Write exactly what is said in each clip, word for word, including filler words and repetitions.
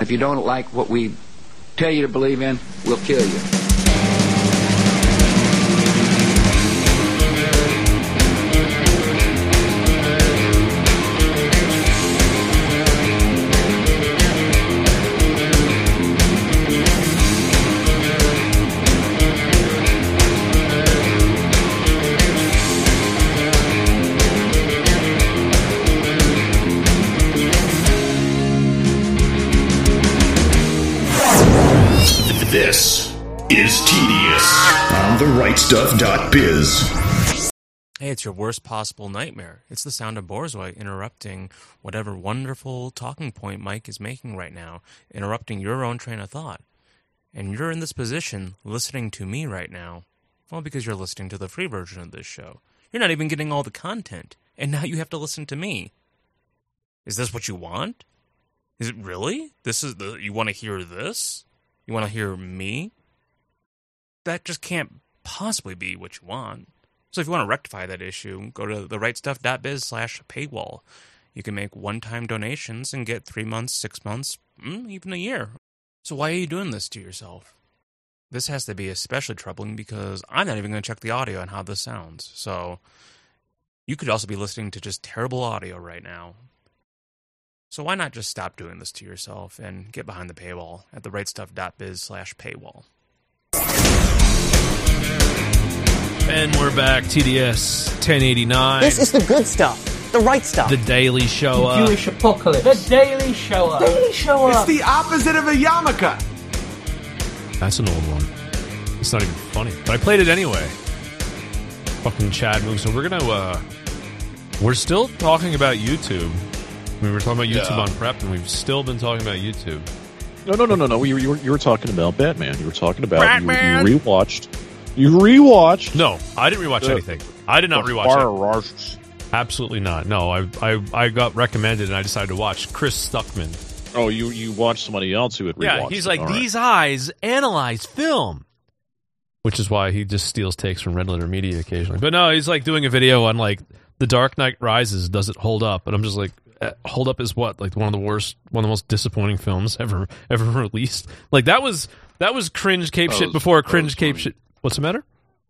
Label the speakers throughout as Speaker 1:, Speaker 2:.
Speaker 1: If you don't like what we tell you to believe in, we'll kill you.
Speaker 2: This is Tedious on the right stuff dot biz.
Speaker 3: Hey, it's your worst possible nightmare. It's the sound of Borzoi interrupting whatever wonderful talking point Mike is making right now, interrupting your own train of thought. And you're in this position listening to me right now, well, because you're listening to the free version of this show. You're not even getting all the content, and now you have to listen to me. Is this what you want? Is it really? This is the you want to hear this? You want to hear me? That just can't possibly be what you want. So if you want to rectify that issue, go to the right stuff dot biz slash paywall. You can make one-time donations and get three months, six months, even a year. So why are you doing this to yourself? This has to be especially troubling because I'm not even going to check the audio on how this sounds. So you could also be listening to just terrible audio right now. So why not just stop doing this to yourself and get behind the paywall at the right stuff dot biz slash paywall.
Speaker 4: And we're back, T D S ten eighty-nine.
Speaker 5: This is the good stuff, the right stuff.
Speaker 4: The Daily Show.
Speaker 6: The Jewish Apocalypse. The Daily Show.
Speaker 5: Daily Show.
Speaker 7: It's the opposite of a yarmulke.
Speaker 4: That's an old one. It's not even funny, but I played it anyway. Fucking Chad moves. So we're gonna. Uh, we're still talking about YouTube. We were talking about YouTube yeah. on Prep, and we've still been talking about YouTube.
Speaker 8: No, no, no, no, no. You, you, were, you were talking about Batman. You were talking about
Speaker 4: Batman.
Speaker 8: You, you rewatched. You rewatched.
Speaker 4: No, I didn't rewatch the, anything. I did not rewatch it. Absolutely not. No, I, I I got recommended, and I decided to watch Chris Stuckman.
Speaker 8: Oh, you you watched somebody else who had rewatched.
Speaker 4: Yeah, he's
Speaker 8: it.
Speaker 4: like,
Speaker 8: All
Speaker 4: these
Speaker 8: right.
Speaker 4: eyes analyze film. Which is why he just steals takes from Red Letter Media occasionally. But no, he's like doing a video on like The Dark Knight Rises. Does it hold up? And I'm just like, hold up is what? Like one of the worst, one of the most disappointing films ever ever released. Like that was that was cringe cape
Speaker 9: that
Speaker 4: shit
Speaker 9: was,
Speaker 4: before cringe cape shit. What's the matter?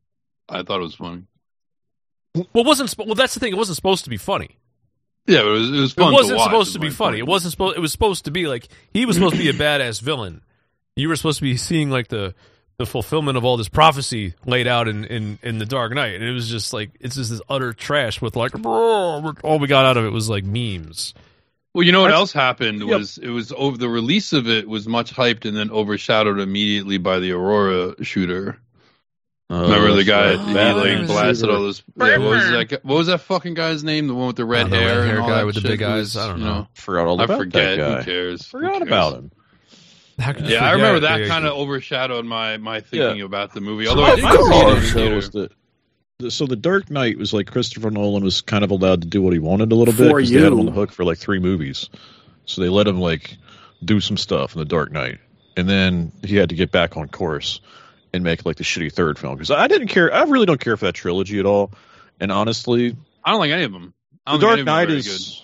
Speaker 9: I thought it was funny.
Speaker 4: Well, it wasn't. Well, that's the thing. It wasn't supposed to be funny.
Speaker 9: Yeah, but it was. It was fun.
Speaker 4: It wasn't
Speaker 9: to watch.
Speaker 4: supposed to be
Speaker 9: like
Speaker 4: funny. It wasn't supposed. It was supposed to be like he was supposed to be a badass villain. You were supposed to be seeing like the the fulfillment of all this prophecy laid out in, in, in the Dark Knight, and it was just like it's just this utter trash with like all we got out of it was like memes.
Speaker 9: Well, you know what That's, else happened yep. was it was over the release of it was much hyped and then overshadowed immediately by the Aurora shooter. Uh, Remember the guy
Speaker 4: right.
Speaker 9: he like oh, blasted all this. Yeah, what was that? What was that fucking guy's name? The one with the red
Speaker 4: the
Speaker 9: hair,
Speaker 4: red hair
Speaker 9: and all
Speaker 4: guy
Speaker 9: that
Speaker 4: with the
Speaker 9: shit
Speaker 4: big eyes.
Speaker 9: was,
Speaker 4: I don't know.
Speaker 9: You know.
Speaker 8: Forgot all about
Speaker 9: I forget.
Speaker 8: that guy.
Speaker 9: Who cares?
Speaker 8: Forgot
Speaker 9: Who cares?
Speaker 8: about him.
Speaker 4: How could
Speaker 9: yeah,
Speaker 4: I
Speaker 9: remember that kind of overshadowed my, my thinking
Speaker 8: yeah.
Speaker 9: about the movie. Although I didn't see it in the theater.
Speaker 8: Was the, the, so the Dark Knight was like Christopher Nolan was kind of allowed to do what he wanted a little bit
Speaker 5: because
Speaker 8: they had him on the hook for like three movies. So they let him like do some stuff in the Dark Knight, and then he had to get back on course and make like the shitty third film because I didn't care. I really don't care for that trilogy at all. And honestly,
Speaker 9: I don't like any of them. I
Speaker 8: the
Speaker 9: don't
Speaker 8: Dark
Speaker 9: think
Speaker 8: Knight
Speaker 9: any
Speaker 8: is.
Speaker 9: of them are very good.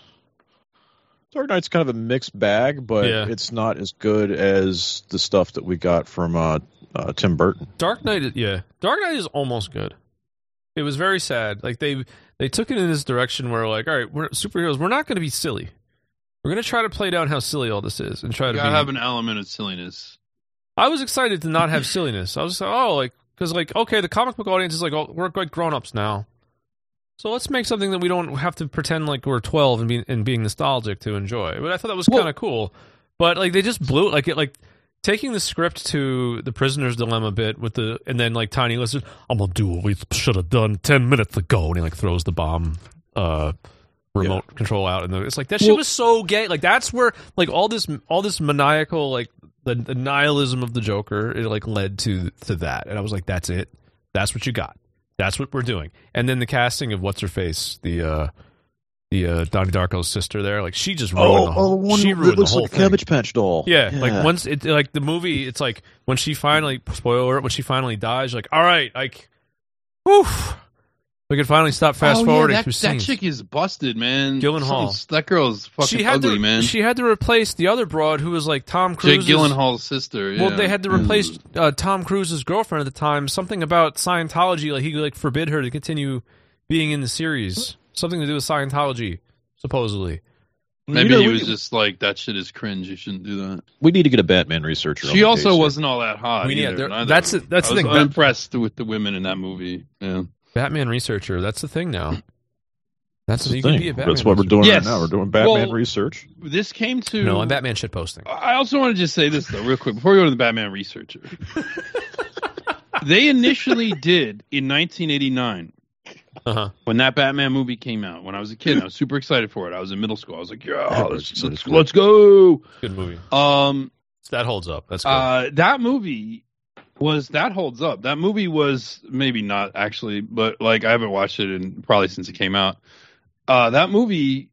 Speaker 8: Dark Knight's kind of a mixed bag, but
Speaker 4: yeah.
Speaker 8: it's not as good as the stuff that we got from uh, uh, Tim Burton.
Speaker 4: Dark Knight, is, yeah, Dark Knight is almost good. It was very sad. Like they they took it in this direction where like, all right, we're superheroes. We're not going to be silly. We're going to try to play down how silly all this is and try
Speaker 9: you
Speaker 4: to
Speaker 9: gotta
Speaker 4: be,
Speaker 9: have an element of silliness.
Speaker 4: I was excited to not have silliness. I was just like, oh, like because like okay, the comic book audience is like, oh, we're like grown ups now. So let's make something that we don't have to pretend like we're twelve and, be, and being nostalgic to enjoy. But I thought that was kind of cool. But like they just blew it. Like it, like taking the script to the Prisoner's Dilemma bit with the and then like Tiny listens, I'm gonna do what we should have done ten minutes ago, and he like throws the bomb uh, remote yeah. control out, and it's like that shit well, was so gay. Like that's where like all this all this maniacal like the, the nihilism of the Joker it like led to to that, and I was like, that's it. That's what you got. That's what we're doing. And then the casting of what's her face, the uh, the uh, Donnie Darko's sister there, like she just ruined
Speaker 8: oh,
Speaker 4: the whole.
Speaker 8: Oh, the one
Speaker 4: she
Speaker 8: that
Speaker 4: ruined
Speaker 8: looks
Speaker 4: the whole
Speaker 8: like a
Speaker 4: thing.
Speaker 8: Cabbage Patch doll.
Speaker 4: Yeah,
Speaker 8: yeah,
Speaker 4: like once it like the movie, it's like when she finally spoiler alert, when she finally dies, you're like, all right, like, whew, We can finally stop fast
Speaker 9: oh,
Speaker 4: forwarding
Speaker 9: yeah, that,
Speaker 4: through
Speaker 9: that
Speaker 4: scenes.
Speaker 9: chick is busted, man.
Speaker 4: Gyllenhaal.
Speaker 9: Sounds- That girl's fucking
Speaker 4: She had
Speaker 9: ugly,
Speaker 4: to,
Speaker 9: man.
Speaker 4: She had to replace the other broad who was like Tom
Speaker 9: Jake
Speaker 4: Cruise.
Speaker 9: Gyllenhaal's sister. Yeah.
Speaker 4: Well, they had to replace uh, Tom Cruise's girlfriend at the time. Something about Scientology, like he like forbid her to continue being in the series. Something to do with Scientology, supposedly.
Speaker 9: Maybe
Speaker 8: You know,
Speaker 9: he
Speaker 8: we-
Speaker 9: was just like, that shit is cringe. You shouldn't do that.
Speaker 8: We need to get a Batman researcher. on
Speaker 9: She
Speaker 8: the
Speaker 9: also
Speaker 8: case here.
Speaker 9: wasn't all that hot.
Speaker 4: We need-
Speaker 9: either,
Speaker 4: there-
Speaker 9: neither.
Speaker 4: that's the- that's
Speaker 9: I
Speaker 4: the
Speaker 9: was
Speaker 4: thing.
Speaker 9: unimpressed with the women in that movie. Yeah.
Speaker 4: Batman researcher. That's the thing now. That's,
Speaker 8: That's the
Speaker 4: you can
Speaker 8: thing.
Speaker 4: be a Batman.
Speaker 8: That's what we're doing
Speaker 9: Yes.
Speaker 8: right now. We're doing Batman
Speaker 9: Well,
Speaker 8: research.
Speaker 9: This came to.
Speaker 4: No, I'm Batman shitposting.
Speaker 9: I also want to just say this though, real quick, before we go to the Batman researcher. They initially did in nineteen eighty-nine.
Speaker 4: Uh-huh.
Speaker 9: When that Batman movie came out, when I was a kid, I was super excited for it. I was in middle school. I was like, "Yeah,
Speaker 8: Yeah,
Speaker 9: let's,
Speaker 8: it's-
Speaker 9: let's,
Speaker 8: it's good.
Speaker 9: let's go!"
Speaker 4: Good movie.
Speaker 9: Um,
Speaker 4: That holds up. That's good.
Speaker 9: uh, that movie was that holds up. That movie was maybe not actually, but like I haven't watched it in probably since it came out. Uh, that movie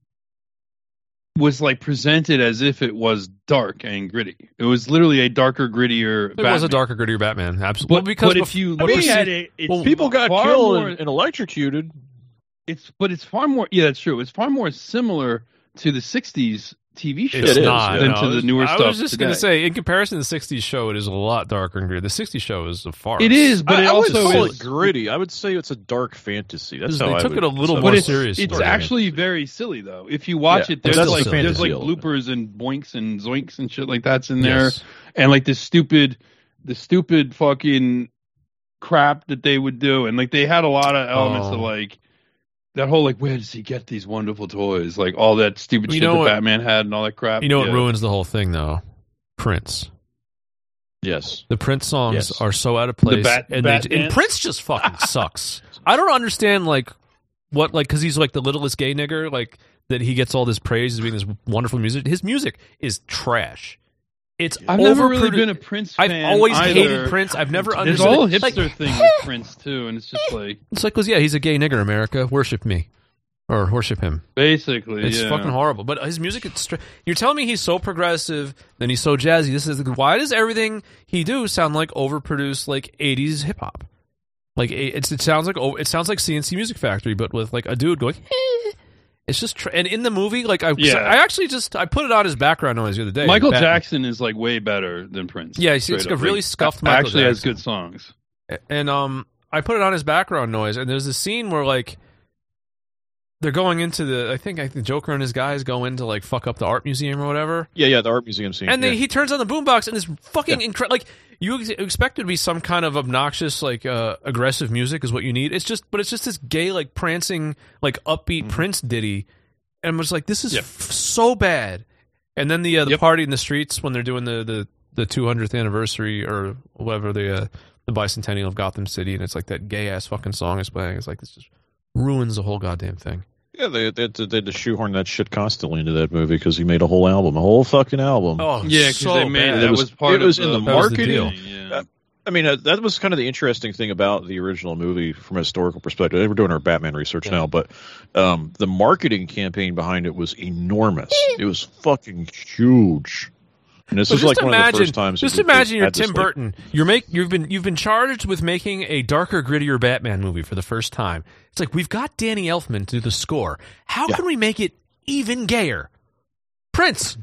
Speaker 9: was like presented as if it was dark and gritty. It was literally a darker, grittier.
Speaker 4: it
Speaker 9: Batman.
Speaker 4: was a darker, grittier Batman. Absolutely.
Speaker 9: But,
Speaker 4: Well, because
Speaker 9: but
Speaker 4: bef-
Speaker 9: if you
Speaker 4: what
Speaker 9: look
Speaker 4: we're
Speaker 9: at
Speaker 4: seeing-
Speaker 9: it, it's
Speaker 4: well,
Speaker 8: People got
Speaker 9: far
Speaker 8: killed
Speaker 9: more-
Speaker 8: and, and electrocuted.
Speaker 9: It's but it's far more. Yeah, that's true. It's far more similar to the sixties T V show
Speaker 4: It's
Speaker 8: It is,
Speaker 4: not.
Speaker 9: than
Speaker 4: no,
Speaker 9: to the newer
Speaker 4: I
Speaker 9: stuff.
Speaker 4: was just going
Speaker 9: today.
Speaker 4: to say, in comparison to the sixties show, it is a lot darker and gritty. The sixties show is a farce.
Speaker 9: It is, but
Speaker 8: I,
Speaker 9: it
Speaker 8: I
Speaker 9: also
Speaker 8: wouldn't call
Speaker 9: is
Speaker 8: it gritty. I would say it's a dark fantasy. That's
Speaker 4: They
Speaker 8: how I
Speaker 4: took
Speaker 8: would
Speaker 4: it a little
Speaker 8: sum
Speaker 4: more
Speaker 8: it
Speaker 9: But
Speaker 8: up.
Speaker 9: it's,
Speaker 4: serious.
Speaker 9: it's
Speaker 4: story.
Speaker 9: actually very silly though. If you watch
Speaker 8: Yeah,
Speaker 9: it, there's
Speaker 8: that's
Speaker 9: like
Speaker 8: silly.
Speaker 9: there's like
Speaker 8: Fantasy
Speaker 9: bloopers and boinks and zoinks and shit like that's in there,
Speaker 4: Yes.
Speaker 9: and like this stupid, the stupid fucking crap that they would do, and like they had a lot of elements
Speaker 4: Oh.
Speaker 9: of like that whole like where does he get these wonderful toys, like all that stupid
Speaker 4: You
Speaker 9: shit
Speaker 4: know
Speaker 9: that
Speaker 4: what-
Speaker 9: Batman had and all that crap.
Speaker 4: You know what
Speaker 9: Yeah.
Speaker 4: ruins the whole thing, though? Prince.
Speaker 8: Yes.
Speaker 4: The Prince songs
Speaker 8: Yes.
Speaker 4: are so out of place,
Speaker 9: Bat-
Speaker 4: and,
Speaker 9: Bat
Speaker 4: they, and
Speaker 9: dance?
Speaker 4: Prince just fucking sucks. I don't understand, like, what, like, because he's like the littlest gay nigger, like that he gets all this praise as being this wonderful music. His music is trash. It's
Speaker 9: I've never really
Speaker 4: overprodu-
Speaker 9: been a Prince
Speaker 4: I've
Speaker 9: fan.
Speaker 4: always
Speaker 9: either.
Speaker 4: hated Prince. I've never
Speaker 9: There's
Speaker 4: understood.
Speaker 9: a whole
Speaker 4: it.
Speaker 9: hipster
Speaker 4: Like,
Speaker 9: thing with Prince too, and it's just like
Speaker 4: it's like, well, yeah, he's a gay nigger. America, worship me, or worship him.
Speaker 9: basically,
Speaker 4: It's
Speaker 9: yeah.
Speaker 4: fucking horrible. But his music, it's str- you're telling me he's so progressive, then he's so jazzy. This is why does everything he do sound like overproduced, like eighties hip hop? Like it's it sounds like oh, it sounds like C N C Music Factory, but with like a dude going. Eh. It's just tr- and in the movie, like I,
Speaker 9: Yeah.
Speaker 4: I actually just I put it on as background noise the other day.
Speaker 9: Michael
Speaker 4: Bat-
Speaker 9: Jackson is like way better than Prince.
Speaker 4: Yeah, it's
Speaker 9: straight
Speaker 4: a
Speaker 9: up.
Speaker 4: really
Speaker 9: Like,
Speaker 4: scuffed
Speaker 9: a-
Speaker 4: Michael
Speaker 9: Actually, has
Speaker 4: Jackson.
Speaker 9: good songs.
Speaker 4: and um, I put it on as background noise, and there's this scene where like they're going into the I think I think Joker and his guys go in to like fuck up the art museum or whatever.
Speaker 8: Yeah, yeah, the art museum scene.
Speaker 4: And
Speaker 8: yeah.
Speaker 4: then he turns on the boombox, and this fucking incredible. Like you ex- expect it to be some kind of obnoxious, like uh, aggressive music is what you need. It's just, but it's just this gay, like prancing, like upbeat
Speaker 8: Mm-hmm.
Speaker 4: Prince ditty, and I was like, this is
Speaker 9: Yep.
Speaker 4: f- so bad. And then the uh, the
Speaker 9: Yep.
Speaker 4: party in the streets when they're doing the the the two hundredth anniversary or whatever the uh, the bicentennial of Gotham City, and it's like that gay ass fucking song is playing. It's like this just ruins the whole goddamn thing.
Speaker 8: Yeah, they, they, had to, they had to shoehorn that shit constantly into that movie because he made a whole album, a whole fucking album.
Speaker 4: Oh,
Speaker 9: Yeah, because
Speaker 4: so
Speaker 9: they made
Speaker 4: bad.
Speaker 9: that
Speaker 8: It
Speaker 9: was,
Speaker 8: was-
Speaker 9: part
Speaker 8: it was
Speaker 9: of
Speaker 8: in the
Speaker 4: That was the
Speaker 8: marketing.
Speaker 4: deal.
Speaker 9: Yeah.
Speaker 8: I mean, uh, that was kind of the interesting thing about the original movie from a historical perspective. We're doing our Batman research
Speaker 4: Yeah.
Speaker 8: now, but um, the marketing campaign behind it was enormous. It was fucking huge. And this
Speaker 4: But
Speaker 8: is
Speaker 4: just
Speaker 8: like one
Speaker 4: imagine,
Speaker 8: of the first times.
Speaker 4: Just
Speaker 8: that they
Speaker 4: imagine you're
Speaker 8: had this,
Speaker 4: Tim
Speaker 8: like-
Speaker 4: Burton. You're make you've been you've been charged with making a darker, grittier Batman movie for the first time. It's like we've got Danny Elfman to do the score. How
Speaker 8: Yeah.
Speaker 4: can we make it even gayer? Prince.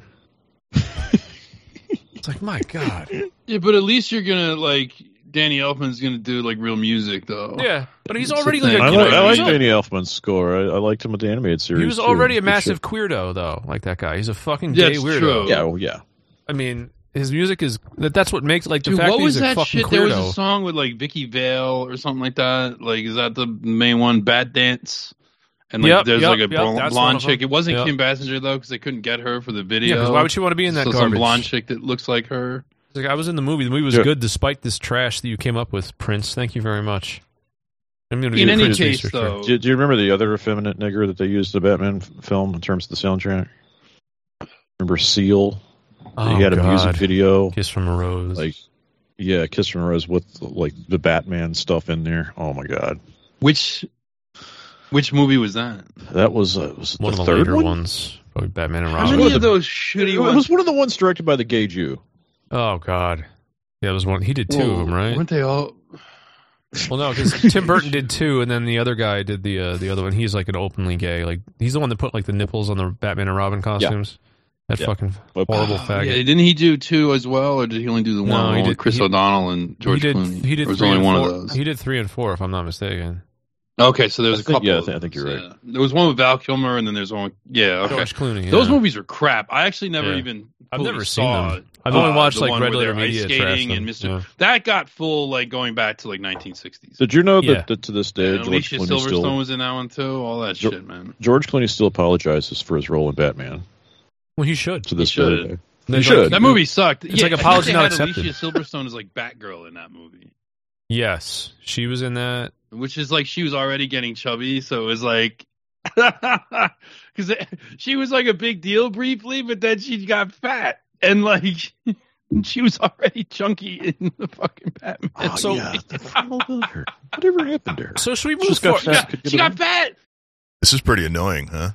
Speaker 4: It's like my God.
Speaker 9: Yeah, but at least you're gonna like Danny Elfman's gonna do like real music though.
Speaker 4: Yeah, but he's
Speaker 9: It's
Speaker 4: already
Speaker 9: the
Speaker 4: like,
Speaker 9: thing.
Speaker 4: a,
Speaker 8: I
Speaker 4: you
Speaker 8: like,
Speaker 4: know,
Speaker 8: I like
Speaker 4: he's al-
Speaker 8: Danny Elfman's score. I, I liked him with the animated series.
Speaker 4: he was
Speaker 8: too.
Speaker 4: already a
Speaker 8: Good
Speaker 4: massive
Speaker 8: shit.
Speaker 4: queerdo though, like that guy. He's a fucking
Speaker 9: Yeah,
Speaker 4: gay
Speaker 9: it's
Speaker 4: weirdo.
Speaker 9: true.
Speaker 8: Yeah, well, yeah.
Speaker 4: I mean, his music is that. That's what makes like the
Speaker 9: Dude,
Speaker 4: fact
Speaker 9: what
Speaker 4: that
Speaker 9: was
Speaker 4: he's a
Speaker 9: that
Speaker 4: fucking
Speaker 9: shit? There was
Speaker 4: queerdo.
Speaker 9: a song with like Vicky Vale or something like that. Like, is that the main one? Bat Dance. And like,
Speaker 4: Yep,
Speaker 9: there's
Speaker 4: yep,
Speaker 9: like a
Speaker 4: yep,
Speaker 9: blonde,
Speaker 4: that's one
Speaker 9: blonde
Speaker 4: of them.
Speaker 9: chick. It wasn't
Speaker 4: Yep.
Speaker 9: Kim Basinger though, because they couldn't get her for the video.
Speaker 4: Yeah, because why would she want to be in that
Speaker 9: so
Speaker 4: garbage?
Speaker 9: some blonde chick that looks like her.
Speaker 4: It's like I was in the movie. The movie was
Speaker 8: Yeah.
Speaker 4: good despite this trash that you came up with, Prince. Thank you very much. I'm going to
Speaker 9: In
Speaker 4: give
Speaker 9: any
Speaker 4: Prince
Speaker 9: case,
Speaker 4: researcher.
Speaker 9: though,
Speaker 8: Do, do you remember the other effeminate nigger that they used in the Batman f- film in terms of the soundtrack? Remember Seal?
Speaker 4: Oh,
Speaker 8: he had a
Speaker 4: God.
Speaker 8: music video.
Speaker 4: Kiss from a Rose.
Speaker 8: Like, yeah, Kiss from a Rose with like the Batman stuff in there. Oh my God,
Speaker 9: which which movie was that?
Speaker 8: that was uh, was it
Speaker 4: one
Speaker 8: the
Speaker 4: of the
Speaker 8: third
Speaker 4: later
Speaker 8: one?
Speaker 4: ones. Probably Batman and
Speaker 9: How
Speaker 4: Robin.
Speaker 9: many
Speaker 8: the-
Speaker 9: of those shitty
Speaker 8: It
Speaker 9: ones?
Speaker 8: was one of the ones directed by the gay Jew.
Speaker 4: Oh God, yeah, it was one. He did two
Speaker 9: Whoa,
Speaker 4: of them, right?
Speaker 9: Weren't they all?
Speaker 4: Well, no, because Tim Burton did two, and then the other guy did the uh, the other one. He's like an openly gay. Like he's the one that put like the nipples on the Batman and Robin costumes. Yeah. That yeah. fucking horrible
Speaker 9: uh,
Speaker 4: faggot.
Speaker 9: Yeah, didn't he do two as well, or did he only do the one?
Speaker 4: No, he did,
Speaker 9: with Chris
Speaker 4: he,
Speaker 9: O'Donnell and George
Speaker 4: he did,
Speaker 9: Clooney.
Speaker 4: He did
Speaker 9: or was
Speaker 4: three
Speaker 9: only
Speaker 4: and
Speaker 9: one
Speaker 4: four.
Speaker 9: of those.
Speaker 4: He did three and four, if I'm not mistaken.
Speaker 9: Okay, so there was
Speaker 8: I
Speaker 9: a
Speaker 8: think,
Speaker 9: couple.
Speaker 8: yeah,
Speaker 9: of
Speaker 8: I think, I think you're
Speaker 9: those,
Speaker 8: right.
Speaker 9: Yeah. There was one with Val Kilmer, and then there's one with yeah, okay.
Speaker 4: George Clooney. Yeah.
Speaker 9: Those movies are crap. I actually never
Speaker 4: yeah.
Speaker 9: even.
Speaker 4: I've never seen
Speaker 9: saw,
Speaker 4: them. I've only
Speaker 9: uh,
Speaker 4: watched
Speaker 9: the
Speaker 4: like
Speaker 9: one
Speaker 4: Red
Speaker 9: where
Speaker 4: Letter
Speaker 9: they're
Speaker 4: Media
Speaker 9: ice
Speaker 4: trash
Speaker 9: skating
Speaker 4: them.
Speaker 9: and Mister
Speaker 4: Yeah.
Speaker 9: That got full like going back to like nineteen sixties.
Speaker 8: Did you know that,
Speaker 4: Yeah.
Speaker 8: that to this day,
Speaker 9: And
Speaker 8: George
Speaker 9: Alicia
Speaker 8: Clooney
Speaker 9: Silverstone
Speaker 8: still
Speaker 9: was in that one too. All that
Speaker 8: Jo-
Speaker 9: shit, man.
Speaker 8: George Clooney still apologizes for his role in Batman
Speaker 4: Well, he should.
Speaker 8: to this
Speaker 9: He should.
Speaker 8: very day.
Speaker 4: He
Speaker 8: He should.
Speaker 9: That movie sucked.
Speaker 4: It's
Speaker 9: yeah,
Speaker 4: like
Speaker 9: I
Speaker 4: apology
Speaker 9: think they
Speaker 4: not
Speaker 9: had
Speaker 4: accepted.
Speaker 9: Alicia Silverstone is like Batgirl in that movie,
Speaker 4: Yes, she was in that.
Speaker 9: which is like she was already getting chubby, so it was like because she was like a big deal briefly, but then she got fat and like she was already chunky in the fucking Batman.
Speaker 8: Oh,
Speaker 4: So-
Speaker 8: yeah. The hell did her? Whatever happened to her?
Speaker 4: So should we
Speaker 8: She
Speaker 4: move
Speaker 8: just got
Speaker 4: forward?
Speaker 8: fat.
Speaker 9: She got, she got fat.
Speaker 10: This is pretty annoying, huh?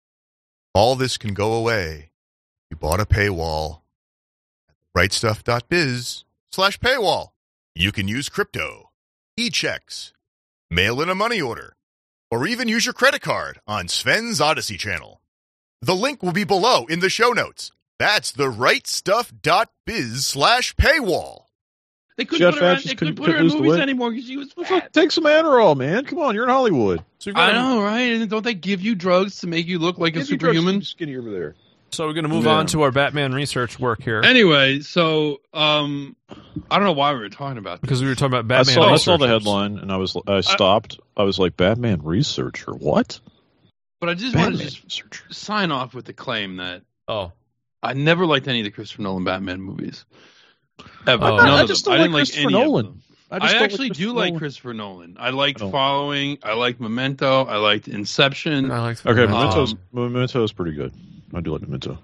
Speaker 10: All this can go away. You bought a paywall at rightstuff.biz slash paywall. You can use crypto, e-checks, mail in a money order, or even use your credit card on Sven's Odyssey channel. The link will be below in the show notes. That's the rightstuff.biz slash paywall.
Speaker 9: They
Speaker 8: She
Speaker 9: couldn't
Speaker 8: got
Speaker 9: put her,
Speaker 8: fat,
Speaker 9: on,
Speaker 8: just
Speaker 9: they
Speaker 8: couldn't-
Speaker 9: couldn't put her in
Speaker 8: couldn't lose the
Speaker 9: movies
Speaker 8: weight.
Speaker 9: anymore because she was fat.
Speaker 8: Take some Adderall, man. Come on, you're in Hollywood.
Speaker 4: So, we've got
Speaker 9: I
Speaker 4: to-
Speaker 9: know, right? And don't they give you drugs to make you look like a
Speaker 8: Give your drugs
Speaker 9: superhuman?
Speaker 8: skinny over there.
Speaker 4: so we're going to move
Speaker 8: Yeah.
Speaker 4: on to our Batman research work here
Speaker 9: Anyway, so um, I don't know why we were talking about this.
Speaker 4: because we were talking about
Speaker 8: I
Speaker 4: Batman.
Speaker 8: saw, I saw the
Speaker 4: researchers.
Speaker 8: headline and I was I stopped. I was like, Batman researcher? What?
Speaker 9: But I just
Speaker 8: Batman
Speaker 9: want to just
Speaker 8: researcher.
Speaker 9: sign off with the claim that
Speaker 4: Oh,
Speaker 9: I never liked any of the Christopher Nolan Batman movies. Ever.
Speaker 4: Oh.
Speaker 9: None
Speaker 4: I
Speaker 9: of
Speaker 8: just
Speaker 9: them.
Speaker 8: don't
Speaker 9: I didn't
Speaker 8: like
Speaker 9: like
Speaker 8: Christopher
Speaker 9: any
Speaker 8: Nolan.
Speaker 9: of them.
Speaker 8: I,
Speaker 9: I,
Speaker 8: just don't
Speaker 9: actually do
Speaker 8: Christopher
Speaker 9: like
Speaker 8: Nolan.
Speaker 9: Christopher Nolan. I liked
Speaker 8: I don't.
Speaker 9: Following. I liked Memento. I liked Inception.
Speaker 4: I like.
Speaker 8: Okay,
Speaker 9: Um,
Speaker 8: Memento's, Memento's pretty good. I do like Memento.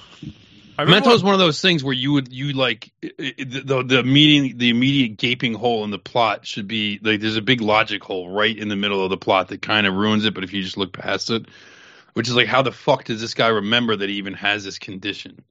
Speaker 4: I remember
Speaker 9: Memento is one of those things where you would you like it, it, the the immediate the immediate gaping hole in the plot should be like there's a big logic hole right in the middle of the plot that kind of ruins it. But if you just look past it, which is like how the fuck does this guy remember that he even has this condition?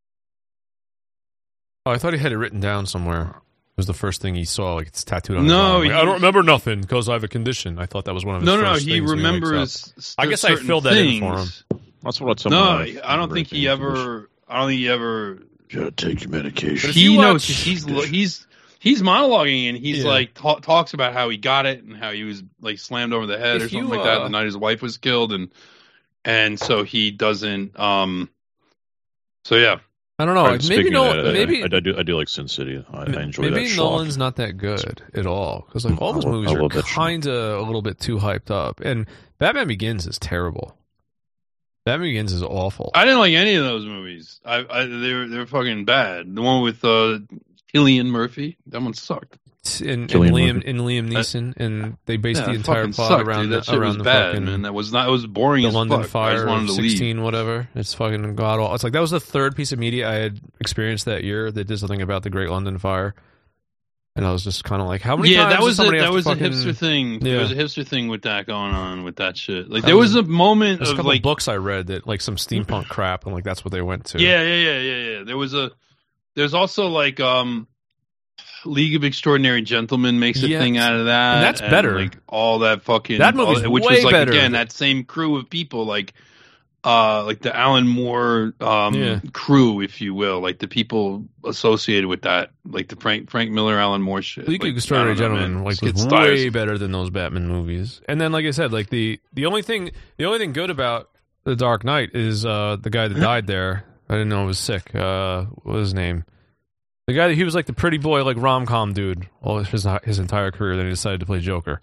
Speaker 4: Oh, I thought he had it written down somewhere. It was the first thing he saw, like it's tattooed on
Speaker 9: No,
Speaker 4: his arm. Like,
Speaker 9: he-
Speaker 4: I don't remember nothing because I have a condition. I thought that was one of his
Speaker 9: No, no, no.
Speaker 4: first
Speaker 9: He
Speaker 4: things when wakes
Speaker 9: remembers.
Speaker 4: up.
Speaker 9: st-
Speaker 4: I guess I
Speaker 9: certain
Speaker 4: filled that in for
Speaker 9: things.
Speaker 8: That's what I tell
Speaker 9: No,
Speaker 8: my
Speaker 9: I don't think he ever. I don't think he ever.
Speaker 8: You gotta take your medication.
Speaker 4: if
Speaker 9: He
Speaker 4: you
Speaker 9: knows
Speaker 4: watch-
Speaker 9: 'cause he's he's he's monologuing and he's
Speaker 4: Yeah.
Speaker 9: like ta- talks about how he got it and how he was like slammed over the head
Speaker 4: If
Speaker 9: or something
Speaker 4: you,
Speaker 9: like that
Speaker 4: uh,
Speaker 9: the night his wife was killed and and so he doesn't. Um. So yeah.
Speaker 4: I don't know.
Speaker 8: All
Speaker 4: Like,
Speaker 8: right,
Speaker 4: maybe
Speaker 8: speaking
Speaker 4: no.
Speaker 8: of that, I-
Speaker 4: maybe
Speaker 8: I, I do. I do like Sin City. I, I enjoy
Speaker 4: maybe
Speaker 8: that. Schlock.
Speaker 4: Nolan's not that good at all because like all
Speaker 8: I
Speaker 4: those
Speaker 8: love-
Speaker 4: movies
Speaker 8: I
Speaker 4: are
Speaker 8: love that shit.
Speaker 4: kind of a little bit too hyped up, and Batman Begins is terrible. Batman Begins is awful.
Speaker 9: I didn't like any of those movies. I, I they were they were fucking bad. The one with uh, Cillian Murphy, that one sucked.
Speaker 4: in, in
Speaker 8: Cillian
Speaker 4: Liam
Speaker 8: Murphy.
Speaker 4: in Liam Neeson, and they based
Speaker 9: Yeah,
Speaker 4: the
Speaker 9: it
Speaker 4: entire
Speaker 9: fucking
Speaker 4: plot
Speaker 9: sucked,
Speaker 4: around
Speaker 9: dude.
Speaker 4: the,
Speaker 9: That shit
Speaker 4: around
Speaker 9: was
Speaker 4: the
Speaker 9: bad,
Speaker 4: fucking
Speaker 9: man. That was not. It was boring
Speaker 4: the
Speaker 9: as
Speaker 4: London
Speaker 9: fuck. I
Speaker 4: Fire
Speaker 9: just wanted
Speaker 4: of
Speaker 9: to leave.
Speaker 4: sixteen, whatever. It's fucking god awful. It's like that was the third piece of media I had experienced that year that did something about the Great London Fire, and I was just kind of like, how many
Speaker 9: Yeah,
Speaker 4: times
Speaker 9: that
Speaker 4: does
Speaker 9: was a,
Speaker 4: somebody
Speaker 9: that
Speaker 4: have to
Speaker 9: was
Speaker 4: fucking-
Speaker 9: a hipster thing.
Speaker 4: Yeah.
Speaker 9: There was a hipster thing with that going on with that shit. Like
Speaker 4: That
Speaker 9: there
Speaker 4: was-
Speaker 9: was a moment
Speaker 4: There's a
Speaker 9: of
Speaker 4: couple
Speaker 9: like
Speaker 4: of books I read that like some steampunk crap, and like that's what they went to.
Speaker 9: yeah, yeah, yeah, yeah, yeah. There was a. There's also like um, League of Extraordinary Gentlemen makes a
Speaker 4: Yeah,
Speaker 9: thing out of that,
Speaker 4: and that's better.
Speaker 9: Like all that fucking
Speaker 4: That movie's
Speaker 9: all, which
Speaker 4: way
Speaker 9: was like
Speaker 4: better.
Speaker 9: again that same crew of people like. Uh, like the Alan Moore um,
Speaker 4: Yeah.
Speaker 9: crew, if you will, like the people associated with that, like the Frank Frank Miller, Alan Moore shit.
Speaker 4: League
Speaker 9: like,
Speaker 4: of Extraordinary
Speaker 9: I don't know,
Speaker 4: Gentlemen
Speaker 9: man.
Speaker 4: like
Speaker 9: It
Speaker 4: was
Speaker 9: styles.
Speaker 4: way better than those Batman movies. And then, like I said, like the the only thing the only thing good about The Dark Knight is uh, the guy that died there. I didn't know he was sick. Uh, what was his name? The guy that he was like the pretty boy, like rom com dude, all his his entire career. Then he decided to play Joker.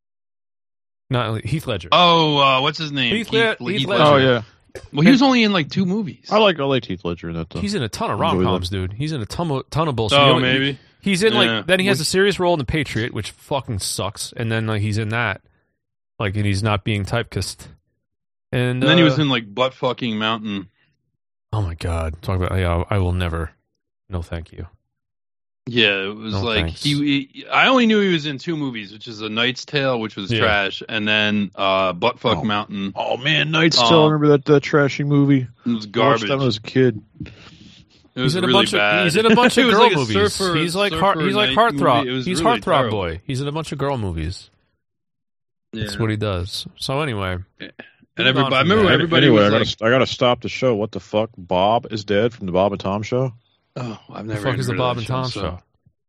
Speaker 4: Not Heath Ledger.
Speaker 9: Oh, uh, what's his name?
Speaker 4: Heath Led-
Speaker 9: Heath
Speaker 4: Heath
Speaker 9: Ledger.
Speaker 4: Ledger.
Speaker 8: Oh yeah,
Speaker 9: Well, he was only in like two movies.
Speaker 8: I like I like Heath Ledger in that. Though.
Speaker 4: He's in a ton of
Speaker 8: I enjoy
Speaker 4: rom coms, dude. He's in a ton of ton of bullshit.
Speaker 9: Oh,
Speaker 4: You know,
Speaker 9: maybe.
Speaker 4: He's in like
Speaker 9: Yeah.
Speaker 4: then he has a
Speaker 9: Which-
Speaker 4: serious role in The Patriot, which fucking sucks, and then like he's in that, like and he's not being typecast. And,
Speaker 9: And then he
Speaker 4: uh,
Speaker 9: was in like butt fucking mountain.
Speaker 4: Oh my god! Talk about yeah, I will never. No, thank you.
Speaker 9: Yeah, it was
Speaker 4: No,
Speaker 9: like
Speaker 4: thanks.
Speaker 9: he, he. I only knew he was in two movies, which is A Knight's Tale, which was
Speaker 4: Yeah.
Speaker 9: trash, and then uh, Butt Fuck
Speaker 8: Oh.
Speaker 9: Mountain.
Speaker 8: Oh man, Knight's
Speaker 9: Um,
Speaker 8: Tale. Remember that uh, trashy movie?
Speaker 9: It was
Speaker 8: I watched
Speaker 9: garbage.
Speaker 8: that when I was a kid.
Speaker 9: It was
Speaker 4: he's in
Speaker 9: really
Speaker 4: a bunch
Speaker 9: bad.
Speaker 4: of he's in a bunch of
Speaker 9: It was
Speaker 4: girl
Speaker 9: like a
Speaker 4: movies.
Speaker 9: surfer-
Speaker 4: he's like
Speaker 9: surfer
Speaker 4: heart, he's like
Speaker 9: night
Speaker 4: heartthrob.
Speaker 9: movie. It was
Speaker 4: He's
Speaker 9: really
Speaker 4: heartthrob
Speaker 9: terrible.
Speaker 4: boy. He's in a bunch of girl movies.
Speaker 9: Yeah.
Speaker 4: That's what he does. So anyway,
Speaker 9: and everybody, I remember
Speaker 4: that.
Speaker 9: everybody
Speaker 8: anyway,
Speaker 9: was
Speaker 8: I
Speaker 9: like,
Speaker 8: gotta, I gotta stop the show. What the fuck? Bob is dead from the Bob and Tom show?
Speaker 9: "Oh, I've
Speaker 4: the
Speaker 9: never."
Speaker 4: fuck is the
Speaker 9: heard of
Speaker 4: Bob
Speaker 9: that
Speaker 4: and Tom
Speaker 9: so-
Speaker 4: show?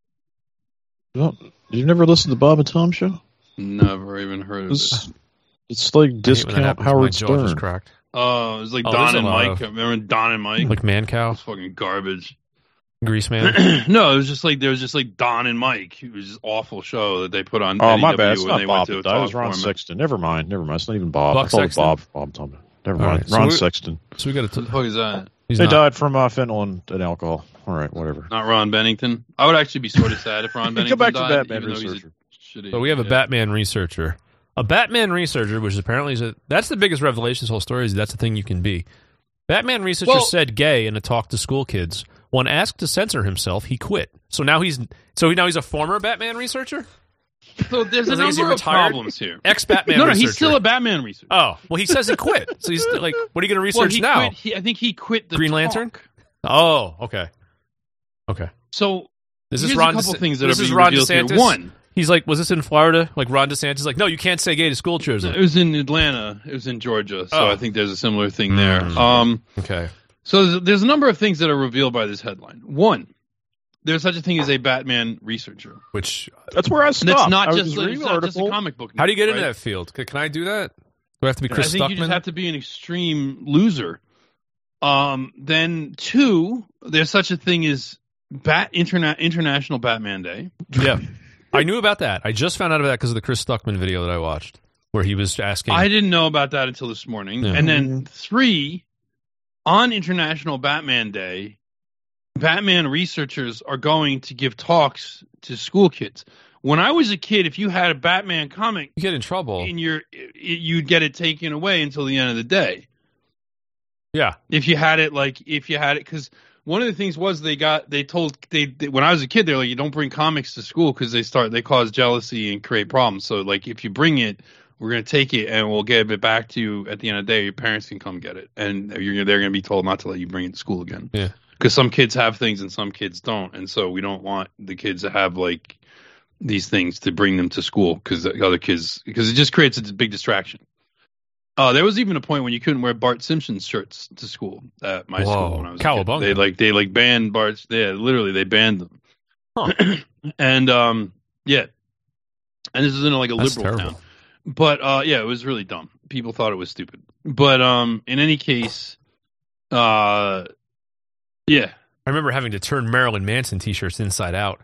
Speaker 8: You don't, you never listened to the Bob and Tom show?
Speaker 9: Never even heard of
Speaker 8: It's,
Speaker 9: it.
Speaker 8: it's like
Speaker 4: I hate when that
Speaker 8: discount
Speaker 4: happens. My
Speaker 8: Howard
Speaker 4: jaw just
Speaker 8: Stern.
Speaker 4: cracked.
Speaker 9: Oh, it was like
Speaker 4: Oh,
Speaker 9: Don
Speaker 4: there's a
Speaker 9: and
Speaker 4: lot
Speaker 9: Mike.
Speaker 4: of-
Speaker 9: Remember Don and Mike?
Speaker 4: Like Man
Speaker 9: It
Speaker 4: Cow,
Speaker 9: was fucking garbage.
Speaker 4: Grease Man.
Speaker 9: No, it was just like there was just like Don and Mike. It was just awful show that they put on.
Speaker 8: Oh,
Speaker 9: N E W
Speaker 8: my bad. It's
Speaker 9: when
Speaker 8: not
Speaker 9: they
Speaker 8: Bob.
Speaker 9: went
Speaker 8: That
Speaker 9: to a
Speaker 8: was
Speaker 9: talk
Speaker 8: Ron
Speaker 9: format.
Speaker 8: Sexton. Never mind. Never mind. It's not even Bob.
Speaker 4: Buck
Speaker 8: I called
Speaker 4: Sexton?
Speaker 8: it Bob. Bob Tom. Never
Speaker 4: All
Speaker 8: mind.
Speaker 4: right, so
Speaker 8: Ron
Speaker 4: we-
Speaker 8: Sexton.
Speaker 4: So we got
Speaker 9: What the
Speaker 4: to.
Speaker 9: fuck is that?
Speaker 4: He's
Speaker 8: They
Speaker 4: not.
Speaker 8: died from uh, fentanyl and, and alcohol. All right, whatever.
Speaker 9: Not Ron Bennington. I would actually be sort of sad if Ron Bennington
Speaker 8: Go back to
Speaker 9: died,
Speaker 8: Batman
Speaker 9: even though he's a
Speaker 8: researcher.
Speaker 9: shitty-
Speaker 4: So we have a
Speaker 9: yeah.
Speaker 4: Batman researcher. A Batman researcher, which apparently is a, that's the biggest revelation of this whole story, is that's the thing you can be. Batman researcher
Speaker 9: Well-
Speaker 4: said gay in a talk to school kids. When asked to censor himself, he quit. So now he's so now he's a former Batman researcher?
Speaker 9: So there's a
Speaker 4: Is he- is he
Speaker 9: number of
Speaker 4: retired?
Speaker 9: problems here.
Speaker 4: Ex-Batman
Speaker 9: No, no,
Speaker 4: researcher.
Speaker 9: he's still a Batman researcher.
Speaker 4: Oh, well, he says he quit. So he's like, what are you going to
Speaker 9: Well,
Speaker 4: research
Speaker 9: he
Speaker 4: now?
Speaker 9: quit. He, I think he quit the
Speaker 4: Green
Speaker 9: talk.
Speaker 4: Lantern? Oh, okay. Okay.
Speaker 9: So
Speaker 4: This is
Speaker 9: here's
Speaker 4: Ron
Speaker 9: a couple
Speaker 4: DeSantis.
Speaker 9: things that
Speaker 4: this
Speaker 9: are
Speaker 4: is
Speaker 9: being
Speaker 4: Ron
Speaker 9: revealed here.
Speaker 4: DeSantis.
Speaker 9: One,
Speaker 4: He's like, was this in Florida? Like Ron DeSantis is like, no, you can't say gay to school children.
Speaker 9: it was in Atlanta. It was in Georgia. So
Speaker 4: Oh.
Speaker 9: I think there's a similar thing there.
Speaker 4: Mm.
Speaker 9: Um,
Speaker 4: Okay.
Speaker 9: so there's, there's a number of things that are revealed by this headline. One, there's such a thing as a Batman researcher.
Speaker 4: Which,
Speaker 8: That's where I
Speaker 9: And
Speaker 8: stopped.
Speaker 9: it's not
Speaker 8: I was
Speaker 9: just,
Speaker 8: reading
Speaker 9: it's
Speaker 8: the
Speaker 9: not just a
Speaker 8: article.
Speaker 9: comic book.
Speaker 4: how do you get
Speaker 9: right?
Speaker 4: into that field? Can, can I do that? Do I have to be
Speaker 9: I
Speaker 4: Chris
Speaker 9: think
Speaker 4: Stuckman?
Speaker 9: you just have to be an extreme loser. Um, then two, there's such a thing as Bat Interna- International Batman Day.
Speaker 4: Yeah. I knew about that. I just found out about that because of the Chris Stuckman video that I watched, where he was asking.
Speaker 9: I didn't know about that until this morning.
Speaker 4: Yeah.
Speaker 9: And then three, on International Batman Day, Batman researchers are going to give talks to school kids. When I was a kid, if you had a Batman comic
Speaker 4: you get in trouble.
Speaker 9: in your, you'd get it taken away until the end of the day.
Speaker 4: Yeah.
Speaker 9: If you had it, like if you had it, because one of the things was they got they told they, they when I was a kid they're like, you don't bring comics to school because they start they cause jealousy and create problems. So like if you bring it, we're gonna take it and we'll give it back to you at the end of the day. Your parents can come get it, and you're they're gonna be told not to let you bring it to school again.
Speaker 4: Yeah.
Speaker 9: Because some kids have things and some kids don't, and so we don't want the kids to have like these things to bring them to school because the other kids because it just creates a big distraction. Uh, there was even a point when you couldn't wear Bart Simpson's shirts to school at my
Speaker 4: Whoa.
Speaker 9: school when I was a kid.
Speaker 4: Cowabunga.
Speaker 9: They like they like banned Bart's. Yeah, literally they banned them.
Speaker 4: Huh.
Speaker 9: and um, yeah, and this is in like a
Speaker 4: That's
Speaker 9: liberal
Speaker 4: terrible.
Speaker 9: town. But uh, yeah, it was really dumb. People thought it was stupid. But um, in any case, uh, yeah,
Speaker 4: I remember having to turn Marilyn Manson t-shirts inside out.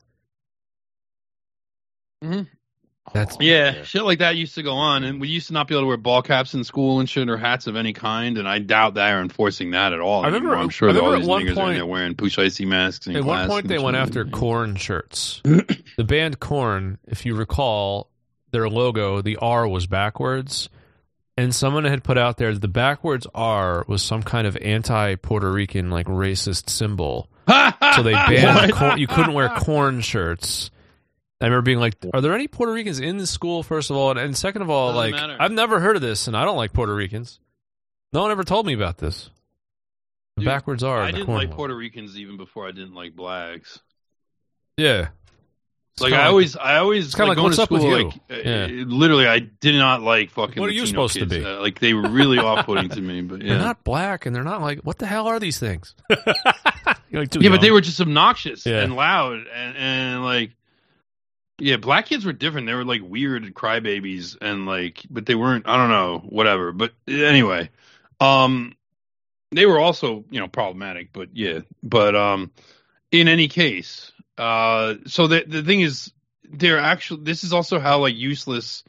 Speaker 9: Mhm.
Speaker 4: That's
Speaker 9: yeah, shit like that used to go on, and we used to not be able to wear ball caps in school and shit or hats of any kind. And I doubt they are enforcing that at all.
Speaker 4: I remember-
Speaker 9: anymore. I'm sure
Speaker 4: I
Speaker 9: that all
Speaker 4: remember
Speaker 9: these
Speaker 4: at one
Speaker 9: niggas are in
Speaker 4: point-
Speaker 9: there wearing push icy masks. And
Speaker 4: At one
Speaker 9: class
Speaker 4: point,
Speaker 9: and
Speaker 4: they went
Speaker 9: shit.
Speaker 4: after Korn shirts. The band Korn, if you recall, their logo, the R was backwards, and someone had put out there that the backwards R was some kind of anti-Puerto Rican, like racist symbol. So they banned corn. You couldn't wear Korn shirts. I remember being like, "Are there any Puerto Ricans in the school?" First of all, and, and second of all,
Speaker 9: Doesn't
Speaker 4: like,
Speaker 9: matter.
Speaker 4: I've never heard of this, and I don't like Puerto Ricans. No one ever told me about this. The
Speaker 9: Dude,
Speaker 4: backwards R.
Speaker 9: I
Speaker 4: the
Speaker 9: didn't
Speaker 4: Korn
Speaker 9: like
Speaker 4: one.
Speaker 9: Puerto Ricans even before I didn't like blacks.
Speaker 4: Yeah. It's
Speaker 9: Like
Speaker 4: kinda
Speaker 9: I always, I always
Speaker 4: it's kinda like,
Speaker 9: going
Speaker 4: what's
Speaker 9: to
Speaker 4: up with
Speaker 9: school.
Speaker 4: you?
Speaker 9: Like, uh,
Speaker 4: Yeah.
Speaker 9: literally, I did not like fucking.
Speaker 4: What are you
Speaker 9: Latino
Speaker 4: supposed to
Speaker 9: kids.
Speaker 4: be?
Speaker 9: Uh, like they were really off-putting to me. But
Speaker 4: They're
Speaker 9: yeah,
Speaker 4: not black, and they're not like, what the hell are these things? You're like, too
Speaker 9: yeah, but
Speaker 4: young.
Speaker 9: they were just obnoxious
Speaker 4: Yeah.
Speaker 9: and loud and and like. Yeah, black kids were different. They were like weird crybabies and like, but they weren't. I don't know, whatever. But anyway, um, they were also you know problematic. But yeah, but um, in any case, uh, so the the thing is, they're actually. This is also how like useless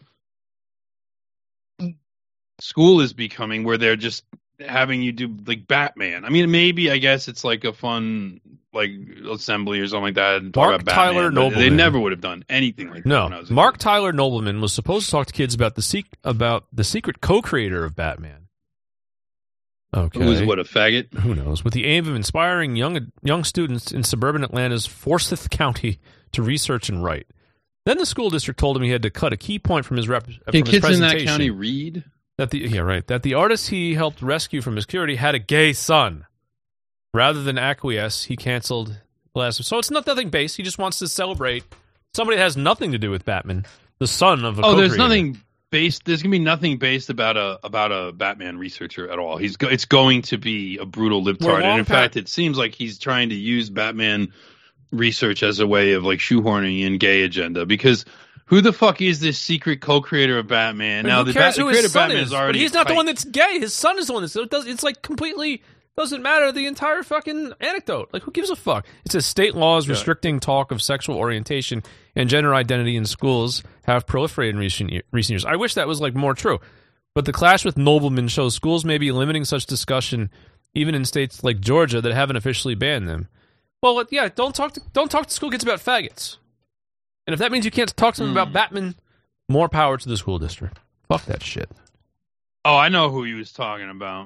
Speaker 9: school is becoming, where they're just having you do like Batman. I mean, maybe I guess it's like a fun like assembly or something like that. And talk
Speaker 4: Mark
Speaker 9: about Batman,
Speaker 4: Tyler
Speaker 9: but
Speaker 4: Nobleman.
Speaker 9: They never would have done anything like that.
Speaker 4: No,
Speaker 9: when I was a
Speaker 4: Mark
Speaker 9: kid.
Speaker 4: Tyler Nobleman was supposed to talk to kids about the sec- about the secret co-creator of Batman. Okay,
Speaker 9: Who was what, a faggot?
Speaker 4: Who knows? With the aim of inspiring young young students in suburban Atlanta's Forsyth County to research and write. Then the school district told him he had to cut a key point from his rep from
Speaker 9: Can
Speaker 4: his
Speaker 9: kids in that
Speaker 4: presentation.
Speaker 9: county read?
Speaker 4: That the yeah right that the artist he helped rescue from obscurity had a gay son. Rather than acquiesce, he canceled the last. So it's not nothing based. He just wants to celebrate somebody that has nothing to do with Batman, the son of a.
Speaker 9: Oh,
Speaker 4: co-creator.
Speaker 9: there's nothing based. There's gonna be nothing based about a about a Batman researcher at all. He's go, it's going to be a brutal libtard, and in fact, it seems like he's trying to use Batman research as a way of like shoehorning in gay agenda because. Who the fuck is this secret co-creator of Batman?
Speaker 4: But
Speaker 9: now,
Speaker 4: who
Speaker 9: the,
Speaker 4: cares
Speaker 9: ba-
Speaker 4: who
Speaker 9: the creator
Speaker 4: his
Speaker 9: of
Speaker 4: son
Speaker 9: Batman
Speaker 4: is?
Speaker 9: is already.
Speaker 4: But he's not the
Speaker 9: kite.
Speaker 4: one that's gay. His son is the one that's. It does, it's like completely doesn't matter the entire fucking anecdote. Like, who gives a fuck? It says state laws
Speaker 8: Yeah.
Speaker 4: restricting talk of sexual orientation and gender identity in schools have proliferated in recent, year, recent years. I wish that was like more true. But the clash with Nobleman shows schools may be limiting such discussion, even in states like Georgia that haven't officially banned them. Well, yeah, don't talk to don't talk to school kids about faggots. And if that means you can't talk to them
Speaker 9: Hmm.
Speaker 4: about Batman. More power to the school district. Fuck that shit.
Speaker 9: Oh, I know who he was talking about.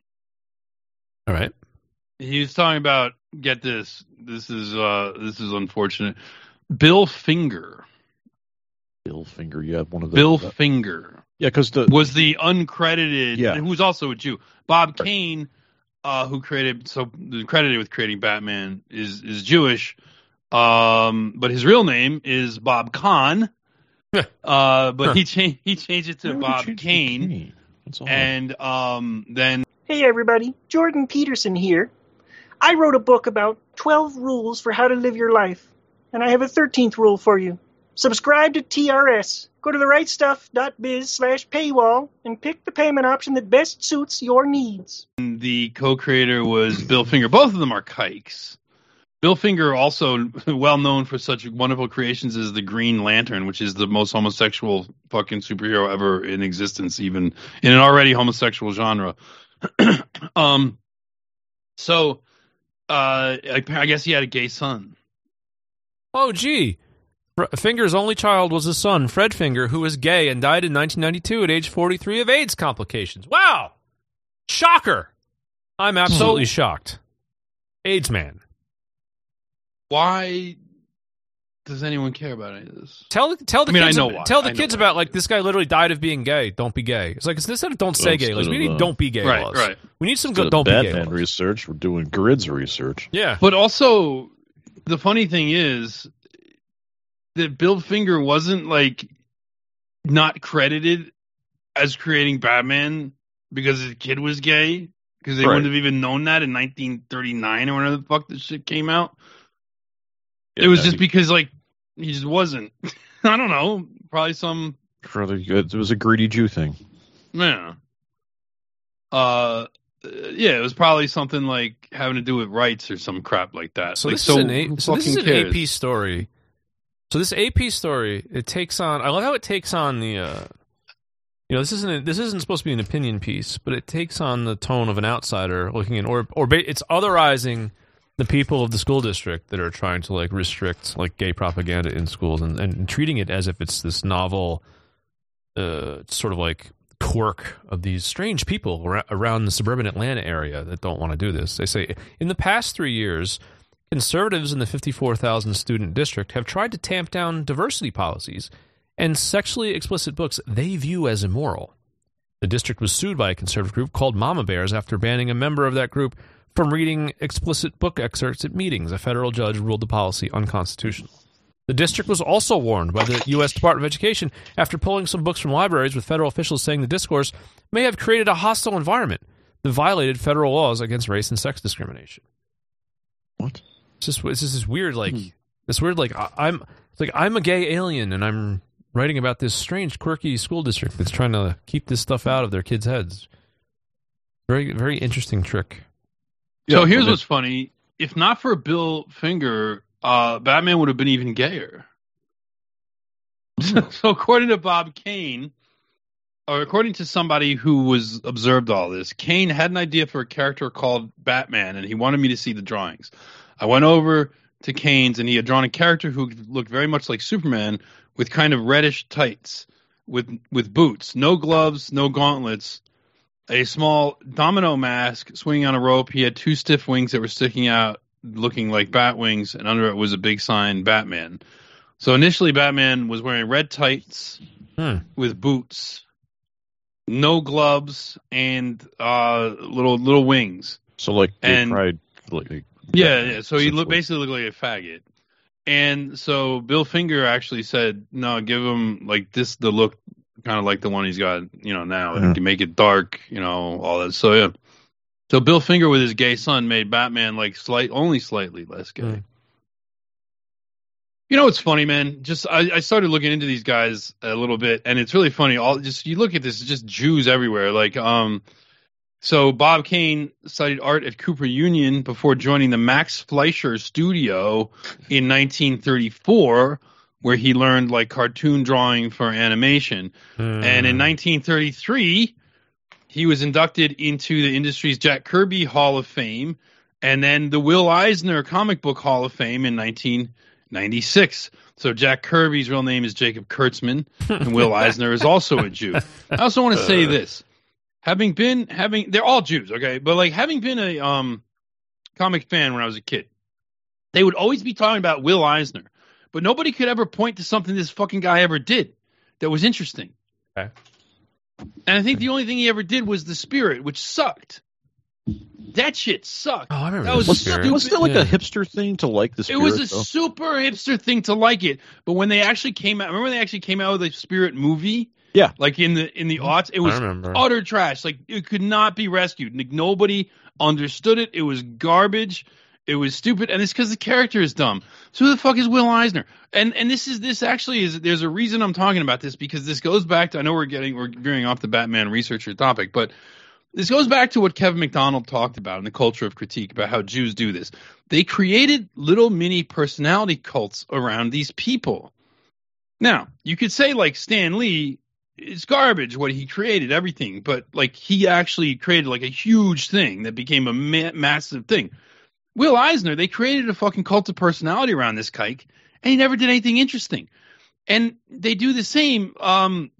Speaker 4: All right.
Speaker 9: He was talking about. Get this. This is uh. This is unfortunate. Bill Finger.
Speaker 8: Bill Finger, yeah, one of the
Speaker 9: Bill
Speaker 8: uh,
Speaker 9: Finger.
Speaker 8: Yeah, because the
Speaker 9: was the uncredited.
Speaker 8: Yeah.
Speaker 9: Who was also a Jew. Bob Kane, uh, who created so credited with creating Batman, is is Jewish. Um, but his real name is Bob Kahn. uh, but
Speaker 4: Huh.
Speaker 9: he changed he changed it to
Speaker 8: Why would
Speaker 9: Bob
Speaker 8: you change
Speaker 9: Kane,
Speaker 8: the Kane? That's all.
Speaker 9: and um, then
Speaker 11: Hey everybody, Jordan Peterson here. I wrote a book about twelve rules for how to live your life, and I have a thirteenth rule for you. Subscribe to T R S. Go to the right stuff dot biz slash paywall and pick the payment option that best suits your needs.
Speaker 9: the co-creator was Bill Finger. Both of them are kikes. Bill Finger also well known for such wonderful creations as the Green Lantern, which is the most homosexual fucking superhero ever in existence, even in an already homosexual genre. um, so uh, I, I guess he had a gay son.
Speaker 4: Oh, gee. Fr- Finger's only child was his son, Fred Finger, who was gay and died in nineteen ninety-two at age forty-three of AIDS complications. Wow! Shocker! I'm absolutely
Speaker 9: So-
Speaker 4: shocked. AIDS man.
Speaker 9: Why does anyone care about any of this?
Speaker 4: Tell the tell the
Speaker 9: I mean, I
Speaker 4: kids
Speaker 9: know
Speaker 4: ab-
Speaker 9: why.
Speaker 4: tell the
Speaker 9: I know
Speaker 4: kids
Speaker 9: why.
Speaker 4: about like this guy literally died of being gay. Don't be gay. It's like instead of don't say gay laws, we
Speaker 8: Instead
Speaker 4: need
Speaker 8: of, uh,
Speaker 4: don't be gay
Speaker 9: Right,
Speaker 4: laws.
Speaker 9: right.
Speaker 4: We need some
Speaker 8: Instead
Speaker 4: good
Speaker 8: of
Speaker 4: don't be gay
Speaker 8: Batman
Speaker 4: laws.
Speaker 8: research, we're doing Grid's research.
Speaker 4: Yeah.
Speaker 9: But also, the funny thing is that Bill Finger wasn't like not credited as creating Batman because his kid was gay, because they
Speaker 8: Right.
Speaker 9: wouldn't have even known that in nineteen thirty-nine or whenever the fuck this shit came out.
Speaker 8: Yeah,
Speaker 9: it was
Speaker 8: no,
Speaker 9: just
Speaker 8: he-
Speaker 9: because like he just wasn't. I don't know. Probably some
Speaker 8: Really good. It was a greedy Jew thing.
Speaker 9: yeah. Uh, yeah, it was probably something like having to do with rights or some crap like that.
Speaker 4: So
Speaker 9: like,
Speaker 4: this
Speaker 9: so
Speaker 4: is an
Speaker 9: who
Speaker 4: A, so this is
Speaker 9: fucking
Speaker 4: an
Speaker 9: cares?
Speaker 4: A P story. So this A P story, it takes on. I love how it takes on the. Uh, you know, this isn't this isn't supposed to be an opinion piece, but it takes on the tone of an outsider looking in, or or ba- it's otherizing the people of the school district that are trying to like restrict like gay propaganda in schools and, and treating it as if it's this novel, uh, sort of like quirk of these strange people ar- around the suburban Atlanta area that don't want to do this. They say in the past three years. Conservatives in the fifty-four thousand student district have tried to tamp down diversity policies and sexually explicit books they view as immoral. The district was sued by a conservative group called Mama Bears after banning a member of that group from reading explicit book excerpts at meetings. A federal judge ruled the policy unconstitutional. The district was also warned by the U S Department of Education after pulling some books from libraries, with federal officials saying the discourse may have created a hostile environment that violated federal laws against race and sex discrimination.
Speaker 8: What?
Speaker 4: It's just it's just this weird like this weird like I, I'm it's like I'm a gay alien and I'm writing about this strange quirky school district that's trying to keep this stuff out of their kids' heads. Very very interesting trick.
Speaker 9: So
Speaker 8: Yeah,
Speaker 9: here's
Speaker 8: but
Speaker 9: what's funny. If not for Bill Finger, uh, Batman would have been even gayer. so, so according to Bob Kane, or according to somebody who was observed all this, Kane had an idea for a character called Batman, and he wanted me to see the drawings. I went over to Kane's, and he had drawn a character who looked very much like Superman, with kind of reddish tights, with with boots, no gloves, no gauntlets, a small domino mask swinging on a rope. He had two stiff wings that were sticking out, looking like bat wings, and under it was a big sign, Batman. So initially, Batman was wearing red tights
Speaker 4: Hmm.
Speaker 9: with boots, no gloves, and uh, little little wings.
Speaker 8: So like gay
Speaker 9: And-
Speaker 8: pride Like,
Speaker 9: yeah, yeah. So he look, basically looked like a faggot. And so Bill Finger actually said, no, give him like this, the look kind of like the one he's got, you know, now.
Speaker 8: Yeah.
Speaker 9: And can make it dark, you know, all that. So, yeah. So Bill Finger with his gay son made Batman like slight, only slightly less gay.
Speaker 4: Mm.
Speaker 9: You know what's funny, man? Just I, I started looking into these guys a little bit, and it's really funny. All just you look at this, it's just Jews everywhere. Like, um, so Bob Kane studied art at Cooper Union before joining the Max Fleischer Studio in nineteen thirty-four, where he learned like cartoon drawing for animation. Mm. And in nineteen thirty-three, he was inducted into the industry's Jack Kirby Hall of Fame, and then the Will Eisner Comic Book Hall of Fame in nineteen ninety-six. So Jack Kirby's real name is Jacob Kurtzman, and Will Eisner is also a Jew. I also want to say this. Having been, having, they're all Jews, okay? But like having been a um, comic fan when I was a kid, they would always be talking about Will Eisner, but nobody could ever point to something this fucking guy ever did that was interesting.
Speaker 4: Okay.
Speaker 9: And I think the only thing he ever did was The Spirit, which sucked. That shit sucked.
Speaker 4: Oh, I remember
Speaker 9: that was
Speaker 8: was,
Speaker 9: stupid.
Speaker 8: was that like yeah. a hipster thing to like The Spirit?
Speaker 9: It was a
Speaker 8: though?
Speaker 9: super hipster thing to like it. But when they actually came out, remember when they actually came out with the Spirit movie?
Speaker 8: Yeah.
Speaker 9: Like in the in the aughts, it was utter trash. Like it could not be rescued. Like nobody understood it. It was garbage. It was stupid, and it's because the character is dumb. So who the fuck is Will Eisner? And and this is this actually is there's a reason I'm talking about this, because this goes back to, I know we're getting we're veering off the Batman researcher topic, but this goes back to what Kevin McDonald talked about in the Culture of Critique about how Jews do this. They created little mini personality cults around these people. Now, you could say like Stan Lee, it's garbage what he created, everything, but like he actually created like a huge thing that became a ma- massive thing. Will Eisner, they created a fucking cult of personality around this kike, and he never did anything interesting. And they do the same. Um,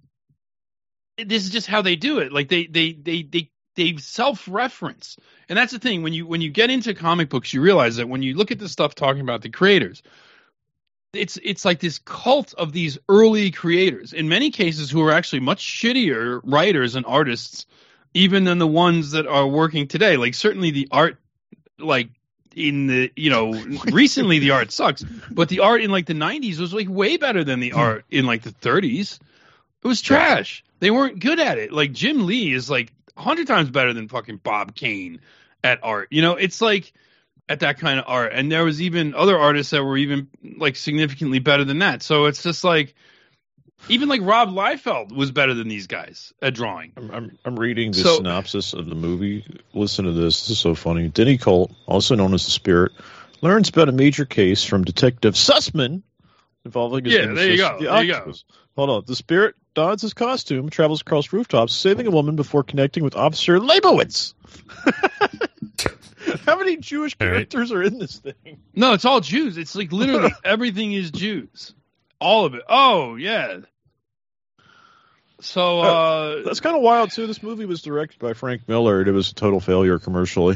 Speaker 9: this is just how they do it. Like they they they they they self-reference, and that's the thing. When you when you get into comic books, you realize that when you look at this stuff talking about the creators, it's it's like this cult of these early creators. In many cases, who are actually much shittier writers and artists, even than the ones that are working today. Like certainly the art, like. In the, you know, recently the art sucks, but the art in like the nineties was like way better than the art in like the thirties. It was trash. They weren't good at it. Like Jim Lee is like a hundred times better than fucking Bob Kane at art. You know, it's like at that kind of art. And there was even other artists that were even like significantly better than that. So it's just like, even like Rob Liefeld was better than these guys at drawing.
Speaker 8: I'm I'm, I'm reading the
Speaker 9: So-
Speaker 8: synopsis of the movie. Listen to this. This is so funny. Denny Colt, also known as the Spirit, learns about a major case from Detective Sussman involving his
Speaker 9: Yeah, there you
Speaker 8: nemesis,
Speaker 9: go.
Speaker 8: the
Speaker 9: There you go.
Speaker 8: Octopus. Hold on. The Spirit dons his costume, travels across rooftops, saving a woman before connecting with Officer Leibowitz. How many Jewish
Speaker 4: All right.
Speaker 8: characters are in this thing?
Speaker 9: No, it's all Jews. It's like literally everything is Jews. All of it. Oh, yeah. So, uh,
Speaker 8: That's kind of wild, too. This movie was directed by Frank Miller, and it was a total failure commercially.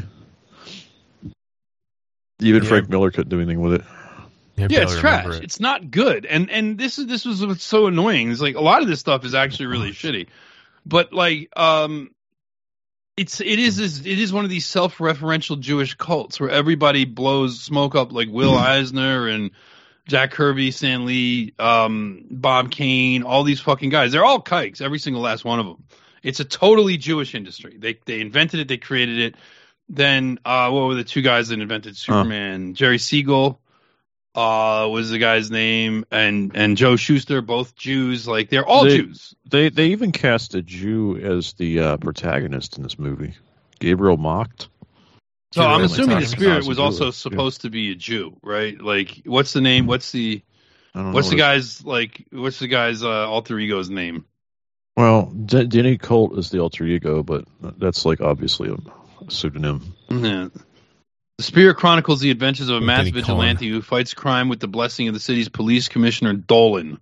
Speaker 8: Even
Speaker 4: Yeah.
Speaker 8: Frank Miller couldn't do anything with it.
Speaker 4: Yeah,
Speaker 9: yeah, it's
Speaker 4: barely
Speaker 9: trash.
Speaker 4: remember it.
Speaker 9: It's not good. And and this is this was what's so annoying. It's like a lot of this stuff is actually really shitty. But like um it's it is is- it is one of these self-referential Jewish cults where everybody blows smoke up like Will Eisner and Jack Kirby, Stan Lee, um, Bob Kane, all these fucking guys. They're all kikes, every single last one of them. It's a totally Jewish industry. They they invented it, they created it. Then uh, what were the two guys that invented Superman? Jerry Siegel uh, was the guy's name, and and Joe Shuster, both Jews. Like they're all
Speaker 8: They-
Speaker 9: Jews.
Speaker 8: They they even cast a Jew as the uh, protagonist in this movie, Gabriel Macht.
Speaker 9: So
Speaker 4: Jew,
Speaker 9: I'm
Speaker 4: like
Speaker 9: assuming the
Speaker 4: talking
Speaker 9: spirit
Speaker 8: about
Speaker 9: was
Speaker 8: Jew,
Speaker 9: also
Speaker 8: yeah.
Speaker 9: supposed to be a Jew, right? Like what's the name? What's the
Speaker 8: I don't
Speaker 9: what's
Speaker 8: know
Speaker 9: the
Speaker 8: what
Speaker 9: guy's like? What's the guy's uh, alter ego's name?
Speaker 8: it's- Well, D- Denny Colt is the alter ego, but that's like obviously a, a pseudonym.
Speaker 9: Yeah. The Spirit chronicles the adventures of a
Speaker 4: With
Speaker 9: mass
Speaker 4: Danny
Speaker 9: vigilante who fights crime with the blessing of the city's police commissioner Dolan.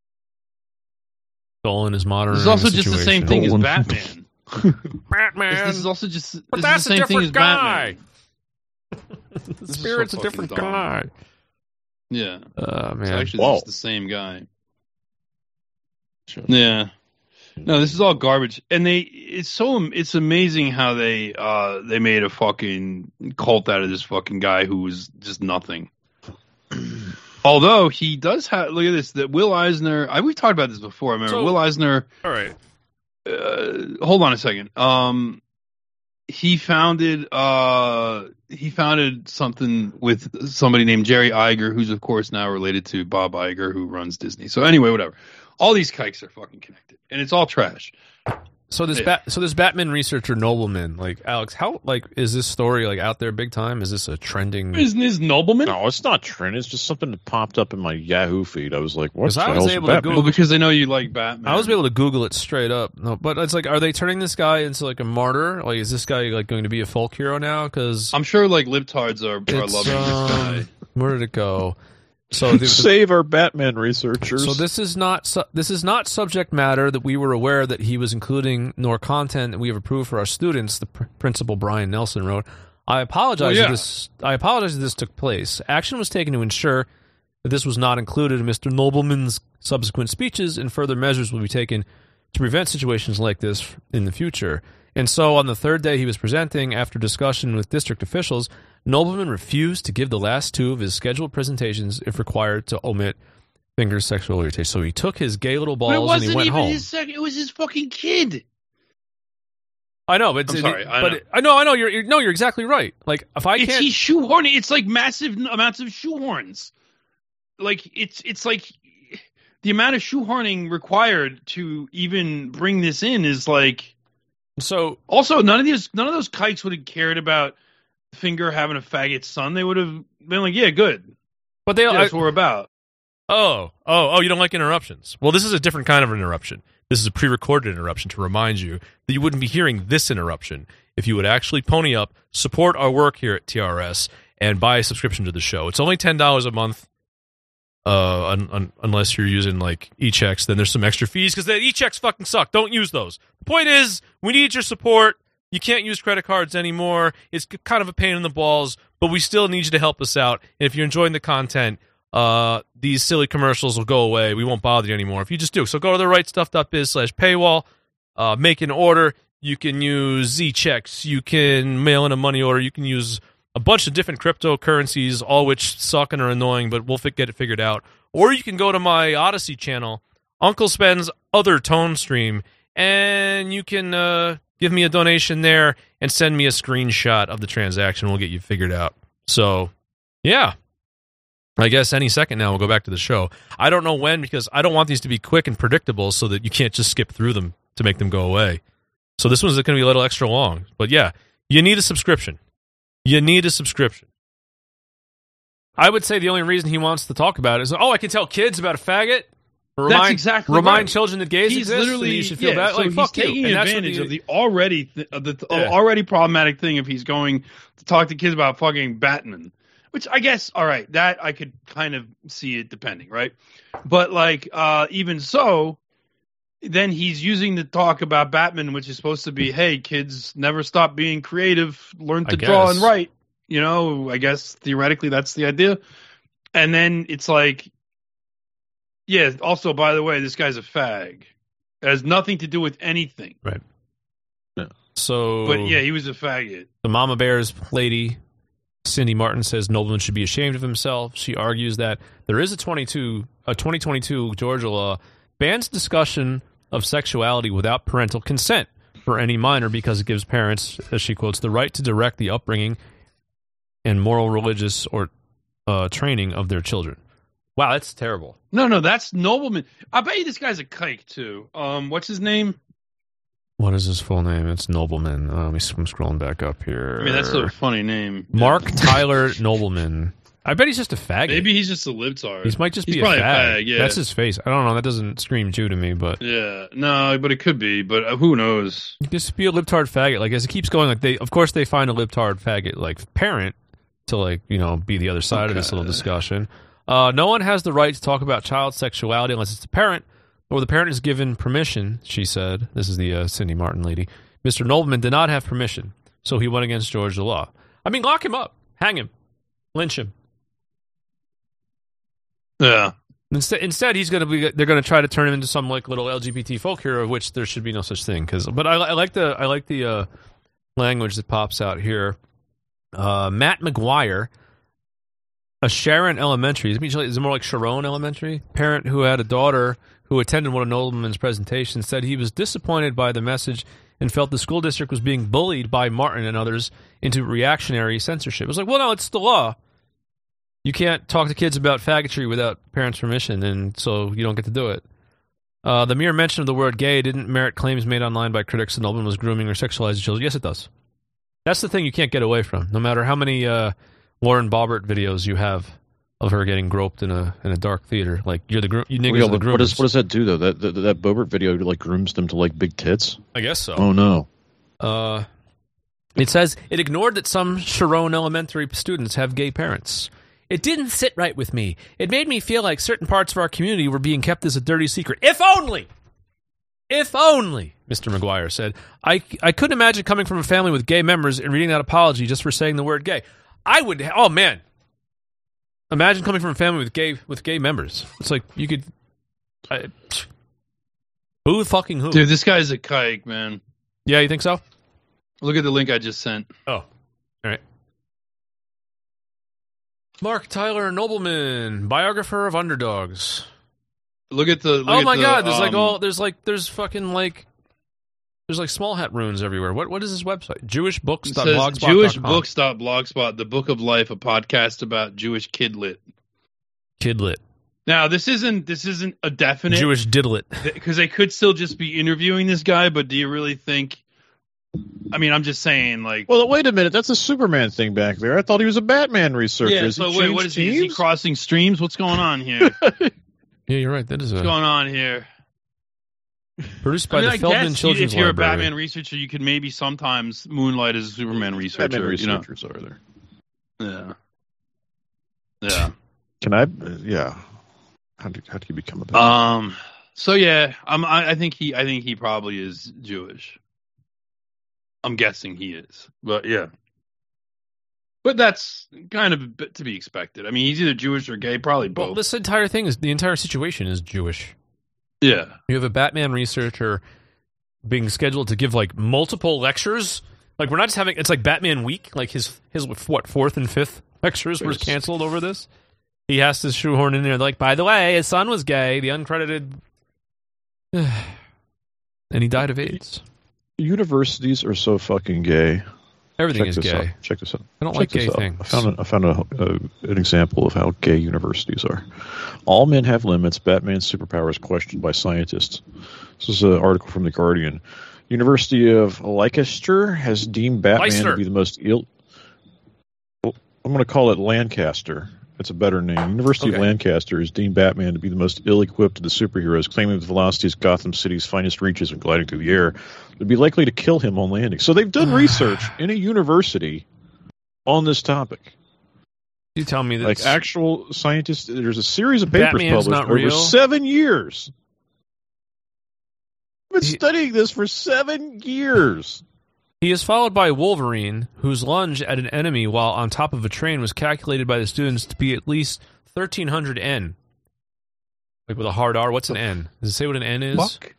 Speaker 4: Dolan is modern.
Speaker 9: This is also just the same thing as
Speaker 8: Dolan.
Speaker 9: Batman.
Speaker 4: Batman.
Speaker 9: This, this is also just this
Speaker 4: but
Speaker 9: is
Speaker 4: that's
Speaker 9: the same
Speaker 4: a
Speaker 9: thing as
Speaker 4: different guy.
Speaker 9: Batman.
Speaker 4: The
Speaker 9: This is so
Speaker 4: spirit's a
Speaker 9: fucking
Speaker 4: different
Speaker 9: dumb.
Speaker 4: guy.
Speaker 9: Yeah,
Speaker 4: Uh,
Speaker 9: it's
Speaker 4: man.
Speaker 9: actually
Speaker 8: Whoa.
Speaker 9: just the same guy. Yeah. No, this is all garbage, and they it's so it's amazing how they uh they made a fucking cult out of this fucking guy who was just nothing. Although he does have, look at this, that Will Eisner. I we've talked about this before. I remember
Speaker 4: So-
Speaker 9: Will Eisner.
Speaker 4: All right.
Speaker 9: Uh, hold on a second. Um, he founded uh he founded something with somebody named Jerry Iger, who's of course now related to Bob Iger, who runs Disney. So anyway, whatever. All these kikes are fucking connected, and it's all trash.
Speaker 4: So this
Speaker 9: Yeah.
Speaker 4: Bat, so this Batman researcher Nobleman, like Alex, how like is this story like out there big time? Is this a trending?
Speaker 9: Isn't this Nobleman?
Speaker 8: No, it's not trend. It's just something that popped up in my Yahoo feed. I was like, what
Speaker 4: 'Cause
Speaker 8: the
Speaker 4: I was
Speaker 8: hell's
Speaker 4: able to
Speaker 8: Batman?
Speaker 9: Well, because they know you like Batman.
Speaker 4: I was able to Google it straight up. No, but it's like, are they turning this guy into like a martyr? Like, is this guy like going to be a folk hero now? Because
Speaker 9: I'm sure like libtards are, are
Speaker 4: It's,
Speaker 9: loving this guy.
Speaker 4: um, where did it go? So the,
Speaker 8: Save our Batman researchers.
Speaker 4: So this is not su- this is not subject matter that we were aware that he was including, nor content that we have approved for our students. The pr- principal Brian Nelson wrote. I apologize.
Speaker 9: Well, yeah.
Speaker 4: that this I apologize that this took place. Action was taken to ensure that this was not included in Mister Nobleman's subsequent speeches, and further measures will be taken to prevent situations like this in the future. And so on the third day he was presenting, after discussion with district officials, Nobleman refused to give the last two of his scheduled presentations if required to omit Finger's sexual orientation. So he took his gay little
Speaker 9: But it
Speaker 4: balls and he
Speaker 9: wasn't
Speaker 4: went
Speaker 9: even
Speaker 4: home.
Speaker 9: his second. It was his fucking kid.
Speaker 4: I know, but
Speaker 9: I'm
Speaker 4: it's,
Speaker 9: sorry,
Speaker 4: it-
Speaker 9: I
Speaker 4: but
Speaker 9: know.
Speaker 4: it- I know, I know. You're, you're no, you're exactly right. Like if I
Speaker 9: It's
Speaker 4: can't,
Speaker 9: he's shoehorning. It's like massive amounts of shoehorns. Like it's it's like the amount of shoehorning required to even bring this in is like.
Speaker 4: So
Speaker 9: also, none of these none of those kikes would have cared about Finger having a faggot son. They would have been like, yeah, good.
Speaker 4: but they
Speaker 9: Yeah,
Speaker 4: I-
Speaker 9: that's what we're about.
Speaker 3: Oh, oh, oh, you don't like interruptions. Well, this is a different kind of interruption. This is a pre-recorded interruption to remind you that you wouldn't be hearing this interruption if you would actually pony up, support our work here at T R S, and buy a subscription to the show. It's only ten dollars a month, uh, un- un- unless you're using, like, e-checks. Then there's some extra fees, because the e-checks fucking suck. Don't use those. The point is, we need your support. You can't use credit cards anymore. It's kind of a pain in the balls, but we still need you to help us out. And if you're enjoying the content, uh, these silly commercials will go away. We won't bother you anymore if you just do. So go to the right stuff dot biz slash paywall, uh, make an order. You can use Z-checks. You can mail in a money order. You can use a bunch of different cryptocurrencies, all which suck and are annoying, but we'll fi- get it figured out. Or you can go to my Odyssey channel, Uncle Spen's Other Tone Stream, and you can uh, give me a donation there and send me a screenshot of the transaction. We'll get you figured out. So, yeah. I guess any second now we'll go back to the show. I don't know when, because I don't want these to be quick and predictable so that you can't just skip through them to make them go away. So this one's going to be a little extra long. But yeah, you need a subscription. You need a subscription.
Speaker 4: I would say the only reason he wants to talk about it is, oh, I can tell kids about a faggot. Remind,
Speaker 9: That's exactly
Speaker 4: remind
Speaker 9: right.
Speaker 4: children that gays
Speaker 9: He's
Speaker 4: exist. and
Speaker 9: literally
Speaker 4: you should feel
Speaker 9: yeah,
Speaker 4: bad.
Speaker 9: so
Speaker 4: Like
Speaker 9: he's
Speaker 4: fuck you.
Speaker 9: taking
Speaker 4: And that's what
Speaker 9: advantage
Speaker 4: the-
Speaker 9: of the already th- of the th-
Speaker 4: Yeah.
Speaker 9: already problematic thing if he's going to talk to kids about fucking Batman, which I guess all right, that I could kind of see it depending, right? But like uh, even so, then he's using the talk about Batman, which is supposed to be, hey, kids, never stop being creative, learn
Speaker 4: I
Speaker 9: to draw and
Speaker 4: guess.
Speaker 9: write. You know, I guess theoretically that's the idea. And then it's like, yeah, also, by the way, this guy's a fag. It has nothing to do with anything.
Speaker 4: Right. So,
Speaker 9: But yeah, he was a faggot.
Speaker 4: the Mama Bears lady, Cindy Martin, says Nobleman should be ashamed of himself. She argues that there is a twenty-two, a twenty twenty-two Georgia law bans discussion of sexuality without parental consent for any minor because it gives parents, as she quotes, the right to direct the upbringing and moral, religious, or uh, training of their children. Wow, that's terrible.
Speaker 9: No, no, that's Nobleman. I bet you this guy's a kike, too. Um, what's his name?
Speaker 4: What is his full name? It's Nobleman. Uh, let me, I'm scrolling back up here.
Speaker 9: I mean, that's a funny name.
Speaker 4: Mark Tyler Nobleman. I bet he's just a faggot.
Speaker 9: Maybe he's just a libtard.
Speaker 4: He might just
Speaker 9: He's
Speaker 4: be a
Speaker 9: probably
Speaker 4: fag.
Speaker 9: fag, yeah.
Speaker 4: That's his face. I don't know. That doesn't scream Jew to me, but
Speaker 9: Yeah, no, but it could be. But uh, who knows?
Speaker 4: just be a libtard faggot. Like as it keeps going, like they, of course, they find a libtard faggot like parent to like you know be the other side of this little discussion. Uh, no one has the right to talk about child sexuality unless it's the parent or the parent is given permission. She said, "This is the uh, Cindy Martin lady." Mister Nobleman did not have permission, so he went against Georgia law. I mean, lock him up, hang him, lynch him.
Speaker 9: Yeah.
Speaker 4: Instead, instead, he's going to be. They're going to try to turn him into some like little L G B T folk hero, of which there should be no such thing. Because, but I, I like the I like the uh, language that pops out here. Uh, Matt McGuire, a Sharon Elementary. Is it more like Sharon Elementary? Parent who had a daughter who attended one of Nobleman's presentations said he was disappointed by the message and felt the school district was being bullied by Martin and others into reactionary censorship. It was like, well, no, it's the law. You can't talk to kids about faggotry without parents' permission, and so you don't get to do it. Uh, the mere mention of the word gay didn't merit claims made online by critics that Nobleman was grooming or sexualizing children. Yes, it does. That's the thing you can't get away from, no matter how many uh, Lauren Boebert videos you have of her getting groped in a in a dark theater. Like, you're the gro- you niggas
Speaker 8: yeah,
Speaker 4: are the groomers.
Speaker 8: What does, what does that do, though? That, that, that Boebert video like grooms them to like big tits?
Speaker 4: I guess so.
Speaker 8: Oh, no.
Speaker 4: Uh, it says, it ignored that some Sharon Elementary students have gay parents. It didn't sit right with me. It made me feel like certain parts of our community were being kept as a dirty secret. If only! If only, Mister McGuire said. I, I couldn't imagine coming from a family with gay members and reading that apology just for saying the word gay. I would, oh man. Imagine coming from a family with gay with gay members. It's like, you could, I, who fucking who?
Speaker 9: Dude, this guy's a kike, man.
Speaker 4: Yeah, you think so?
Speaker 9: Look at the link I just sent.
Speaker 4: Oh, all right. Mark Tyler Nobleman, biographer of underdogs.
Speaker 9: Look at the. Look
Speaker 4: oh
Speaker 9: at
Speaker 4: my
Speaker 9: the,
Speaker 4: god! There's
Speaker 9: um,
Speaker 4: like all. There's like. There's fucking like. There's like small hat runes everywhere. What What is this website? Jewish Books.
Speaker 9: It says Jewish Books. Blogspot. The Book of Life, a podcast about Jewish kidlit.
Speaker 4: Kidlit.
Speaker 9: Now this isn't. This isn't a definite
Speaker 4: Jewish diddlet,
Speaker 9: because they could still just be interviewing this guy. But do you really think? I mean, I'm just saying, like.
Speaker 8: Well, wait a minute. That's a Superman thing back there. I thought he was a Batman researcher.
Speaker 9: Yeah.
Speaker 8: Is
Speaker 9: So
Speaker 8: he
Speaker 9: wait, what is he? Is he
Speaker 8: teams?
Speaker 9: crossing streams? What's going on here?
Speaker 4: Yeah, you're right. That is a,
Speaker 9: What's going on here?
Speaker 4: Produced by
Speaker 9: I mean,
Speaker 4: the
Speaker 9: I
Speaker 4: Feldman
Speaker 9: guess
Speaker 4: Children's
Speaker 9: if you're
Speaker 4: Library.
Speaker 9: a Batman researcher, you could maybe sometimes moonlight as a Superman researcher.
Speaker 8: Batman
Speaker 9: you know?
Speaker 8: researchers are there.
Speaker 9: Yeah. Yeah.
Speaker 8: Can I? Uh, yeah. How do how do you become a Batman?
Speaker 9: Um. So yeah, um, I, I think he, I think he probably is Jewish. I'm guessing he is, but yeah. But that's kind of a bit to be expected. I mean, he's either Jewish or gay, probably both.
Speaker 4: Well, this entire thing is the entire situation is Jewish.
Speaker 9: Yeah.
Speaker 4: You have a Batman researcher being scheduled to give like multiple lectures. Like, we're not just having, it's like Batman week. Like his his what fourth and fifth lectures were canceled over this. He has to shoehorn in there like, by the way, his son was gay. The uncredited, and he died of AIDS.
Speaker 8: Universities are so fucking gay.
Speaker 4: Everything
Speaker 8: Check
Speaker 4: is
Speaker 8: this
Speaker 4: gay.
Speaker 8: Out. Check this out.
Speaker 4: I don't
Speaker 8: Check
Speaker 4: like
Speaker 8: this
Speaker 4: gay
Speaker 8: out.
Speaker 4: things.
Speaker 8: I found, a, I found a, a, an example of how gay universities are. All men have limits. Batman's superpower is questioned by scientists. This is an article from The Guardian. University of Leicester has deemed Batman
Speaker 4: Leicester.
Speaker 8: to be the most ill... Well, I'm going to call it Lancaster. It's a better name. University
Speaker 4: Okay.
Speaker 8: of Lancaster has deemed Batman to be the most ill-equipped of the superheroes, claiming that the velocities of Gotham City's finest reaches when gliding through the air would be likely to kill him on landing. So they've done research in a university on this topic.
Speaker 4: You tell me that
Speaker 8: Like actual scientists, there's a series of papers
Speaker 4: Batman's
Speaker 8: published
Speaker 4: not
Speaker 8: over
Speaker 4: real?
Speaker 8: seven years. I've been
Speaker 4: He-
Speaker 8: studying this for seven years.
Speaker 4: he is followed by Wolverine, whose lunge at an enemy while on top of a train was calculated by the students to be at least thirteen hundred N. Like with a hard R. What's an N? Does it say what an N is?
Speaker 8: Fuck.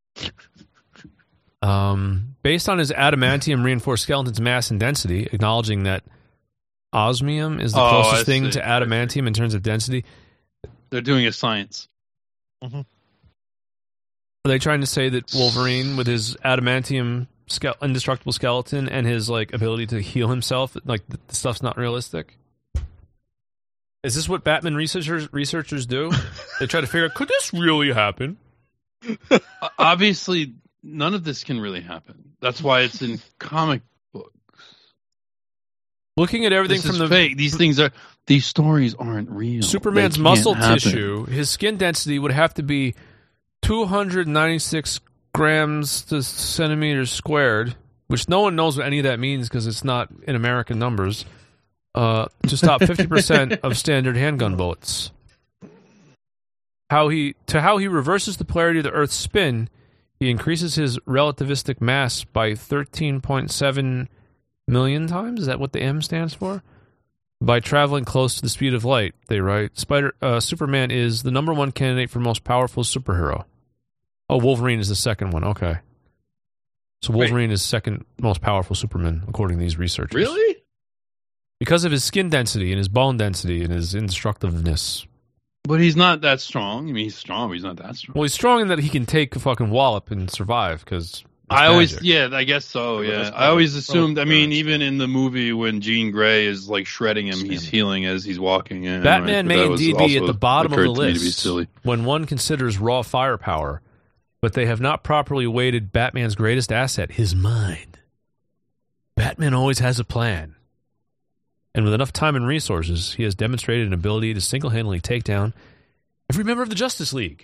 Speaker 4: Um, based on his adamantium reinforced skeleton's mass and density, acknowledging that osmium is the
Speaker 9: Oh,
Speaker 4: closest
Speaker 9: I
Speaker 4: thing
Speaker 9: see.
Speaker 4: to adamantium in terms of density.
Speaker 9: They're doing a science.
Speaker 4: Are they trying to say that Wolverine, with his adamantium ske- indestructible skeleton and his like ability to heal himself, like the, the stuff's not realistic? Is this what Batman researchers researchers do? They try to figure out, could this really happen?
Speaker 9: Uh, Obviously, none of this can really happen. That's why it's in comic books.
Speaker 4: Looking at everything
Speaker 9: This
Speaker 4: from
Speaker 9: is
Speaker 4: the
Speaker 9: fake. These things are. These stories aren't real.
Speaker 4: Superman's
Speaker 9: They can't
Speaker 4: muscle
Speaker 9: happen.
Speaker 4: tissue, his skin density would have to be two hundred ninety-six grams to centimeters squared, which no one knows what any of that means because it's not in American numbers, uh, to stop fifty percent of standard handgun bullets. How he to how he reverses the polarity of the Earth's spin, he increases his relativistic mass by thirteen point seven million times. Is that what the M stands for? by traveling close to the speed of light. They write, Spider uh, Superman is the number one candidate for most powerful superhero. Oh, Wolverine is the second one. Okay. So Wolverine Wait. is second most powerful Superman, according to these researchers.
Speaker 9: Really?
Speaker 4: Because of his skin density and his bone density and his indestructiveness.
Speaker 9: But he's not that strong. I mean, he's strong, but he's not that strong.
Speaker 4: Well, he's strong in that he can take a fucking wallop and survive, because
Speaker 9: I always, magic. yeah, I guess so, yeah. I always assumed, I mean, even in the movie when Jean Grey is, like, shredding him, he's healing as he's walking in.
Speaker 4: Batman
Speaker 9: right?
Speaker 4: may indeed be at the bottom of the list
Speaker 9: silly.
Speaker 4: when one considers raw firepower, but they have not properly weighted Batman's greatest asset, his mind. Batman always has a plan. And with enough time and resources, he has demonstrated an ability to single-handedly take down every member of the Justice League.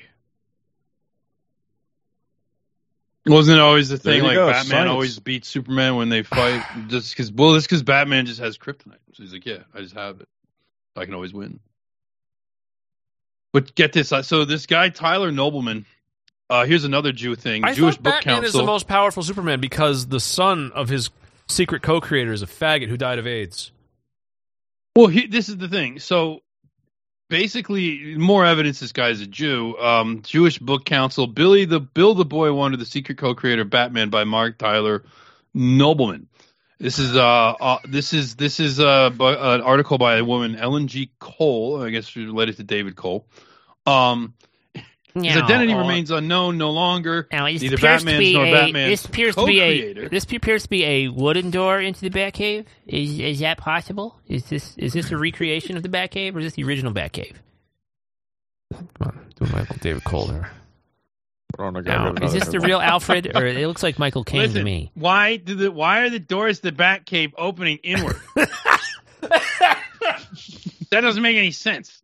Speaker 9: Wasn't it always the thing, like
Speaker 8: go,
Speaker 9: Batman
Speaker 8: science.
Speaker 9: always beats Superman when they fight? just because, well, that's because Batman just has kryptonite. So he's like, yeah, I just have it. I can always win. But get this. So this guy, Tyler Nobleman, uh, here's another Jew thing.
Speaker 4: I
Speaker 9: Jewish
Speaker 4: thought
Speaker 9: Book
Speaker 4: Batman
Speaker 9: Council.
Speaker 4: is the most powerful Superman because the son of his secret co-creator is a faggot who died of AIDS.
Speaker 9: Well, he, this is the thing. So basically, more evidence this guy's a Jew. Um, Jewish Book Council, Billy the Bill the Boy Wonder, the secret co-creator of Batman by Mark Tyler Nobleman. This is uh, uh this is this is uh by, uh, an article by a woman, Ellen G. Cole. I guess she's related to David Cole. Um, his
Speaker 12: No.
Speaker 9: identity remains unknown no longer.
Speaker 12: Now, this
Speaker 9: Neither
Speaker 12: appears to
Speaker 9: Batman's
Speaker 12: be
Speaker 9: nor
Speaker 12: a
Speaker 9: Batman's
Speaker 12: this appears to be a
Speaker 9: co-creator.
Speaker 12: this appears to be a wooden door into the Batcave. Is is that possible? Is this is this a recreation of the Batcave, or is this the original Batcave?
Speaker 4: Come on, do Michael David Cole there.
Speaker 12: Now, is this the real Alfred, or it looks like Michael Caine
Speaker 9: Listen,
Speaker 12: to me?
Speaker 9: Why do the why are the doors to the Batcave opening inward? That doesn't make any sense.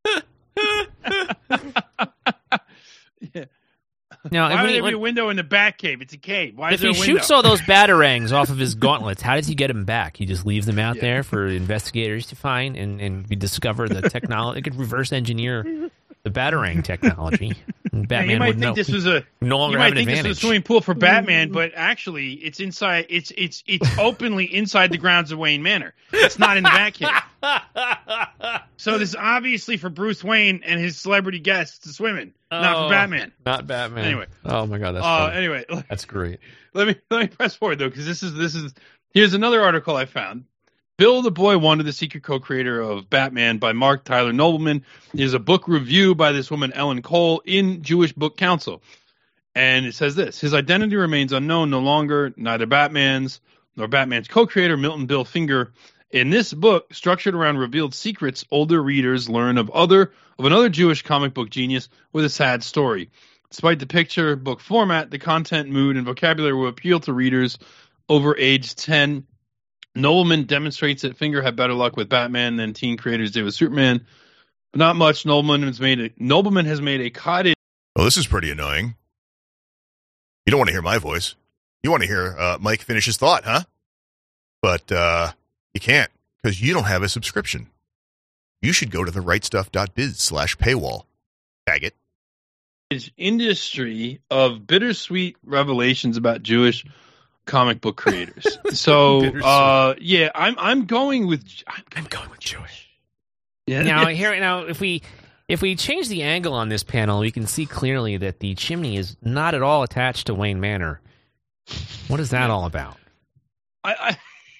Speaker 9: Yeah.
Speaker 12: Now,
Speaker 9: why
Speaker 12: when
Speaker 9: would
Speaker 12: he-
Speaker 9: there be
Speaker 12: when-
Speaker 9: a window in the Batcave? It's a cave. Why
Speaker 12: If
Speaker 9: is there
Speaker 12: he
Speaker 9: a window?
Speaker 12: shoots all those batarangs off of his gauntlets, how does he get them back? He just leaves them out
Speaker 9: Yeah.
Speaker 12: there for investigators to find and, and we discover the technology. It could reverse engineer the batarang technology. And
Speaker 9: Yeah,
Speaker 12: Batman
Speaker 9: you might
Speaker 12: would
Speaker 9: think
Speaker 12: know.
Speaker 9: this was a
Speaker 12: no longer
Speaker 9: you
Speaker 12: have
Speaker 9: might
Speaker 12: an
Speaker 9: think
Speaker 12: advantage.
Speaker 9: this was a swimming pool for Batman, but actually it's inside. It's it's it's openly inside the grounds of Wayne Manor. It's not in the Batcave. So this is obviously for Bruce Wayne and his celebrity guests to swim in, not
Speaker 4: Oh,
Speaker 9: for Batman.
Speaker 4: Not Batman.
Speaker 9: Anyway.
Speaker 4: Oh my god, that's
Speaker 9: Uh,
Speaker 4: funny.
Speaker 9: anyway,
Speaker 4: That's great.
Speaker 9: let me let me press forward though, because this is this is here's another article I found. Bill the Boy Wonder, the secret co-creator of Batman by Mark Tyler Nobleman, is a book review by this woman Ellen Cole in Jewish Book Council, and it says this: his identity remains unknown no longer. Neither Batman's nor Batman's co-creator Milton Bill Finger. In this book, structured around revealed secrets, older readers learn of other of another Jewish comic book genius with a sad story. Despite the picture book format, the content, mood, and vocabulary will appeal to readers over age ten. Nobleman demonstrates that Finger had better luck with Batman than teen creators did with Superman, but not much. Nobleman has made a, Nobleman has made a cottage.
Speaker 10: Well, this is pretty annoying. You don't want to hear my voice. You want to hear uh, Mike finish his thought, huh? But uh, you can't, because you don't have a subscription. You should go to the right stuff dot biz slash paywall. Faggot.
Speaker 9: Industry of bittersweet revelations about Jewish comic book creators. So, uh, yeah, I'm I'm going with I'm,
Speaker 4: I'm going with Jewish.
Speaker 9: Yeah.
Speaker 12: Now, here, now, if we if we change the angle on this panel, we can see clearly that the chimney is not at all attached to Wayne Manor. What is that all about?
Speaker 9: I,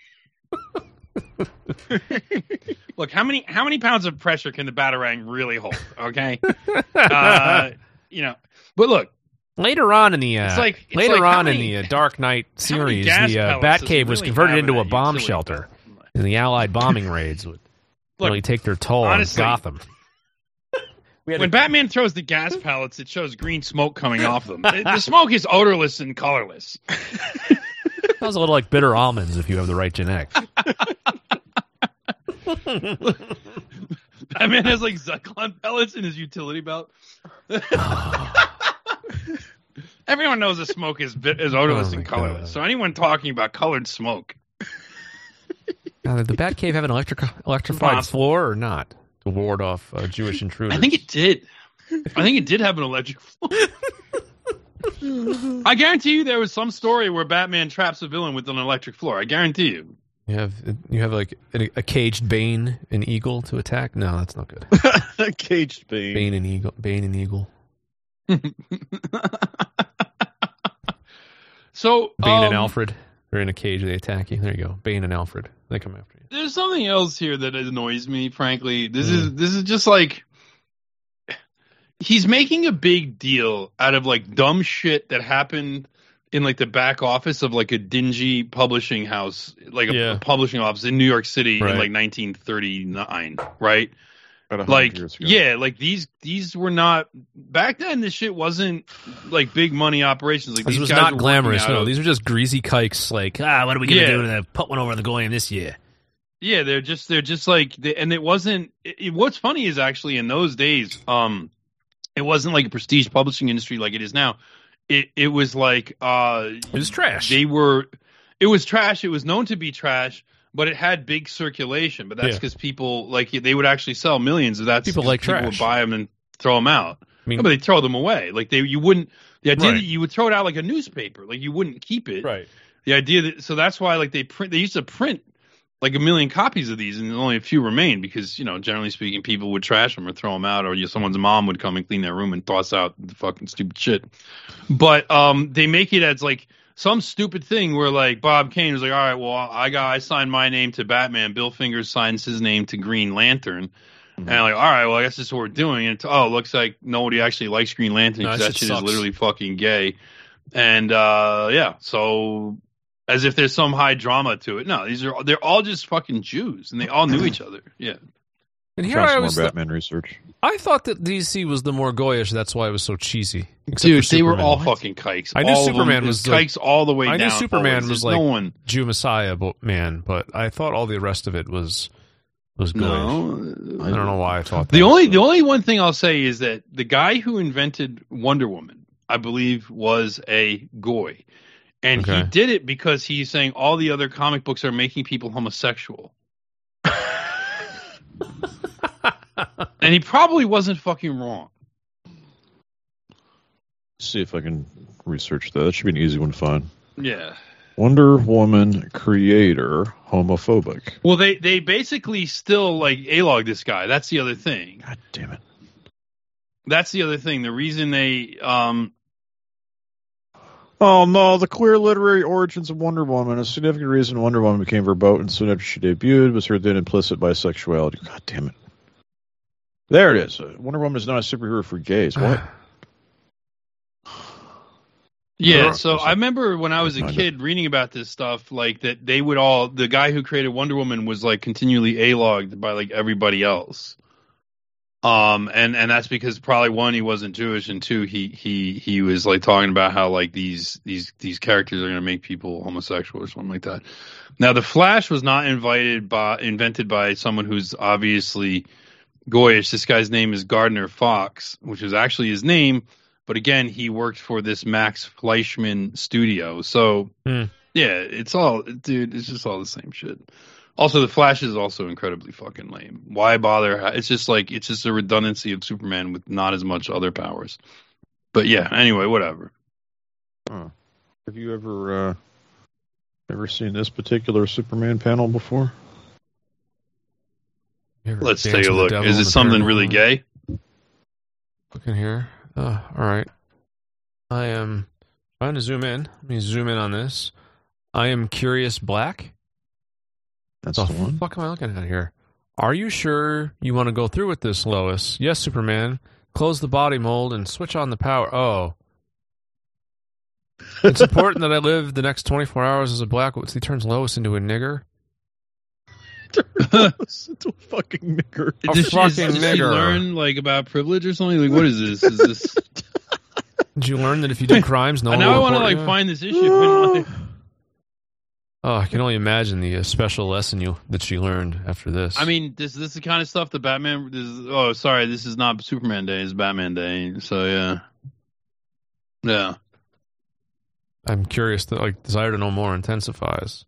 Speaker 9: I... Look, how many how many pounds of pressure can the Batarang really hold? Okay, uh, you know, but look.
Speaker 4: Later on in the uh,
Speaker 9: It's like- it's
Speaker 4: later
Speaker 9: like how
Speaker 4: on
Speaker 9: many-
Speaker 4: in the uh, Dark Knight
Speaker 9: how many
Speaker 4: series,
Speaker 9: gas
Speaker 4: the uh,
Speaker 9: pellets does
Speaker 4: Batcave
Speaker 9: it
Speaker 4: was
Speaker 9: really
Speaker 4: converted
Speaker 9: have
Speaker 4: into
Speaker 9: in
Speaker 4: a
Speaker 9: that
Speaker 4: bomb
Speaker 9: utility
Speaker 4: shelter,
Speaker 9: belt?
Speaker 4: and the Allied bombing raids would
Speaker 9: Look,
Speaker 4: really take their toll
Speaker 9: honestly,
Speaker 4: on Gotham.
Speaker 9: When Batman throws the gas pellets, it shows green smoke coming off them. The, the smoke is odorless and colorless.
Speaker 4: Sounds a little like bitter almonds if you have the right genetics.
Speaker 9: Batman has like Zyklon pellets in his utility belt. Everyone knows the smoke is bit, is odorless
Speaker 4: Oh
Speaker 9: and
Speaker 4: my
Speaker 9: colorless.
Speaker 4: God.
Speaker 9: So anyone talking about colored smoke,
Speaker 4: Now, did the Batcave have an electric, electrified
Speaker 9: Impossible.
Speaker 4: floor or not to ward off uh, Jewish intruders?
Speaker 9: I think it did. I think it did have an electric floor. I guarantee you there was some story where Batman traps a villain with an electric floor. I guarantee you.
Speaker 4: You have you have like a, a caged Bane and Eagle to attack. No, that's not good.
Speaker 8: A caged Bane.
Speaker 4: Bane and Eagle. Bane and Eagle.
Speaker 9: So
Speaker 4: Bane
Speaker 9: um,
Speaker 4: and Alfred are in a cage. They attack you. There you go. Bane and Alfred. They come after you.
Speaker 9: There's something else here that annoys me. Frankly, this
Speaker 4: Mm.
Speaker 9: is this is just like he's making a big deal out of like dumb shit that happened in like the back office of like a dingy publishing house, like a,
Speaker 4: Yeah.
Speaker 9: a publishing office in New York City
Speaker 4: Right.
Speaker 9: in like nineteen thirty-nine, right?
Speaker 8: About a hundred
Speaker 9: Like,
Speaker 8: years ago.
Speaker 9: yeah, like these these were not back then. This shit wasn't like big money operations. Like
Speaker 4: This
Speaker 9: these
Speaker 4: was
Speaker 9: guys
Speaker 4: not
Speaker 9: were working
Speaker 4: glamorous.
Speaker 9: out
Speaker 4: No,
Speaker 9: of-
Speaker 4: these are just greasy kikes. Like, ah, what are we gonna
Speaker 9: Yeah.
Speaker 4: do to put one over the Goyim this year?
Speaker 9: Yeah, they're just they're just like, they, and it wasn't. It, it- what's funny is actually in those days, um, it wasn't like a prestige publishing industry like it is now. It it was like uh,
Speaker 4: It was trash.
Speaker 9: they were. It was trash. It was known to be trash, but it had big circulation. But that's
Speaker 4: Yeah.
Speaker 9: because people like they would actually sell millions of that.
Speaker 4: People like
Speaker 9: people would
Speaker 4: trash.
Speaker 9: buy them and throw them out.
Speaker 4: I mean,
Speaker 9: No, but they throw them away. Like they, you wouldn't. The idea
Speaker 4: Right.
Speaker 9: that you would throw it out like a newspaper, like you wouldn't keep it.
Speaker 4: right.
Speaker 9: The idea that so that's why like they print. They used to print like a million copies of these, and only a few remain because you know, generally speaking, people would trash them or throw them out, or you know, someone's mom would come and clean their room and toss out the fucking stupid shit. But um, they make it as like some stupid thing where like Bob Kane was like, all right, well, I got I signed my name to Batman. Bill Fingers signs his name to Green Lantern. And I'm like, all right, well, I guess this is what we're doing. And it's, oh, it looks like nobody actually likes Green Lantern
Speaker 4: No,
Speaker 9: because
Speaker 4: that
Speaker 9: that
Speaker 4: shit
Speaker 9: shit is
Speaker 4: sucks.
Speaker 9: literally fucking gay. And uh, yeah, so as if there's some high drama to it. No, these are they're all just fucking Jews, and they all knew each other. Yeah,
Speaker 4: And here
Speaker 8: Found
Speaker 4: I
Speaker 8: some more
Speaker 4: always, th-
Speaker 8: Batman research.
Speaker 4: I thought that D C was the more goyish. That's why it was so cheesy. Except
Speaker 9: dude,
Speaker 4: for
Speaker 9: they were
Speaker 4: Superman.
Speaker 9: all fucking kikes.
Speaker 4: I knew
Speaker 9: All of them.
Speaker 4: Superman
Speaker 9: It
Speaker 4: was like-
Speaker 9: kikes all the way
Speaker 4: I
Speaker 9: down.
Speaker 4: knew Superman
Speaker 9: always.
Speaker 4: was
Speaker 9: There's
Speaker 4: like
Speaker 9: no one.
Speaker 4: Jew Messiah bo- man, but I thought all the rest of it was was goyish.
Speaker 9: No,
Speaker 4: I don't know why I thought that.
Speaker 9: The only the only one thing I'll say is that the guy who invented Wonder Woman, I believe, was a goy, and he
Speaker 4: Okay.
Speaker 9: did it because he's saying all the other comic books are making people homosexual. And he probably wasn't fucking wrong.
Speaker 8: See if I can research that. That should be an easy one to find.
Speaker 9: Yeah.
Speaker 8: Wonder Woman creator homophobic.
Speaker 9: Well, they they basically still like A-log this guy. That's the other thing.
Speaker 8: God damn it.
Speaker 9: That's the other thing. The reason they um
Speaker 8: Oh no, the queer literary origins of Wonder Woman. A significant reason Wonder Woman became verboten soon after she debuted was her then implicit bisexuality. God damn it. There it is. Uh, Wonder Woman is not a superhero for gays. What?
Speaker 9: Yeah,
Speaker 8: Sure.
Speaker 9: so I remember when I was a
Speaker 8: Find
Speaker 9: kid reading about this stuff, like that they would all the guy who created Wonder Woman was like continually A-logged by like everybody else. Um and and that's because probably one, he wasn't Jewish, and two, he he he was like talking about how like these these these characters are going to make people homosexual or something like that. Now, the Flash was not invited by invented by someone who's obviously goyish. This guy's name is Gardner Fox, which is actually his name. But again, he worked for this Max Fleischman studio. So,
Speaker 4: Hmm.
Speaker 9: yeah, it's all, dude, it's just all the same shit. Also, the Flash is also incredibly fucking lame. Why bother? It's just like, it's just a redundancy of Superman with not as much other powers. But yeah, anyway, whatever.
Speaker 8: Huh. Have you ever uh, ever seen this particular Superman panel before?
Speaker 4: You ever
Speaker 9: Let's
Speaker 4: dance
Speaker 9: take a
Speaker 4: with the
Speaker 9: look.
Speaker 4: devil
Speaker 9: Is
Speaker 4: in
Speaker 9: it
Speaker 4: the
Speaker 9: something
Speaker 4: paranormal?
Speaker 9: really gay?
Speaker 4: Look in here. Uh, all right. I am trying to zoom in. Let me zoom in on this. I am Curious Black.
Speaker 8: That's
Speaker 4: the
Speaker 8: the one.
Speaker 4: fuck am I looking at here? Are you sure you want to go through with this, Lois? Yes, Superman. Close the body mold and switch on the power. Oh. It's important that I live the next twenty-four hours as a black. He turns Lois into a nigger.
Speaker 8: Into a fucking nigger.
Speaker 4: A
Speaker 9: Did she,
Speaker 4: fucking
Speaker 9: did she
Speaker 4: nigger.
Speaker 9: learn like about privilege or something? Like, what is this? Is this?
Speaker 4: Did you learn that if you do crimes, no
Speaker 9: And
Speaker 4: one
Speaker 9: now I
Speaker 4: will
Speaker 9: want to
Speaker 4: report
Speaker 9: like
Speaker 4: you?
Speaker 9: find this issue.
Speaker 4: Oh, I can only imagine the uh, special lesson you that she learned after this.
Speaker 9: I mean, this this is the kind of stuff that Batman. This is, oh, sorry, this is not Superman Day. It's Batman Day. So yeah, yeah.
Speaker 4: I'm curious that like desire to know more intensifies.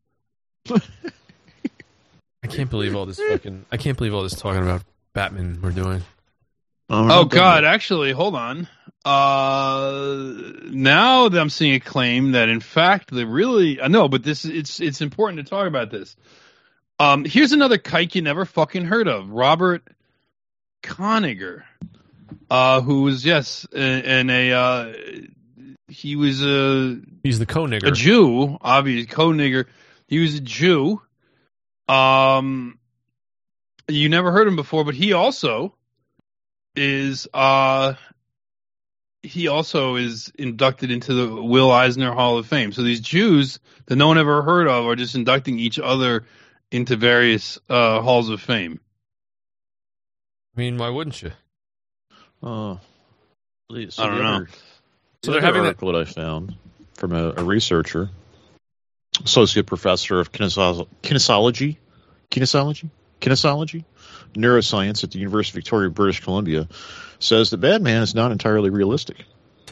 Speaker 4: I can't believe all this fucking. I can't believe all this talking about Batman we're doing.
Speaker 9: Oh God, actually, hold on. Uh, now that I'm seeing a claim that in fact the really uh, no, but this it's it's important to talk about this. Um, here's another kike you never fucking heard of. Robert Koniger, uh, who was, yes, in a, uh, he was a...
Speaker 4: He's the co-nigger.
Speaker 9: A Jew, obviously, co-nigger. He was a Jew. Um, you never heard him before, but he also is, uh, he also is inducted into the Will Eisner Hall of Fame. So these Jews that no one ever heard of are just inducting each other into various uh, halls of fame.
Speaker 4: I mean, why wouldn't you?
Speaker 8: Uh, so
Speaker 9: I don't
Speaker 8: the
Speaker 9: know.
Speaker 8: Other,
Speaker 4: So
Speaker 8: the
Speaker 4: they're
Speaker 8: other
Speaker 4: having that-
Speaker 8: article that I found from a, a researcher, associate professor of kinesiology, kinesiology, kinesiology, kinesiology, neuroscience at the University of Victoria, British Columbia, says that Batman is not entirely realistic.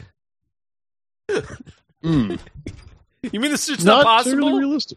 Speaker 9: mm.
Speaker 4: You mean this is just not,
Speaker 8: not
Speaker 4: possible?
Speaker 8: entirely realistic.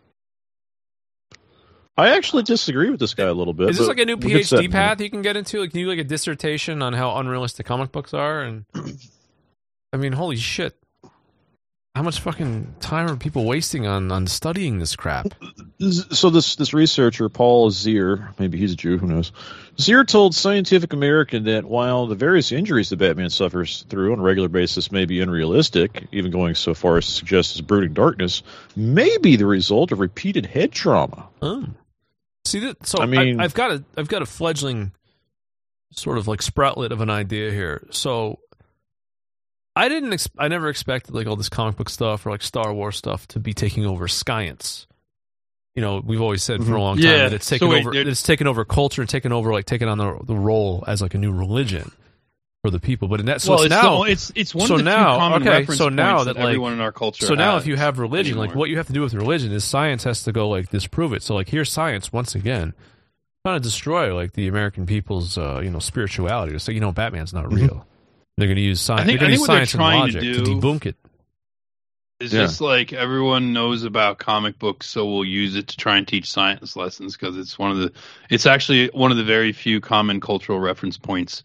Speaker 8: I actually disagree with this guy a little bit.
Speaker 4: Is this
Speaker 8: but
Speaker 4: like a new
Speaker 8: we'll get to that
Speaker 4: PhD
Speaker 8: in a
Speaker 4: path you can get into? Like, can you do like a dissertation on how unrealistic comic books are? And I mean, holy shit! How much fucking time are people wasting on, on studying this crap?
Speaker 8: So this this researcher, Paul Zier, maybe he's a Jew, who knows? Zier told Scientific American that while the various injuries that Batman suffers through on a regular basis may be unrealistic, even going so far as to suggest his brooding darkness may be the result of repeated head trauma.
Speaker 4: Oh. See that? So
Speaker 8: I mean-
Speaker 4: I, I've got a I've got a fledgling sort of like sproutlet of an idea here. So I didn't. Ex- I never expected like all this comic book stuff or like Star Wars stuff to be taking over science. You know, we've always said for a long time
Speaker 9: Yeah.
Speaker 4: that it's taken
Speaker 9: So wait,
Speaker 4: over.
Speaker 9: there-
Speaker 4: That it's taken over culture and taken over like taking on the the role as like a new religion for the people. But in that, so
Speaker 9: well,
Speaker 4: it's,
Speaker 9: it's,
Speaker 4: now
Speaker 9: the, it's it's one
Speaker 4: so
Speaker 9: of the
Speaker 4: now,
Speaker 9: few common
Speaker 4: okay,
Speaker 9: reference
Speaker 4: so now
Speaker 9: points
Speaker 4: that,
Speaker 9: that,
Speaker 4: like-
Speaker 9: everyone in our culture.
Speaker 4: So now,
Speaker 9: has
Speaker 4: if you have religion, like
Speaker 9: anymore.
Speaker 4: what you have to do with religion is science has to go like disprove it. So like here's science once again, trying to destroy like the American people's uh, you know spirituality. To say you know Batman's not real.
Speaker 8: Mm-hmm.
Speaker 4: They're going to use science.
Speaker 9: I think-
Speaker 4: they're
Speaker 9: I
Speaker 4: going to
Speaker 9: think
Speaker 4: use
Speaker 9: what they're
Speaker 4: science and
Speaker 9: trying to
Speaker 4: logic to,
Speaker 9: do-
Speaker 4: debunk it.
Speaker 9: It's
Speaker 8: Yeah.
Speaker 9: just like everyone knows about comic books, so we'll use it to try and teach science lessons because it's one of the. It's actually one of the very few common cultural reference points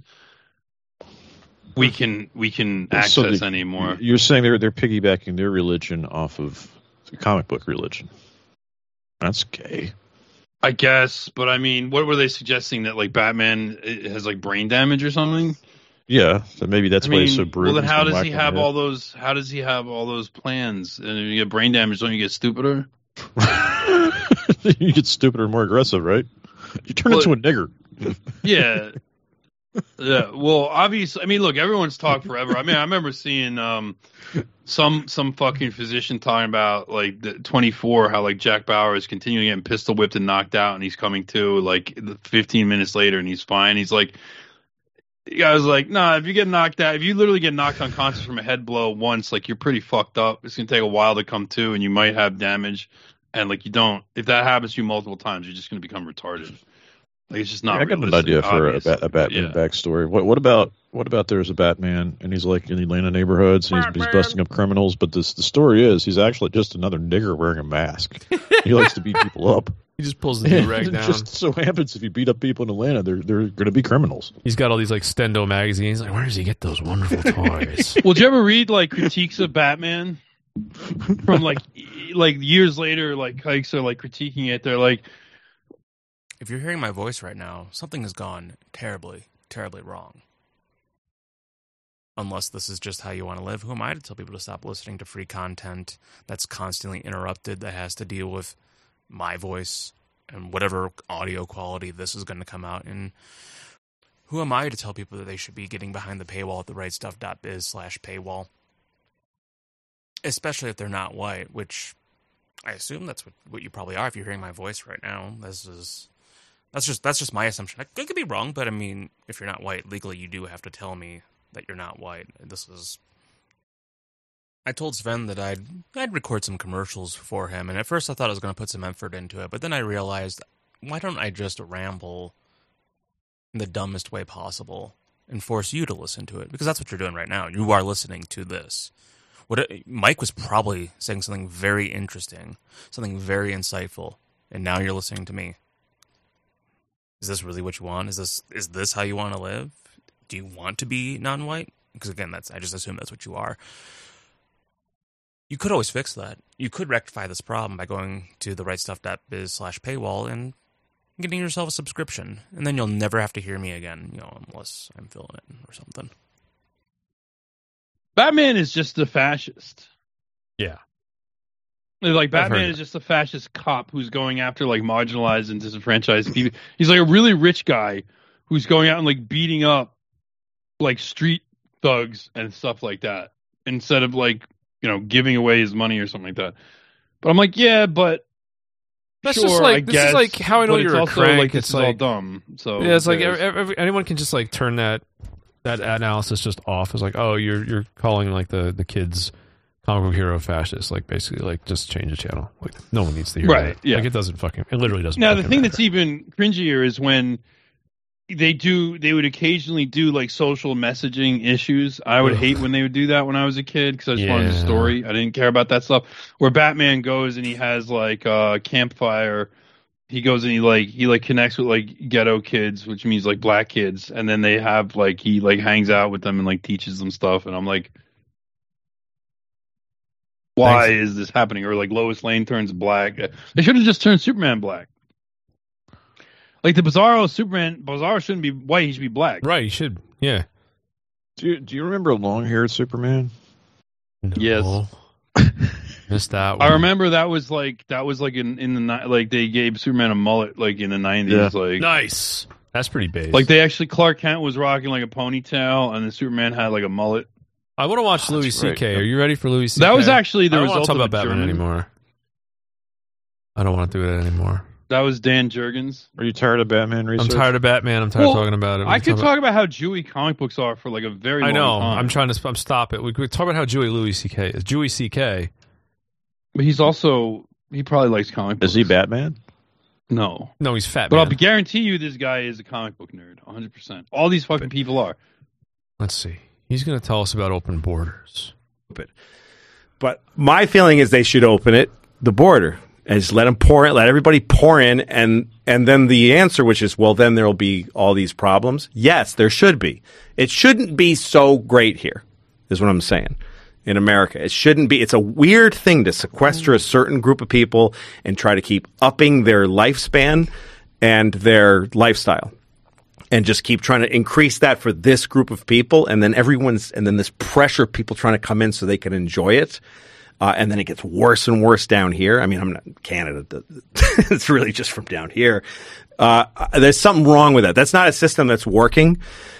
Speaker 9: we can we can access
Speaker 8: So the-
Speaker 9: anymore.
Speaker 8: You're saying they're they're piggybacking their religion off of the comic book religion. That's gay.
Speaker 9: I guess, but I mean, what were they suggesting that like Batman eh, has like brain damage or something?
Speaker 8: Yeah, so maybe that's
Speaker 9: I
Speaker 8: why
Speaker 9: mean,
Speaker 8: he's so brutal.
Speaker 9: well, then how
Speaker 8: He's been
Speaker 9: does he
Speaker 8: whacked on
Speaker 9: have
Speaker 8: the
Speaker 9: all those? How does he have all those plans? And if you get brain damage, don't you get stupider?
Speaker 8: head. You get stupider and more aggressive, right? You turn
Speaker 9: Well,
Speaker 8: into a nigger.
Speaker 9: Yeah. Yeah. Well, obviously, I mean, look, everyone's talked forever. I mean, I remember seeing um, some some fucking physician talking about like the twenty-four, how like Jack Bauer is continuing getting pistol whipped and knocked out, and he's coming to like fifteen minutes later, and he's fine. He's like, the guy was like, nah, if you get knocked out, if you literally get knocked unconscious from a head blow once, like you're pretty fucked up. It's gonna take a while to come to, and you might have damage. And like you don't, if that happens to you multiple times, you're just gonna become retarded. Like it's just not.
Speaker 8: I got an
Speaker 9: realistic,
Speaker 8: idea for a,
Speaker 9: obviously,
Speaker 8: Bat- a Batman
Speaker 9: yeah.
Speaker 8: backstory. What what about what about there's a Batman and he's like in the Atlanta neighborhoods and he's, he's busting up criminals, but this the story is he's actually just another nigger wearing a mask. He likes to beat people up.
Speaker 4: He just pulls the new rag
Speaker 8: It
Speaker 4: down.
Speaker 8: just so happens if you beat up people in Atlanta, they're they're going to be criminals.
Speaker 4: He's got all these like Stendo magazines. Like, where does he get those wonderful toys?
Speaker 9: Well, did you ever read like critiques of Batman from like e- like years later? Like hikes are like critiquing it. They're like,
Speaker 3: If you're hearing my voice right now, something has gone terribly, terribly wrong. Unless this is just how you want to live, who am I to tell people to stop listening to free content that's constantly interrupted, that has to deal with my voice and whatever audio quality this is going to come out in? Who am I to tell people that they should be getting behind the paywall at the right stuff dot biz slash paywall? Especially if they're not white, which I assume that's what, what you probably are if you're hearing my voice right now. This is that's just that's just my assumption. I could be wrong, but I mean, if you're not white, legally you do have to tell me that you're not white. This is. I told Sven that I'd I'd record some commercials for him, and at first I thought I was going to put some effort into it, but then I realized, why don't I just ramble in the dumbest way possible and force you to listen to it? Because that's what you're doing right now. You are listening to this. What Mike was probably saying something very interesting, something very insightful, and now you're listening to me. Is this really what you want? Is this is this how you want to live? Do you want to be non-white? Because again, that's I just assume that's what you are. You could always fix that. You could rectify this problem by going to the right stuff dot biz slash paywall and getting yourself a subscription. And then you'll never have to hear me again, you know, unless I'm filling it or something.
Speaker 9: Batman is just a fascist.
Speaker 4: Yeah.
Speaker 9: Like, Batman is just a fascist cop who's going after, like, marginalized and disenfranchised people. He's like a really rich guy who's going out and, like, beating up, like, street thugs and stuff like that. Instead of, like, you know, giving away his money or something like that. But I'm like, yeah, but
Speaker 4: that's
Speaker 9: sure,
Speaker 4: just like
Speaker 9: I
Speaker 4: this
Speaker 9: guess,
Speaker 4: is like how I know
Speaker 9: but
Speaker 4: you're
Speaker 9: it's
Speaker 4: a
Speaker 9: also
Speaker 4: crank.
Speaker 9: like,
Speaker 4: it's
Speaker 9: this
Speaker 4: like
Speaker 9: is all dumb. So
Speaker 4: yeah, it's like
Speaker 9: there's-
Speaker 4: every, every, anyone can just like turn that that analysis just off. It's like, oh, you're you're calling like the the kids comic book hero fascist. Like basically, like just change the channel. Like no one needs to hear
Speaker 9: Right,
Speaker 4: that.
Speaker 9: yeah.
Speaker 4: Like it doesn't fucking. It literally doesn't.
Speaker 9: Now the
Speaker 4: fucking
Speaker 9: thing
Speaker 4: matter.
Speaker 9: that's even cringier is when they do they would occasionally do like social messaging issues. I would
Speaker 4: Ugh.
Speaker 9: hate when they would do that when I was a kid because I just wanted a
Speaker 4: Yeah.
Speaker 9: story. I didn't care about that stuff. Where Batman goes and he has like a campfire. He goes and he like he like connects with like ghetto kids, which means like black kids, and then they have like he like hangs out with them and like teaches them stuff. And I'm like, why
Speaker 4: Thanks.
Speaker 9: is this happening? Or like Lois Lane turns black. They should have just turned Superman black. Like the Bizarro Superman, Bizarro shouldn't be white; he should be black.
Speaker 4: Right, you should. Yeah.
Speaker 8: Do you, do you remember long-haired Superman?
Speaker 4: No.
Speaker 9: Yes.
Speaker 4: Missed that one.
Speaker 9: I remember that was like that was like in in the ni- like they gave Superman a mullet like in the nineties.
Speaker 8: Yeah.
Speaker 9: Like
Speaker 4: Nice. That's pretty base.
Speaker 9: like they actually Clark Kent was rocking like a ponytail, and then Superman had like a mullet.
Speaker 4: I want to watch
Speaker 8: Oh,
Speaker 4: Louis
Speaker 8: that's
Speaker 4: C
Speaker 8: right.
Speaker 4: K. Are you ready for Louis C K?
Speaker 9: That was actually the
Speaker 4: I don't want
Speaker 9: result
Speaker 4: to talk
Speaker 9: of
Speaker 4: about
Speaker 9: a
Speaker 4: Batman
Speaker 9: German-
Speaker 4: anymore. I don't want to do it anymore.
Speaker 9: That was Dan Jurgens.
Speaker 8: Are you tired of Batman research?
Speaker 4: I'm tired of Batman. I'm tired
Speaker 9: Well,
Speaker 4: of talking about it.
Speaker 9: I
Speaker 4: We
Speaker 9: could
Speaker 4: talk
Speaker 9: talk about how Jewy comic books are for like a very
Speaker 4: I
Speaker 9: long
Speaker 4: know.
Speaker 9: time.
Speaker 4: I'm trying to I'm stop it. We could talk about how Jewy Louis C K is. Jewy C K.
Speaker 9: But he's also he probably likes comic books.
Speaker 8: Is he Batman?
Speaker 9: No.
Speaker 4: No, he's fat.
Speaker 9: But
Speaker 4: Man.
Speaker 9: I'll guarantee you this guy is a comic book nerd, one hundred percent. All these fucking people are.
Speaker 4: Let's see. He's going to tell us about open borders.
Speaker 13: But my feeling is they should open it, the border, and just let them pour in, let everybody pour in, and and then the answer, which is, well, then there'll be all these problems. Yes, there should be. It shouldn't be so great here, is what I'm saying. In America, it shouldn't be. It's a weird thing to sequester a certain group of people and try to keep upping their lifespan and their lifestyle, and just keep trying to increase that for this group of people, and then everyone's, and then this pressure of people trying to come in so they can enjoy it, uh, and then it gets worse and worse down here. I mean, I'm not in Canada; it's really just from down here. Uh, there's something wrong with that. That's not a system that's working.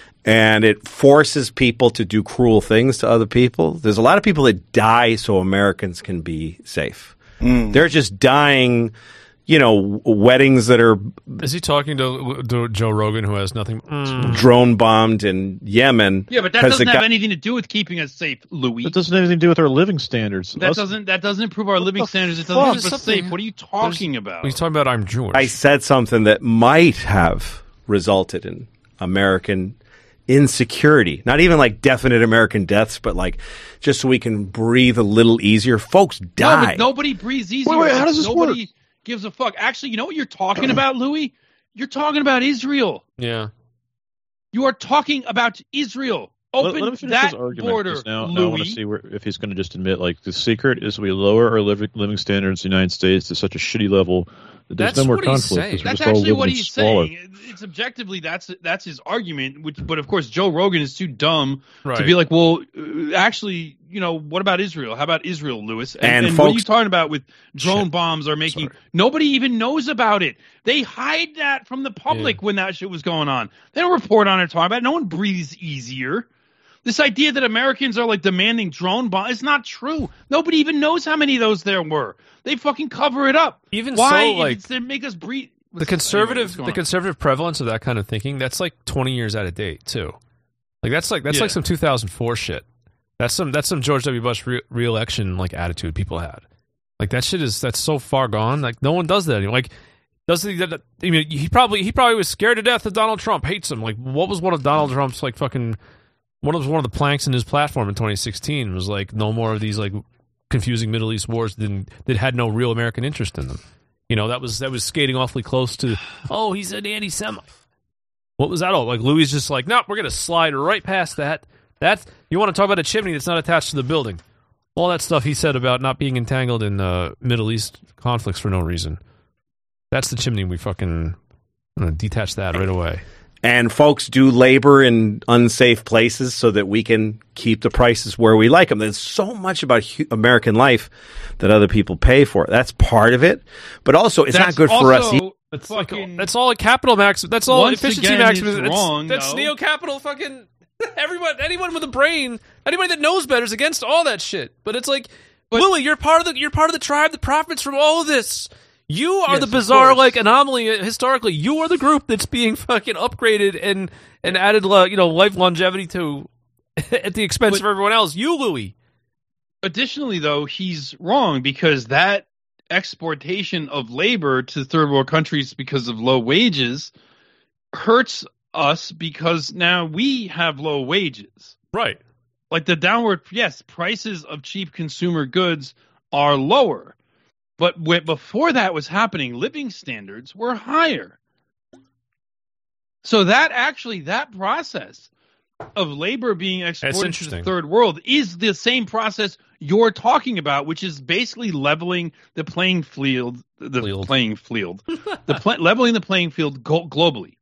Speaker 13: And it forces people to do cruel things to other people. There's a lot of people that die so Americans can be safe. Mm. They're just dying, you know, weddings that are
Speaker 4: Is he talking to, to Joe Rogan, who has nothing? Mm.
Speaker 13: drone bombed in Yemen?
Speaker 9: Yeah, but that
Speaker 13: 'cause
Speaker 9: doesn't
Speaker 13: the
Speaker 9: have
Speaker 13: guy-
Speaker 9: anything to do with keeping us safe, Louis.
Speaker 8: That doesn't have anything to do with our living standards.
Speaker 9: That
Speaker 8: Us-
Speaker 9: doesn't that doesn't improve our living
Speaker 8: the
Speaker 9: standards. It
Speaker 8: fuck?
Speaker 9: doesn't keep us safe. What are you talking about?
Speaker 4: He's talking about I'm Jewish.
Speaker 13: I said something that might have resulted in American insecurity. Not even like definite American deaths, but like just so we can breathe a little easier. Folks die.
Speaker 9: No, but nobody breathes easier.
Speaker 8: Wait, wait, how does this
Speaker 9: nobody
Speaker 8: work?
Speaker 9: gives a fuck. Actually, you know what you're talking about, Louis? You're talking about Israel.
Speaker 4: yeah.
Speaker 9: You are talking about Israel.
Speaker 8: Let,
Speaker 9: Open
Speaker 8: let him finish
Speaker 9: that
Speaker 8: his argument.
Speaker 9: border,
Speaker 8: 'Cause Now, now I
Speaker 9: Louis.
Speaker 8: want to see where, if he's going to just admit, like, the secret is we lower our living, living standards in the United States to such a shitty level that there's
Speaker 4: That's
Speaker 8: no more
Speaker 4: what he's
Speaker 8: conflict.
Speaker 4: saying.
Speaker 8: 'cause we're
Speaker 9: That's
Speaker 8: just all
Speaker 9: actually
Speaker 8: living
Speaker 9: what
Speaker 8: in
Speaker 9: he's
Speaker 8: squalor.
Speaker 9: saying. It's objectively that's that's his argument. Which, but of course, Joe Rogan is too dumb
Speaker 4: Right.
Speaker 9: to be like, well, uh, actually, you know, what about Israel? How about Israel, Lewis? And,
Speaker 13: And
Speaker 9: and what are you
Speaker 13: folks-
Speaker 9: talking about with drone
Speaker 4: Shit.
Speaker 9: bombs are making?
Speaker 4: Sorry.
Speaker 9: Nobody even knows about it. They hide that from the public when that shit was going on. They don't report on it or talk about it. No one breathes easier. This idea that Americans are like demanding drone bombs is not true. Nobody even knows how many of those there were. They fucking cover it up.
Speaker 4: Even
Speaker 9: Why?
Speaker 4: so, like,
Speaker 9: It's to make us breathe.
Speaker 4: The conservative,
Speaker 9: Anyway, what's
Speaker 4: the
Speaker 9: going on?
Speaker 4: conservative prevalence of that kind of thinking, that's like twenty years out of date too. Like that's like that's
Speaker 9: Yeah.
Speaker 4: like some two thousand four shit. That's some that's some George W. Bush re- re-election like attitude people had. Like that shit is that's so far gone. Like no one does that anymore. Like does he? That, I mean, he probably he probably was scared to death that Donald Trump hates him. Like what was one of Donald Trump's like fucking one of one of the planks in his platform in twenty sixteen was like no more of these like confusing Middle East wars that that had no real American interest in them. You know, that was that was skating awfully close to, oh, he's an anti-Semite. What was that all? Like, Louis is just like, no, we're going to slide right past that. That's, you want to talk about a chimney that's not attached to the building. All that stuff he said about not being entangled in uh, Middle East conflicts for no reason. That's the chimney. We fucking I'm gonna detach that right away.
Speaker 13: And folks do labor in unsafe places so that we can keep the prices where we like them. There's so much about hu- American life that other people pay for. That's part of it. But also, it's
Speaker 9: That's
Speaker 13: not good for us.
Speaker 9: also
Speaker 4: That's like
Speaker 9: fucking-
Speaker 4: that's all a capital max. That's all
Speaker 9: Once
Speaker 4: efficiency
Speaker 9: again,
Speaker 4: maximum.
Speaker 9: it's wrong,
Speaker 4: that's
Speaker 9: though.
Speaker 4: neo capital fucking. Everyone, anyone with a brain, anybody that knows better is against all that shit. But it's like, Louis, you're part of the you're part of the tribe that profits from all of this. You are
Speaker 9: Yes,
Speaker 4: the
Speaker 9: of
Speaker 4: bizarre
Speaker 9: course.
Speaker 4: like anomaly uh, historically. You are the group that's being fucking upgraded and and added uh, you know life longevity to at the expense
Speaker 9: But-
Speaker 4: of everyone else. You, Louis.
Speaker 9: Additionally, though, he's wrong because that exportation of labor to third world countries because of low wages hurts us because now we have low wages.
Speaker 4: Right.
Speaker 9: Like the downward, yes, prices of cheap consumer goods are lower. But wh- before that was happening, living standards were higher. So that actually, that process of labor being exported to the
Speaker 4: interesting.
Speaker 9: third world is the same process you're talking about, which is basically leveling the playing field, the
Speaker 4: Field.
Speaker 9: playing field, the pl- leveling the playing field go- globally,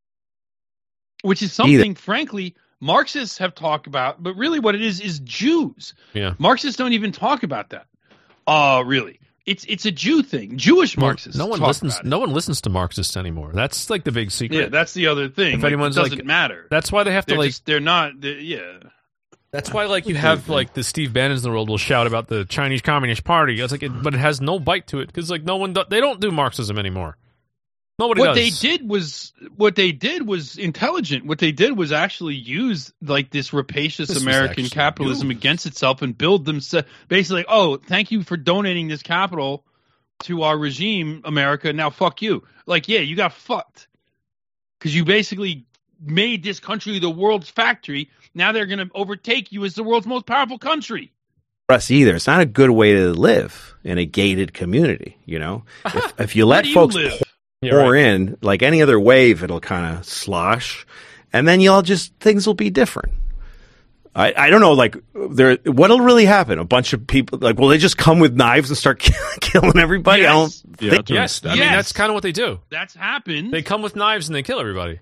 Speaker 9: which is something, frankly, Marxists have talked about. But really, what it is is Jews.
Speaker 4: Yeah.
Speaker 9: Marxists don't even talk about that. Uh really. It's it's a Jew thing. Jewish Marxists.
Speaker 4: No one
Speaker 9: talk
Speaker 4: listens.
Speaker 9: about it.
Speaker 4: No one listens to Marxists anymore. That's like the big secret.
Speaker 9: Yeah, that's the other thing.
Speaker 4: If
Speaker 9: Like,
Speaker 4: anyone's
Speaker 9: it doesn't
Speaker 4: like-
Speaker 9: matter.
Speaker 4: That's why they have to
Speaker 9: They're
Speaker 4: like.
Speaker 9: just, they're not. They're, yeah.
Speaker 4: That's why like you have like the Steve Bannons in the world will shout about the Chinese Communist Party. It's like, it, but it has no bite to it because like no one do, they don't do Marxism anymore. Nobody
Speaker 9: What
Speaker 4: does.
Speaker 9: they did was what they did was intelligent. What they did was actually use like this rapacious
Speaker 4: This was
Speaker 9: American
Speaker 4: actually
Speaker 9: capitalism
Speaker 4: you.
Speaker 9: against itself and build them basically. Like, oh, thank you for donating this capital to our regime, America. Now fuck you. Like, yeah, you got fucked because you basically made this country the world's factory. Now they're going to overtake you as the world's most powerful country.
Speaker 13: For us either. It's not a good way to live in a gated community. You know, if, if you
Speaker 9: Where
Speaker 13: let
Speaker 9: do you
Speaker 13: folks
Speaker 9: live?
Speaker 13: pour,
Speaker 4: Yeah,
Speaker 13: pour
Speaker 4: right.
Speaker 13: in like any other wave, it'll kind of slosh, and then you'll just things will be different. I, I don't know, like there, what'll really happen? A bunch of people, like, will they just come with knives and start killing everybody? I
Speaker 9: Yes.
Speaker 13: don't
Speaker 8: Yeah,
Speaker 13: think.
Speaker 8: that's what
Speaker 4: Yes, I mean
Speaker 9: Yes.
Speaker 4: that's kind of what they do.
Speaker 9: That's happened.
Speaker 4: They come with knives and they kill everybody.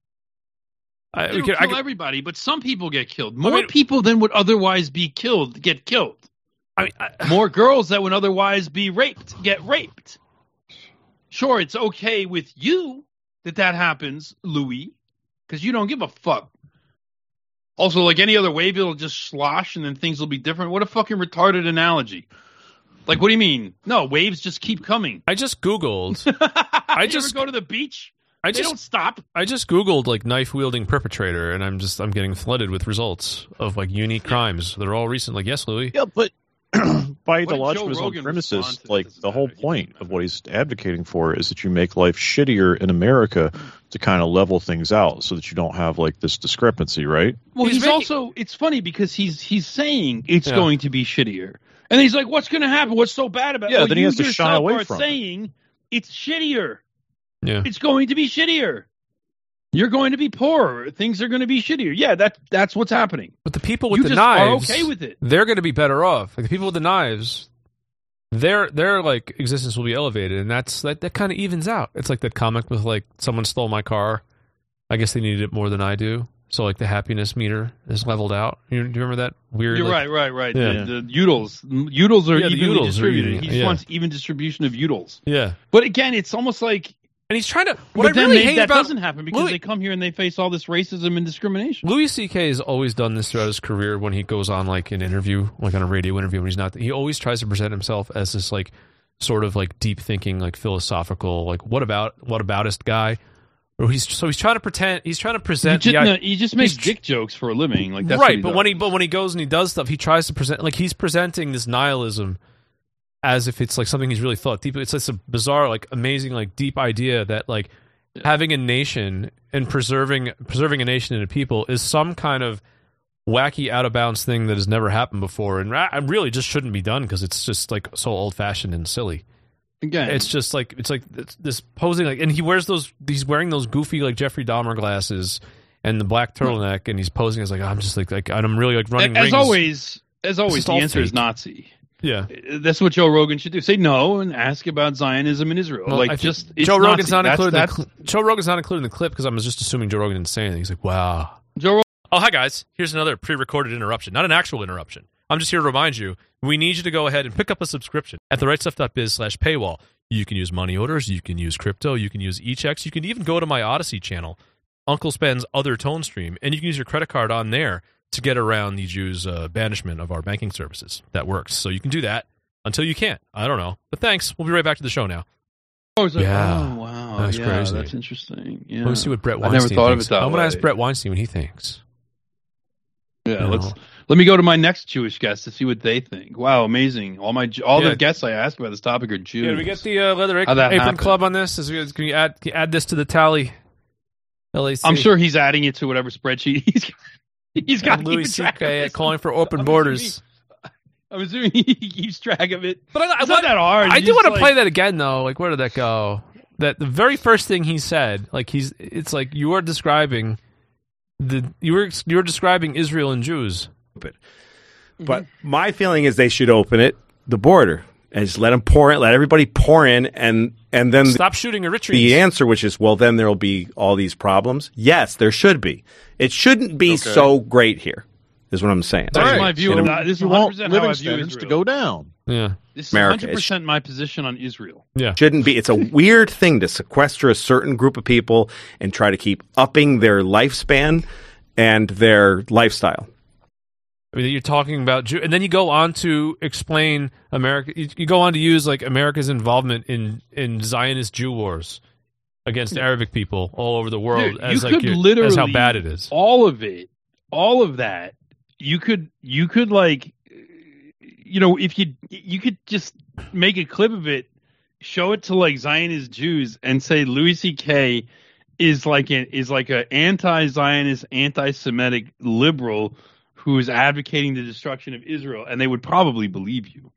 Speaker 4: I,
Speaker 9: They
Speaker 4: we
Speaker 9: don't
Speaker 4: could- I
Speaker 9: kill
Speaker 4: could-
Speaker 9: everybody, but some people get killed. More
Speaker 4: mean-
Speaker 9: people than would otherwise be killed get killed.
Speaker 4: I mean, I,
Speaker 9: More girls that would otherwise be raped get raped. Sure, it's okay with you that that happens, Louis, because you don't give a fuck. Also, like any other wave, it'll just slosh and then things will be different. What a fucking retarded analogy. Like, what do you mean? No, waves just keep coming.
Speaker 4: I just googled.
Speaker 9: I
Speaker 4: just-
Speaker 9: just go to the beach.
Speaker 4: I
Speaker 9: They
Speaker 4: just
Speaker 9: don't stop.
Speaker 4: I just googled like knife wielding perpetrator, and I'm just I'm getting flooded with results of like unique crimes. They're all recent. Like yes, Louis.
Speaker 8: Yeah, but by
Speaker 9: What
Speaker 8: the
Speaker 9: did
Speaker 8: logic
Speaker 9: Joe
Speaker 8: of his own
Speaker 9: Rogan respond
Speaker 8: premises,
Speaker 9: to? It
Speaker 8: like
Speaker 9: doesn't
Speaker 8: the whole
Speaker 9: matter. He
Speaker 8: point
Speaker 9: doesn't
Speaker 8: of what he's advocating for is that you make life shittier in America to kind of level things out, so that you don't have like this discrepancy, right?
Speaker 9: Well,
Speaker 4: He's
Speaker 9: he's,
Speaker 4: making-
Speaker 9: also, it's funny because he's he's saying it's
Speaker 4: Yeah.
Speaker 9: going to be shittier. And he's like, what's going to happen? What's so bad about it?
Speaker 8: Yeah,
Speaker 9: well,
Speaker 8: then he
Speaker 9: you
Speaker 8: has to shy
Speaker 9: yourself
Speaker 8: away
Speaker 9: are
Speaker 8: from it.
Speaker 9: saying it's shittier.
Speaker 4: Yeah.
Speaker 9: It's going to be shittier. You're going to be poorer. Things are going to be shittier. Yeah, that that's what's happening.
Speaker 4: But the people with
Speaker 9: You
Speaker 4: the
Speaker 9: just
Speaker 4: knives,
Speaker 9: are okay with it.
Speaker 4: they're going to be better off. Like the people with the knives, their their like existence will be elevated, and that's that that kind of evens out. It's like that comic with like someone stole my car. I guess they needed it more than I do, so like the happiness meter is leveled out. You, do you remember that weird?
Speaker 9: You're
Speaker 4: like,
Speaker 9: right, right, right.
Speaker 4: Yeah.
Speaker 9: The, the utils. Utils are
Speaker 4: Yeah, the
Speaker 9: evenly
Speaker 4: utils are
Speaker 9: distributed.
Speaker 4: even-
Speaker 9: he
Speaker 4: yeah.
Speaker 9: wants even distribution of utils.
Speaker 4: Yeah,
Speaker 9: But again, it's almost like
Speaker 4: and he's trying to.
Speaker 9: but
Speaker 4: What I
Speaker 9: then
Speaker 4: really
Speaker 9: they,
Speaker 4: hate
Speaker 9: that
Speaker 4: about
Speaker 9: doesn't happen because
Speaker 4: Louis-
Speaker 9: they come here and they face all this racism and discrimination.
Speaker 4: Louis C K has always done this throughout his career when he goes on like an interview, like on a radio interview when he's not. He always tries to present himself as this like sort of like deep thinking, like philosophical, like what about what aboutist guy. Or he's so he's trying to pretend he's trying to
Speaker 9: He
Speaker 4: present.
Speaker 9: just,
Speaker 4: the,
Speaker 9: no, he just makes
Speaker 4: he's-
Speaker 9: dick jokes for a living. Like that's
Speaker 4: right,
Speaker 9: what he
Speaker 4: but
Speaker 9: does.
Speaker 4: when he but when he goes and he does stuff, he tries to present like he's presenting this nihilism as if it's like something he's really thought deep. It's just a bizarre, like amazing, like deep idea that like having a nation and preserving preserving a nation and a people is some kind of wacky out of bounds thing that has never happened before, and ra- really just shouldn't be done because it's just like so old fashioned and silly.
Speaker 9: Again,
Speaker 4: It's just like it's like it's this posing like, and he wears those he's wearing those goofy like Jeffrey Dahmer glasses and the black turtleneck, and he's posing as like I'm just like like and I'm really like running
Speaker 9: as
Speaker 4: rings.
Speaker 9: always, as always, the answer is Nazi.
Speaker 4: Yeah,
Speaker 9: that's what Joe Rogan should do. Say no and ask about Zionism in Israel.
Speaker 4: Well,
Speaker 9: like
Speaker 4: I
Speaker 9: just
Speaker 4: Joe
Speaker 9: it's
Speaker 4: Rogan's
Speaker 9: Nazi.
Speaker 4: not
Speaker 9: that's,
Speaker 4: included.
Speaker 9: that's,
Speaker 4: in the cl- Joe Rogan's not included in the clip because I was just assuming Joe Rogan didn't say anything. He's like, wow.
Speaker 9: Joe. Rogan.
Speaker 3: Oh, hi guys. Here's another pre-recorded interruption, not an actual interruption. I'm just here to remind you, we need you to go ahead and pick up a subscription at therightstuff.biz slash paywall. You can use money orders, you can use crypto, you can use e-checks, you can even go to my Odyssey channel, Uncle Spen's other tone stream, and you can use your credit card on there to get around the Jews' uh, banishment of our banking services. That works. So you can do that until you can't. I don't know. But thanks. We'll be right back to the show now.
Speaker 9: Oh, like,
Speaker 3: yeah.
Speaker 9: oh wow.
Speaker 4: That's
Speaker 9: yeah,
Speaker 4: crazy.
Speaker 9: That's interesting. Yeah.
Speaker 4: Let me see what Brett
Speaker 9: I
Speaker 4: Weinstein
Speaker 9: never thought
Speaker 4: thinks.
Speaker 9: of it that
Speaker 4: I'm going to
Speaker 9: way.
Speaker 4: ask Brett Weinstein what he thinks.
Speaker 9: Yeah,
Speaker 4: You
Speaker 9: let's
Speaker 4: know.
Speaker 9: let me go to my next Jewish guest to see what they think. Wow, amazing! All my all
Speaker 4: Yeah.
Speaker 9: the guests I ask about this topic are Jews.
Speaker 4: Yeah, did we get the uh, Leather
Speaker 9: How'd that
Speaker 4: Apron
Speaker 9: happen?
Speaker 4: Club on this? Is we, can you add, can you add this to the tally? L A C.
Speaker 9: I'm sure he's adding it to whatever spreadsheet he's he's got.
Speaker 4: And Louis
Speaker 9: keeping track
Speaker 4: C K
Speaker 9: of this.
Speaker 4: calling for open
Speaker 9: I'm
Speaker 4: borders.
Speaker 9: assuming- I'm assuming he keeps track of it.
Speaker 4: But I, I
Speaker 9: it's not that hard.
Speaker 4: I
Speaker 9: You
Speaker 4: do
Speaker 9: just,
Speaker 4: want to
Speaker 9: like-
Speaker 4: play that again, though. Like, where did that go? That the very first thing he said, like he's, it's like you are describing the you were you were describing Israel and Jews.
Speaker 13: But my feeling is they should open it, the border, and just let them pour in, let everybody pour in, and and then
Speaker 4: Stop shooting Eritreans.
Speaker 13: the answer, which is, well, then there will be all these problems. Yes, there should be. It shouldn't be
Speaker 8: Okay.
Speaker 13: so great here, is what I'm saying.
Speaker 9: That's
Speaker 8: Right.
Speaker 9: my view.
Speaker 13: In
Speaker 9: Of
Speaker 13: a-
Speaker 9: that. This is
Speaker 8: You
Speaker 9: one
Speaker 8: want
Speaker 9: hundred percent how
Speaker 8: living
Speaker 9: I view
Speaker 8: standards to
Speaker 9: Israel.
Speaker 8: go down.
Speaker 4: Yeah,
Speaker 9: This is
Speaker 13: America.
Speaker 9: one hundred percent my position on Israel.
Speaker 4: yeah.
Speaker 13: Shouldn't be. It's a weird thing to sequester a certain group of people and try to keep upping their lifespan and their lifestyle.
Speaker 4: I mean, you're talking about Jew, and then you go on to explain America. You, you go on to use like America's involvement in in Zionist Jew wars against Arabic people all over the world
Speaker 9: Dude,
Speaker 4: as
Speaker 9: you
Speaker 4: like
Speaker 9: could
Speaker 4: your-
Speaker 9: literally
Speaker 4: as how bad it is.
Speaker 9: All of it, all of that. You could, you could like, you know, if you you could just make a clip of it, show it to like Zionist Jews, and say Louis C K is like an is like a anti-Zionist, anti-Semitic liberal who is advocating the destruction of Israel, and they would probably believe you.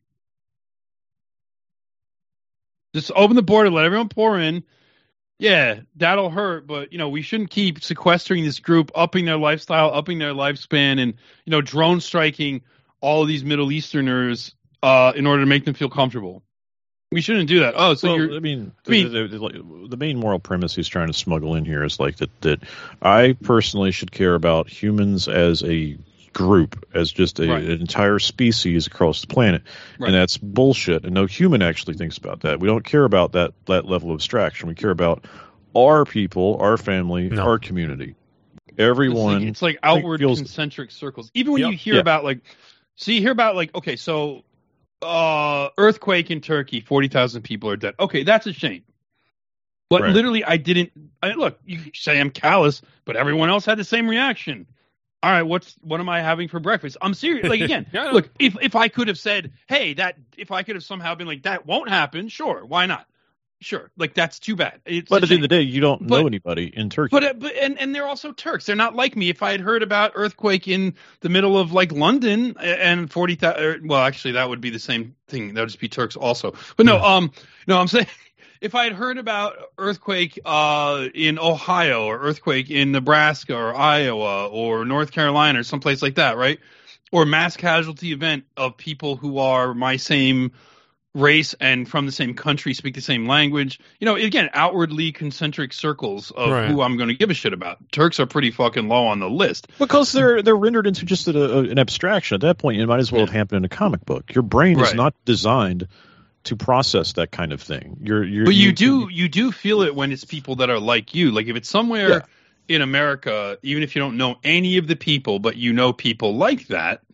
Speaker 9: Just open the border, let everyone pour in. Yeah, that'll hurt, but you know we shouldn't keep sequestering this group, upping their lifestyle, upping their lifespan, and you know drone striking all of these Middle Easterners uh, in order to make them feel comfortable. We shouldn't do that. Oh, so
Speaker 8: well,
Speaker 9: you're.
Speaker 8: I mean,
Speaker 9: I mean-
Speaker 8: the, the, the, the main moral premise he's trying to smuggle in here is like that. That I personally should care about humans as a group, as just a,
Speaker 9: Right.
Speaker 8: an entire species across the planet,
Speaker 9: Right.
Speaker 8: and that's bullshit. And no human actually thinks about that. We don't care about that that level of abstraction. We care about our people, our family,
Speaker 4: No.
Speaker 8: our community.
Speaker 9: It's
Speaker 8: Everyone.
Speaker 9: like, it's like outward
Speaker 8: feels-
Speaker 9: concentric circles. Even when
Speaker 8: Yep.
Speaker 9: you hear
Speaker 8: Yeah.
Speaker 9: about like, so you hear about like, okay, so uh, earthquake in Turkey, forty thousand people are dead. Okay, that's a shame. But
Speaker 8: Right.
Speaker 9: literally, I didn't. I, look, you could say I'm callous, but everyone else had the same reaction. All right, what's what am I having for breakfast? I'm serious. Like again,
Speaker 4: Yeah, I know.
Speaker 9: look, if if I could have said, hey, that if I could have somehow been like that won't happen, sure, why not? Sure, like that's too bad. It's
Speaker 8: but
Speaker 9: a
Speaker 8: at the end
Speaker 9: shame.
Speaker 8: of the day, you don't
Speaker 9: But-
Speaker 8: know anybody in Turkey.
Speaker 9: But uh, but and, and they're also Turks. They're not like me. If I had heard about earthquake in the middle of like London and forty thousand, well, actually that would be the same thing. That would just be Turks also. But no, um, no, I'm saying if I had heard about earthquake uh in Ohio or earthquake in Nebraska or Iowa or North Carolina or someplace like that, right? Or mass casualty event of people who are my same race and from the same country, speak the same language. You know, again, outwardly concentric circles of
Speaker 4: Right.
Speaker 9: who I'm going to give a shit about. Turks are pretty fucking low on the list.
Speaker 8: Because they're they're rendered into just a, a, an abstraction. At that point, it might as well have happened in a comic book. Your brain is
Speaker 9: Right.
Speaker 8: not designed to process that kind of thing. You're, you're
Speaker 9: But you do you do feel it when it's people that are like you. Like if it's somewhere
Speaker 8: Yeah.
Speaker 9: in America, even if you don't know any of the people, but you know people like that,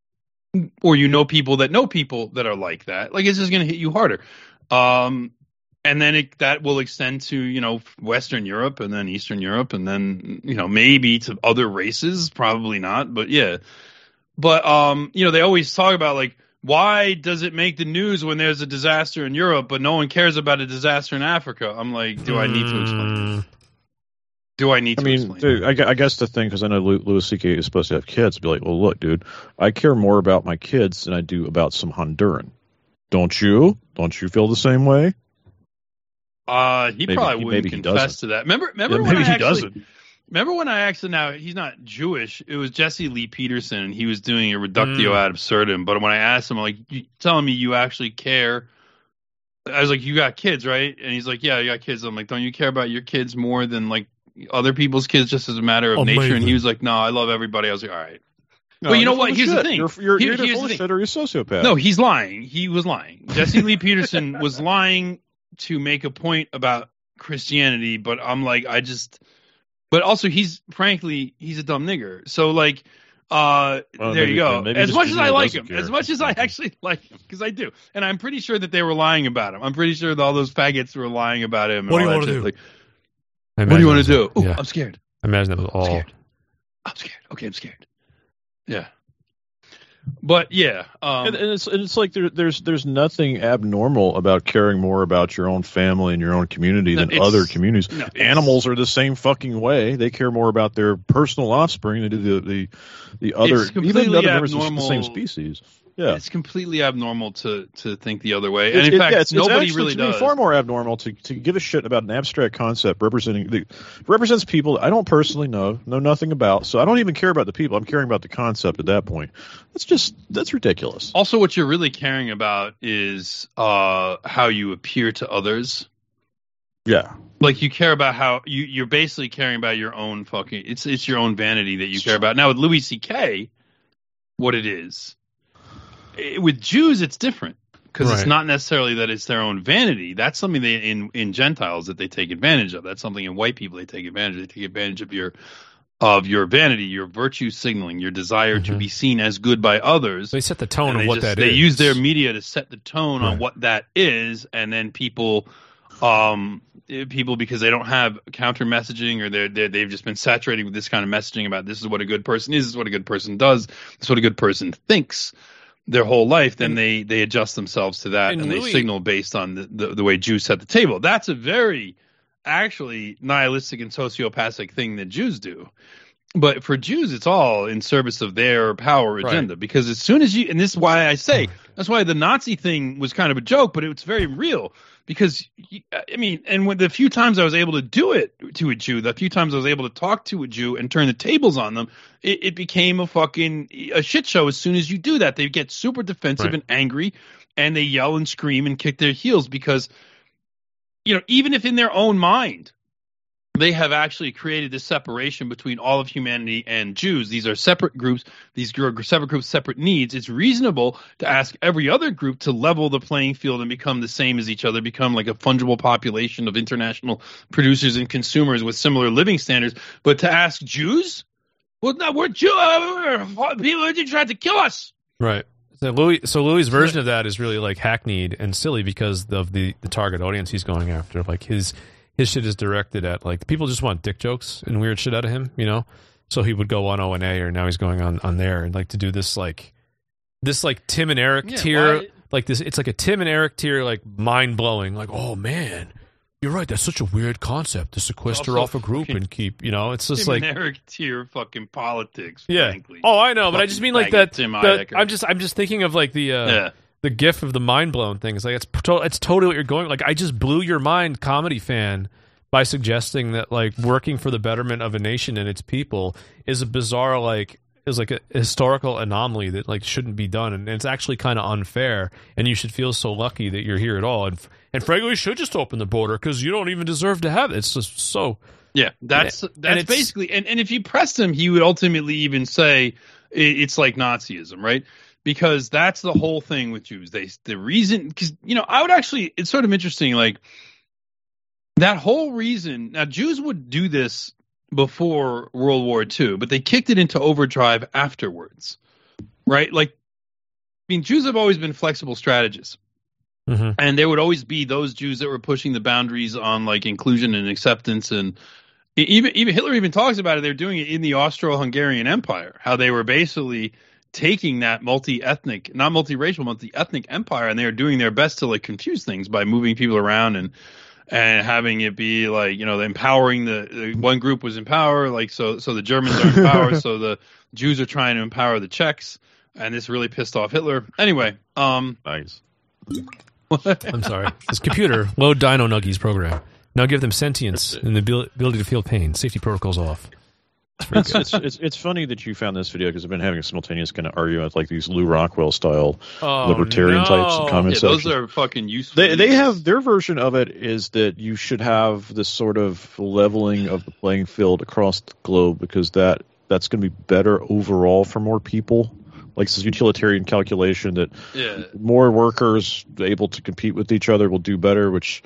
Speaker 9: or you know people that know people that are like that, like it's just going to hit you harder. Um, and then it, that will extend to, you know, Western Europe and then Eastern Europe and then, you know, maybe to other races, probably not, but yeah. But, um, you know, they always talk about like, why does it make the news when there's a disaster in Europe, but no one cares about a disaster in Africa? I'm like, do I need to explain? Do I need
Speaker 8: I
Speaker 9: to
Speaker 8: mean,
Speaker 9: explain?
Speaker 8: dude, I, gu- I guess the thing, because I know Lu- Louis C K is supposed to have kids, be like, well, look, dude, I care more about my kids than I do about some Honduran. Don't you? Don't you feel the same way?
Speaker 9: Uh, he
Speaker 8: Maybe-
Speaker 9: probably
Speaker 8: he-
Speaker 9: wouldn't
Speaker 8: maybe he
Speaker 9: confess
Speaker 8: doesn't.
Speaker 9: to that. Remember, remember
Speaker 8: Yeah,
Speaker 9: when
Speaker 8: maybe
Speaker 9: I
Speaker 8: he
Speaker 9: actually,
Speaker 8: doesn't.
Speaker 9: Remember when I actually, now he's not Jewish, it was Jesse Lee Peterson, and he was doing a reductio
Speaker 4: Mm.
Speaker 9: ad absurdum. But when I asked him, I'm like, you telling me you actually care? I was like, you got kids, right? And he's like, yeah, I got kids. I'm like, don't you care about your kids more than like other people's kids just as a matter of nature? And he was like, no, I love everybody. I was like, all right.
Speaker 8: No,
Speaker 9: but you know
Speaker 8: you're
Speaker 9: what?
Speaker 8: full of
Speaker 9: Here's the
Speaker 8: shit.
Speaker 9: thing.
Speaker 8: You're, you're,
Speaker 9: Here-
Speaker 8: you're either
Speaker 9: here's
Speaker 8: full
Speaker 9: the
Speaker 8: of
Speaker 9: thing.
Speaker 8: shit or you're a sociopath.
Speaker 9: No, he's lying. He was lying. Jesse Lee Peterson was lying to make a point about Christianity, but I'm like, I just, but also he's frankly, he's a dumb nigger. So like, uh,
Speaker 8: Well,
Speaker 9: there
Speaker 8: maybe-
Speaker 9: you go.
Speaker 8: maybe
Speaker 9: As
Speaker 8: just
Speaker 9: much
Speaker 8: 'cause
Speaker 9: as
Speaker 8: he
Speaker 9: I like
Speaker 8: doesn't
Speaker 9: him,
Speaker 8: care.
Speaker 9: as much as I actually like him, because I do, and I'm pretty sure that they were lying about him. I'm pretty sure that all those faggots were lying about him. And
Speaker 4: What do you
Speaker 9: all
Speaker 4: wanna
Speaker 9: that shit.
Speaker 4: do?
Speaker 9: Like,
Speaker 4: I
Speaker 9: what do you want to
Speaker 4: imagine
Speaker 9: do?
Speaker 4: that was-
Speaker 9: Ooh,
Speaker 4: yeah.
Speaker 9: I'm scared.
Speaker 4: I imagine that was all.
Speaker 9: scared. I'm scared. Okay, I'm scared. Yeah. But yeah, um,
Speaker 8: and, and it's and it's like there, there's there's nothing abnormal about caring more about your own family and your own community
Speaker 9: No,
Speaker 8: than
Speaker 9: it's-
Speaker 8: other communities.
Speaker 9: no, it's-
Speaker 8: Animals are the same fucking way. They care more about their personal offspring than do the the, the other
Speaker 9: It's
Speaker 8: even
Speaker 9: completely
Speaker 8: other members of the
Speaker 9: abnormal.
Speaker 8: same species. Yeah.
Speaker 9: It's completely abnormal to to think the other way,
Speaker 8: It's-
Speaker 9: and in
Speaker 8: it-
Speaker 9: fact,
Speaker 8: yeah, it's,
Speaker 9: nobody
Speaker 8: it's actually,
Speaker 9: really
Speaker 8: to me,
Speaker 9: does.
Speaker 8: far more abnormal to, to give a shit about an abstract concept representing the represents people I don't personally know, know nothing about. So I don't even care about the people. I'm caring about the concept at that point. That's just that's ridiculous.
Speaker 9: Also, what you're really caring about is uh, how you appear to others.
Speaker 8: Yeah.
Speaker 9: Like you care about how you you're basically caring about your own fucking. It's it's your own vanity that you care about. Now with Louis C K, what it is. With Jews, it's different because it's
Speaker 4: Right.
Speaker 9: not necessarily that it's their own vanity. That's something they in in Gentiles that they take advantage of. That's something in white people they take advantage of. They take advantage of your of your vanity, your virtue signaling, your desire to be seen as good by others.
Speaker 4: They set the tone
Speaker 9: And
Speaker 4: of
Speaker 9: they
Speaker 4: what
Speaker 9: just-
Speaker 4: that
Speaker 9: they
Speaker 4: is.
Speaker 9: use their media to set the tone on
Speaker 4: Right.
Speaker 9: what that is, and then people, um, eh, people because they don't have counter messaging or they're, they're they've just been saturated with this kind of messaging about this is what a good person is, this is what a good person does, this is what a good person thinks their whole life. Then
Speaker 4: And-
Speaker 9: they they adjust themselves to that,
Speaker 4: and
Speaker 9: and,
Speaker 4: Louis-
Speaker 9: they signal based on the, the the way Jews set the table. That's a very actually nihilistic and sociopathic thing that Jews do. But for Jews, it's all in service of their power agenda. Because as soon as you, and this is why I say, that's why the Nazi thing was kind of a joke, but it's very real. Because, you- I mean, and when the few times I was able to do it to a Jew, the few times I was able to talk to a Jew and turn the tables on them, it, it became a fucking a shit show. As soon as you do that, they get super defensive
Speaker 4: Right.
Speaker 9: and angry, and they yell and scream and kick their heels because, you know, even if in their own mind, they have actually created this separation between all of humanity and Jews. These are separate groups. These are separate groups, separate needs. It's reasonable to ask every other group to level the playing field and become the same as each other, become like a fungible population of international producers and consumers with similar living standards. But to ask Jews, well, no, we're Jew. Uh, we're, people are trying to kill us.
Speaker 4: Right. So Louis, so Louis' version of that is really like hackneyed and silly because of the, the target audience he's going after. Like his his shit is directed at like people just want dick jokes and weird shit out of him, you know. So he would go on O and A, or now he's going on on there and like to do this like this like Tim and Eric
Speaker 9: Yeah,
Speaker 4: tier,
Speaker 9: why-
Speaker 4: like this. It's like a Tim and Eric tier, like mind blowing. Like, oh man, you're right. That's such a weird concept to sequester
Speaker 9: Also
Speaker 4: off a group
Speaker 9: fucking
Speaker 4: and keep, you know. It's just
Speaker 9: Tim
Speaker 4: like
Speaker 9: and Eric tier fucking politics.
Speaker 4: yeah.
Speaker 9: Frankly.
Speaker 4: Oh, I know, but I just mean like
Speaker 9: Fucking
Speaker 4: that.
Speaker 9: faggot Tim
Speaker 4: the-
Speaker 9: Heidecker.
Speaker 4: I'm just I'm just thinking of like the uh,
Speaker 9: Yeah.
Speaker 4: the gif of the mind blown thing. It's like it's to- it's totally what you're going. Like I just blew your mind, comedy fan, by suggesting that like working for the betterment of a nation and its people is a bizarre like is like a historical anomaly that like shouldn't be done, and it's actually kind of unfair. And you should feel so lucky that you're here at all. And and frankly, we should just open the border because you don't even deserve to have it. It's just so.
Speaker 9: Yeah, that's
Speaker 4: And
Speaker 9: that's
Speaker 4: it's-
Speaker 9: basically, and, and if you pressed him, he would ultimately even say it, it's like Nazism, right? Because that's the whole thing with Jews. They the reason, because you know, I would actually, it's sort of interesting, like that whole reason. Now, Jews would do this before World War Two, but they kicked it into overdrive afterwards, right? Like, I mean, Jews have always been flexible strategists.
Speaker 4: Mm-hmm.
Speaker 9: And there would always be those Jews that were pushing the boundaries on like inclusion and acceptance, and even even Hitler even talks about it. They're doing it in the Austro-Hungarian Empire, how they were basically taking that multi-ethnic, not multiracial, multi-ethnic empire, and they were doing their best to like confuse things by moving people around and and having it be like, you know, empowering the, the one group was in power, like so so the Germans are in power, so the Jews are trying to empower the Czechs, and this really pissed off Hitler. Anyway, um,
Speaker 8: nice.
Speaker 4: I'm sorry. This computer load Dino Nuggies program. Now give them sentience and the abil- ability to feel pain. Safety protocols off.
Speaker 8: It's, it's, it's, it's funny that you found this video because I've been having a simultaneous kind of argument with like these Lou Rockwell style
Speaker 4: Oh,
Speaker 8: libertarian
Speaker 4: no.
Speaker 8: types and comment
Speaker 9: Yeah, those
Speaker 8: sections.
Speaker 9: are fucking useful.
Speaker 8: They they have their version of it is that you should have this sort of leveling of the playing field across the globe because that that's going to be better overall for more people. Like this utilitarian calculation that
Speaker 9: Yeah.
Speaker 8: more workers able to compete with each other will do better, which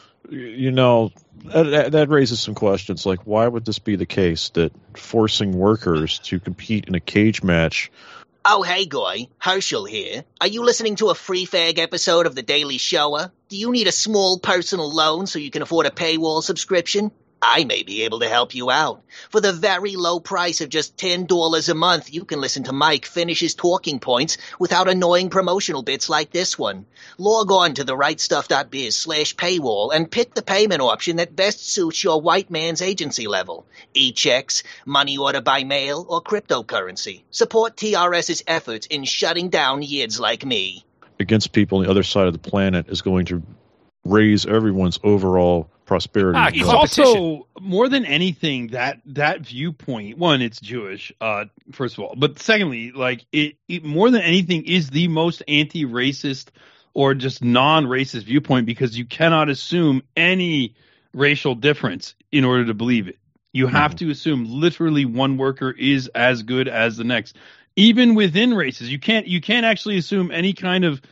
Speaker 8: you know that, that raises some questions. Like, why would this be the case that forcing workers to compete in a cage match?
Speaker 14: Oh, hey, Goy. Herschel here. Are you listening to a free fag episode of The Daily Shower? Do you need a small personal loan so you can afford a paywall subscription? I may be able to help you out. For the very low price of just ten dollars a month, you can listen to Mike finish his talking points without annoying promotional bits like this one. Log on to therightstuff.biz slash paywall and pick the payment option that best suits your white man's agency level. E-checks, money order by mail, or cryptocurrency. Support T R S's efforts in shutting down yids like me.
Speaker 8: Against people on the other side of the planet is going to raise everyone's overall prosperity.
Speaker 9: Ah, it's also more than anything that that viewpoint. One, it's Jewish, uh, first of all, but secondly, like it, it more than anything is the most anti-racist or just non-racist viewpoint because you cannot assume any racial difference in order to believe it. You have mm-hmm. to assume literally one worker is as good as the next, even within races. You can't you can't actually assume any kind of,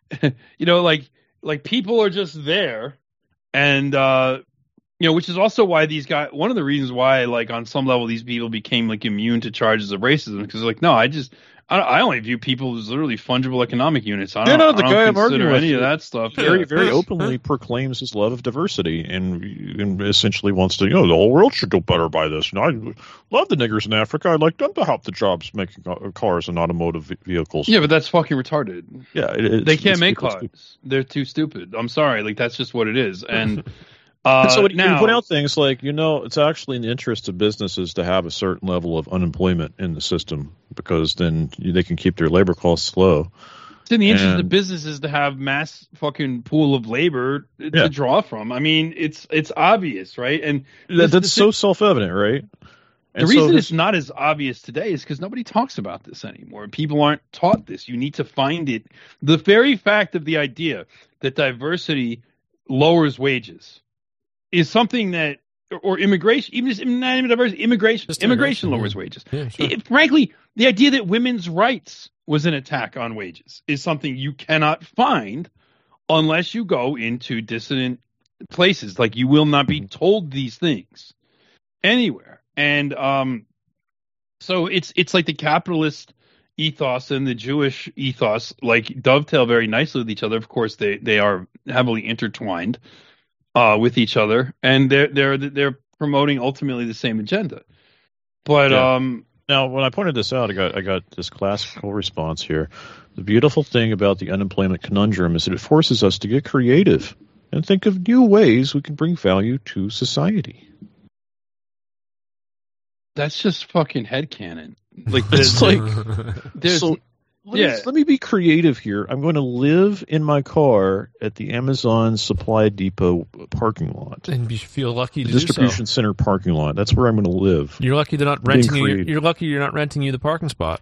Speaker 9: you know, like like people are just there. And, uh, you know, which is also why these guys, one of the reasons why, like, on some level, these people became, like, immune to charges of racism. Because, like, no, I just, I, I only view people as literally fungible economic units. I don't,
Speaker 8: you know, the
Speaker 9: I don't
Speaker 8: guy I'm
Speaker 9: consider
Speaker 8: arguing
Speaker 9: any
Speaker 8: with
Speaker 9: of that stuff.
Speaker 8: very,
Speaker 9: yeah.
Speaker 8: very openly proclaims his love of diversity and, and essentially wants to, you know, the whole world should do better by this. You know, I love the niggers in Africa. I'd like them to help the jobs making cars and automotive vehicles.
Speaker 9: Yeah, but that's fucking retarded.
Speaker 8: Yeah, it, it's,
Speaker 9: they can't
Speaker 8: it's,
Speaker 9: make
Speaker 8: it's,
Speaker 9: cars.
Speaker 8: it's,
Speaker 9: They're too stupid. I'm sorry. Like, that's just what it is. And uh,
Speaker 8: and so when
Speaker 9: now,
Speaker 8: you point out things like, you know, it's actually in the interest of businesses to have a certain level of unemployment in the system because then they can keep their labor costs low.
Speaker 9: It's in the interest
Speaker 8: and,
Speaker 9: of businesses to have mass fucking pool of labor to
Speaker 8: yeah.
Speaker 9: draw from. I mean, it's it's obvious, right? And
Speaker 8: that,
Speaker 9: this,
Speaker 8: that's
Speaker 9: this,
Speaker 8: so self-evident, right?
Speaker 9: The
Speaker 8: and
Speaker 9: reason
Speaker 8: so
Speaker 9: it's not as obvious today is because nobody talks about this anymore. People aren't taught this. You need to find it. The very fact of the idea that diversity lowers wages is something that, or immigration, even just not even diversity, immigration,
Speaker 4: Just
Speaker 9: immigration
Speaker 4: immigration,
Speaker 9: lowers
Speaker 4: yeah.
Speaker 9: wages.
Speaker 4: Yeah, sure.
Speaker 9: It- frankly, the idea that women's rights was an attack on wages is something you cannot find unless you go into dissident places. Like, you will not be told these things anywhere. And um, so it's it's like the capitalist ethos and the Jewish ethos like dovetail very nicely with each other. Of course, they, they are heavily intertwined uh, with each other, and they're they're they're promoting ultimately the same agenda. But
Speaker 8: Yeah.
Speaker 9: um,
Speaker 8: Now, when I pointed this out, I got I got this classical response here. The beautiful thing about the unemployment conundrum is that it forces us to get creative and think of new ways we can bring value to society.
Speaker 9: that's just fucking headcanon. Like,
Speaker 8: It's
Speaker 9: there's,
Speaker 8: like,
Speaker 9: there's
Speaker 8: so let,
Speaker 9: yeah.
Speaker 8: me, let me be creative here. I'm going to live in my car at the Amazon Supply Depot parking lot.
Speaker 4: And you feel lucky
Speaker 8: The
Speaker 4: to do
Speaker 8: distribution
Speaker 4: so.
Speaker 8: center parking lot. That's where I'm going to live.
Speaker 4: You're lucky they're not
Speaker 8: Being
Speaker 4: renting you.
Speaker 8: creative.
Speaker 4: You're lucky you're not renting you the parking spot.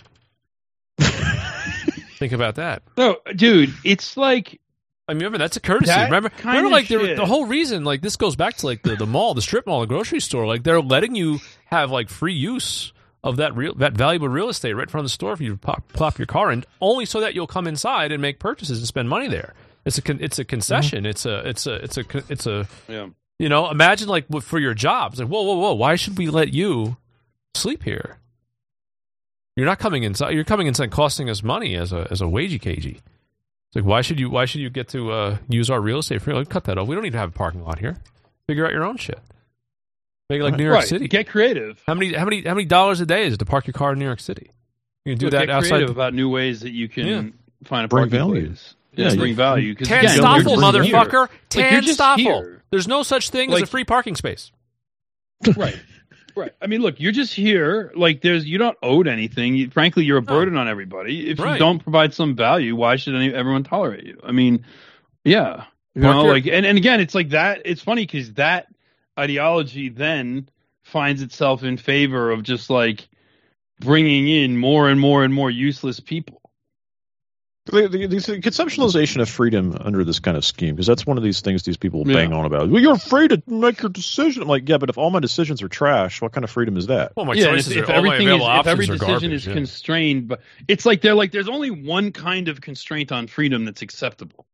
Speaker 4: Think about that.
Speaker 9: no, dude. It's like
Speaker 4: I mean, remember that's a courtesy.
Speaker 9: That
Speaker 4: remember,
Speaker 9: kind
Speaker 4: remember,
Speaker 9: of
Speaker 4: like the,
Speaker 9: shit.
Speaker 4: the whole reason, like this goes back to like the, the mall, the strip mall, the grocery store. Like they're letting you have like free use of that real that valuable real estate right in front of the store for you to pop, plop your car in, only so that you'll come inside and make purchases and spend money there. It's a con, it's a concession. Mm-hmm. It's a it's a it's a it's a
Speaker 9: yeah.
Speaker 4: you know. Imagine like for your job, it's like whoa whoa whoa. Why should we let you sleep here? You're not coming inside. You're coming inside, costing us money as a as a wagey cagey. It's like why should you why should you get to uh, use our real estate free? Like, cut that off. We don't need to have a parking lot here. Figure out your own shit. Make it like New York
Speaker 9: right.
Speaker 4: City.
Speaker 9: Get creative.
Speaker 4: How many how many how many dollars a day is it to park your car in New York City? You can do
Speaker 9: Look,
Speaker 4: that
Speaker 9: get
Speaker 4: outside.
Speaker 9: creative
Speaker 4: The,
Speaker 9: about new ways that you can
Speaker 4: Yeah.
Speaker 9: find a
Speaker 8: Bring
Speaker 9: parking
Speaker 8: value.
Speaker 9: place.
Speaker 8: Yeah,
Speaker 9: Yeah, bring
Speaker 8: you-
Speaker 9: value. 'Cause
Speaker 4: Tan
Speaker 9: again,
Speaker 8: Staffel,
Speaker 9: you're just here.
Speaker 4: motherfucker.
Speaker 9: Like, you're
Speaker 4: Tan
Speaker 9: just
Speaker 4: Staffel.
Speaker 9: here.
Speaker 4: There's no such thing as
Speaker 9: Like-
Speaker 4: a free parking space.
Speaker 9: Right. Right. I mean, look, you're just here. Like, there's you don't owe anything. You, frankly, you're a burden on everybody. If
Speaker 4: Right.
Speaker 9: you don't provide some value, why should any, everyone tolerate you? I mean, yeah. You know, like, and, and again, it's like that. It's funny because that ideology then finds itself in favor of just like bringing in more and more and more useless people.
Speaker 8: The, the, the conceptualization of freedom under this kind of scheme, because that's one of these things these people
Speaker 9: Yeah.
Speaker 8: bang on about. Well, you're free to make your decision. I'm like, yeah, but if all my decisions are trash, what kind of freedom is that?
Speaker 4: Well, my
Speaker 9: yeah,
Speaker 4: choices
Speaker 9: if, if
Speaker 4: are all my
Speaker 9: everything is,
Speaker 4: available
Speaker 9: if every
Speaker 4: options are
Speaker 9: decision
Speaker 4: garbage,
Speaker 9: is
Speaker 4: yeah.
Speaker 9: constrained, but it's like they're like there's only one kind of constraint on freedom that's acceptable,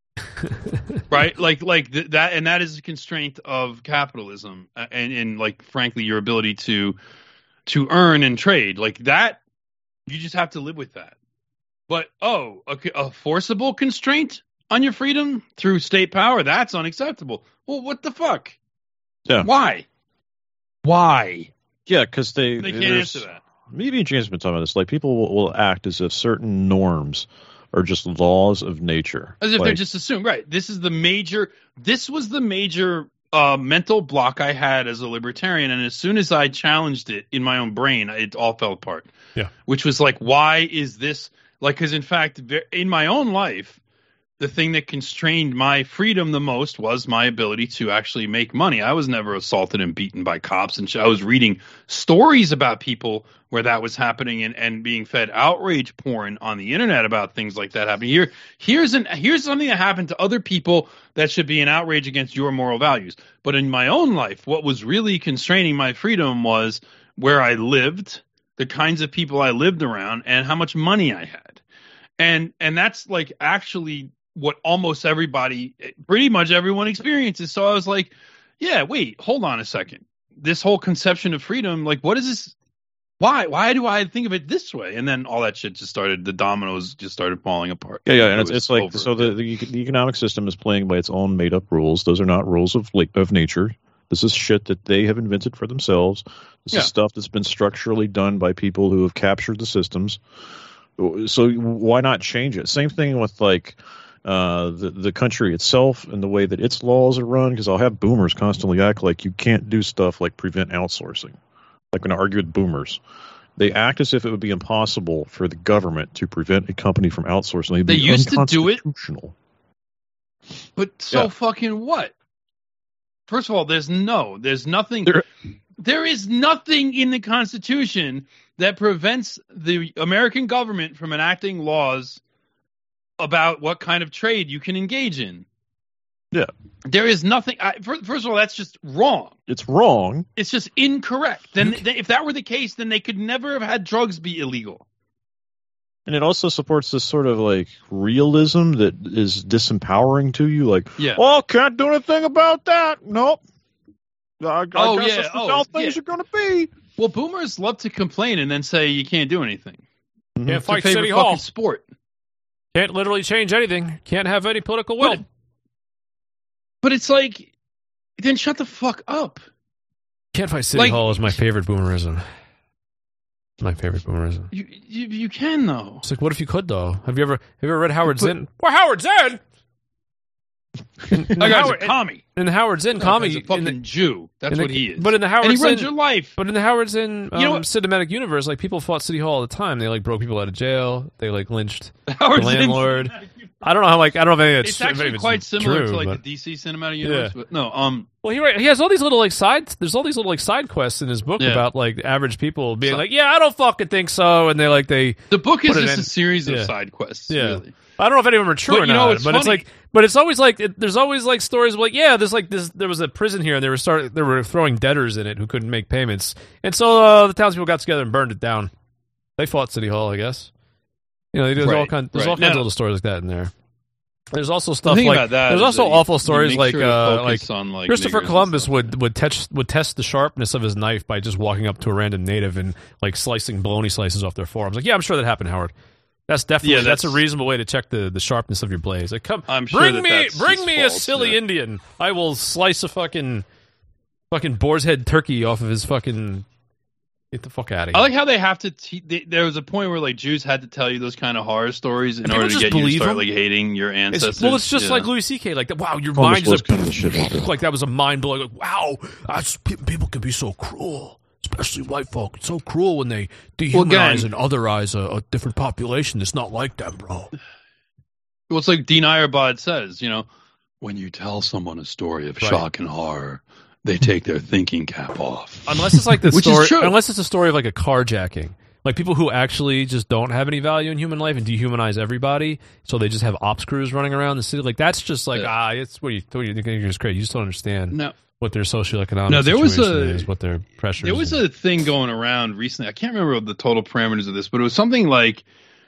Speaker 9: right? Like like th- that, and that is a constraint of capitalism, uh, and and like frankly, your ability to to earn and trade, like that, you just have to live with that. But oh, a, a forcible constraint on your freedom through state power, that's unacceptable. Well, what the fuck?
Speaker 8: Yeah.
Speaker 9: Why? Why?
Speaker 8: Yeah, because they
Speaker 9: They can't
Speaker 8: there's-
Speaker 9: answer that.
Speaker 8: Maybe James has been talking about this. Like people will, will act as if certain norms are just laws of nature,
Speaker 9: As if
Speaker 8: like,
Speaker 9: they're just assumed. Right. This is the major, this was the major uh, mental block I had as a libertarian. And as soon as I challenged it in my own brain, it all fell apart.
Speaker 4: Yeah.
Speaker 9: Which was like, why is this like, because in fact, ve- in my own life, the thing that constrained my freedom the most was my ability to actually make money. I was never assaulted and beaten by cops. And sh- I was reading stories about people where that was happening and, and being fed outrage porn on the internet about things like that happening. Here, here's an here's something that happened to other people that should be an outrage against your moral values. But in my own life, what was really constraining my freedom was where I lived, the kinds of people I lived around, and how much money I had. And and that's like actually what almost everybody, pretty much everyone experiences. So I was like, yeah, wait, hold on a second. This whole conception of freedom, like, what is this? Why? Why do I think of it this way? And then all that shit just started, the dominoes just started falling apart.
Speaker 8: Yeah, yeah, and
Speaker 9: It
Speaker 8: it's,
Speaker 9: was
Speaker 8: it's like
Speaker 9: over.
Speaker 8: so the, the the economic system is playing by its own made up rules. Those are not rules of like, of nature. This is shit that they have invented for themselves. This
Speaker 9: Yeah.
Speaker 8: is stuff that's been structurally done by people who have captured the systems. So why not change it? Same thing with like uh, the the country itself and the way that its laws are run. Because I'll have boomers constantly act like you can't do stuff like prevent outsourcing. Like when I argue with boomers, they act as if it would be impossible for the government to prevent a company from outsourcing. They'd
Speaker 9: They
Speaker 8: be
Speaker 9: used to do it.
Speaker 8: unconstitutional.
Speaker 9: But so
Speaker 8: Yeah.
Speaker 9: fucking what? First of all, there's no, there's nothing. There is nothing in the Constitution that prevents the American government from enacting laws about what kind of trade you can engage in.
Speaker 8: Yeah.
Speaker 9: There is nothing. I, fir- first of all, that's just wrong.
Speaker 8: It's wrong.
Speaker 9: It's just incorrect. Then, then, if that were the case, then they could never have had drugs be illegal.
Speaker 8: And it also supports this sort of like realism that is disempowering to you. Like,
Speaker 9: Yeah.
Speaker 8: well, can't do anything about that. Nope. I, I
Speaker 9: Oh,
Speaker 8: guess
Speaker 9: yeah.
Speaker 8: that's just
Speaker 9: Oh,
Speaker 8: how things
Speaker 9: yeah.
Speaker 8: are going to be.
Speaker 9: Well, boomers love to complain and then say you can't do anything.
Speaker 4: Can't
Speaker 9: It's
Speaker 4: fight
Speaker 9: their favorite
Speaker 4: City
Speaker 9: fucking
Speaker 4: Hall.
Speaker 9: sport.
Speaker 4: Can't literally change anything. Can't have any political will.
Speaker 9: But, but it's like, then shut the fuck up.
Speaker 4: Can't fight City
Speaker 9: like-
Speaker 4: Hall is my favorite boomerism. My favorite boomerism.
Speaker 9: You, you you can though.
Speaker 4: It's like, what if you could though? Have you ever have you ever read Howard Zinn? Well, Howard Zinn. In, in
Speaker 9: That
Speaker 4: the
Speaker 9: guy's
Speaker 4: Howard,
Speaker 9: a commie.
Speaker 4: in the Howard Zinn
Speaker 9: That
Speaker 4: comic,
Speaker 9: guy's a
Speaker 4: in
Speaker 9: fucking
Speaker 4: the-
Speaker 9: Jew. That's
Speaker 4: in the-
Speaker 9: what he is.
Speaker 4: But in the Howard
Speaker 9: and he
Speaker 4: Zinn,
Speaker 9: runs your life.
Speaker 4: But in the Howard Zinn um,
Speaker 9: You know what?
Speaker 4: cinematic universe, like people fought City Hall all the time. They like broke people out of jail. They like lynched
Speaker 9: Howard
Speaker 4: the
Speaker 9: Zinn
Speaker 4: landlord. I don't know how like I don't know if any of
Speaker 9: It's
Speaker 4: if any
Speaker 9: actually
Speaker 4: of it's
Speaker 9: quite similar
Speaker 4: true,
Speaker 9: to like
Speaker 4: but-
Speaker 9: the D C cinematic universe.
Speaker 4: Yeah.
Speaker 9: But no, um,
Speaker 4: Well, he right, he has all these little like side. There's all these little like side quests in his book
Speaker 9: Yeah.
Speaker 4: about like average people being
Speaker 9: So-
Speaker 4: like, yeah, I don't fucking think so, and they like they.
Speaker 9: the book is
Speaker 4: put it
Speaker 9: just
Speaker 4: in-
Speaker 9: a series of
Speaker 4: yeah.
Speaker 9: side quests.
Speaker 4: Yeah.
Speaker 9: Really.
Speaker 4: I don't know if any of them are true
Speaker 9: But
Speaker 4: or
Speaker 9: you know,
Speaker 4: not,
Speaker 9: it's
Speaker 4: but it's
Speaker 9: funny.
Speaker 4: like, but it's always like, it, there's always like stories of like, yeah, there's like this, there was a prison here, and they were start, they were throwing debtors in it who couldn't make payments, and so uh, the townspeople got together and burned it down. They fought City Hall, I guess. You know, there's all
Speaker 9: Right,
Speaker 4: kind, there's
Speaker 9: right.
Speaker 4: all kinds
Speaker 9: No.
Speaker 4: of little stories like that in there. There's also stuff
Speaker 9: thing
Speaker 4: like
Speaker 9: about that
Speaker 4: there's
Speaker 9: is
Speaker 4: also
Speaker 9: that you-
Speaker 4: awful
Speaker 9: you
Speaker 4: stories
Speaker 9: make
Speaker 4: like
Speaker 9: sure to
Speaker 4: uh,
Speaker 9: focus
Speaker 4: like
Speaker 9: on, like,
Speaker 4: Christopher
Speaker 9: niggers and
Speaker 4: Columbus
Speaker 9: stuff.
Speaker 4: would would test would test the sharpness of his knife by just walking up to a random native and like slicing bologna slices off their forearms. Like, yeah, I'm sure that happened, Howard. That's definitely
Speaker 9: Yeah,
Speaker 4: that's,
Speaker 9: that's-
Speaker 4: a reasonable way to check the, the sharpness of your blades. Like, come,
Speaker 9: I'm sure
Speaker 4: bring
Speaker 9: that
Speaker 4: me
Speaker 9: that's
Speaker 4: bring
Speaker 9: his
Speaker 4: me a
Speaker 9: fault,
Speaker 4: silly
Speaker 9: yeah.
Speaker 4: Indian. I will slice a fucking fucking boar's head turkey off of his fucking. Get the fuck out of
Speaker 9: I
Speaker 4: here.
Speaker 9: like how they have to. Te- they, there was a point where like Jews had to tell you those kind of horror stories in
Speaker 4: People
Speaker 9: order to
Speaker 4: just
Speaker 9: get you to
Speaker 4: believe
Speaker 9: start
Speaker 4: them.
Speaker 9: like hating your ancestors.
Speaker 4: It's, well, it's just
Speaker 9: Yeah.
Speaker 4: like Louis C K. Like, wow, your
Speaker 8: Almost
Speaker 4: mind is
Speaker 8: was
Speaker 4: a
Speaker 8: kind of shit.
Speaker 4: like that was a mind blowing. Like, wow, that's, pe- people can be so cruel, especially white folk. It's so cruel when they dehumanize
Speaker 9: Well, again-
Speaker 4: and otherize a, a different population that's not like them, bro.
Speaker 9: Well, it's like Dean Iyerbod says, you know, when you tell someone a story of
Speaker 4: Right.
Speaker 9: shock and horror, they take their thinking cap off.
Speaker 4: Unless it's like the
Speaker 9: Which
Speaker 4: story,
Speaker 9: is true.
Speaker 4: unless it's a story of like a carjacking, like people who actually just don't have any value in human life and dehumanize everybody, so they just have ops crews running around the city. Like that's just like
Speaker 9: Yeah.
Speaker 4: ah, it's what you what you think you're just crazy. You just don't understand
Speaker 9: No.
Speaker 4: what their socioeconomic
Speaker 9: No, there was
Speaker 4: situation
Speaker 9: a-
Speaker 4: is, what their pressures.
Speaker 9: There was
Speaker 4: and-
Speaker 9: a thing going around recently. I can't remember the total parameters of this, but it was something like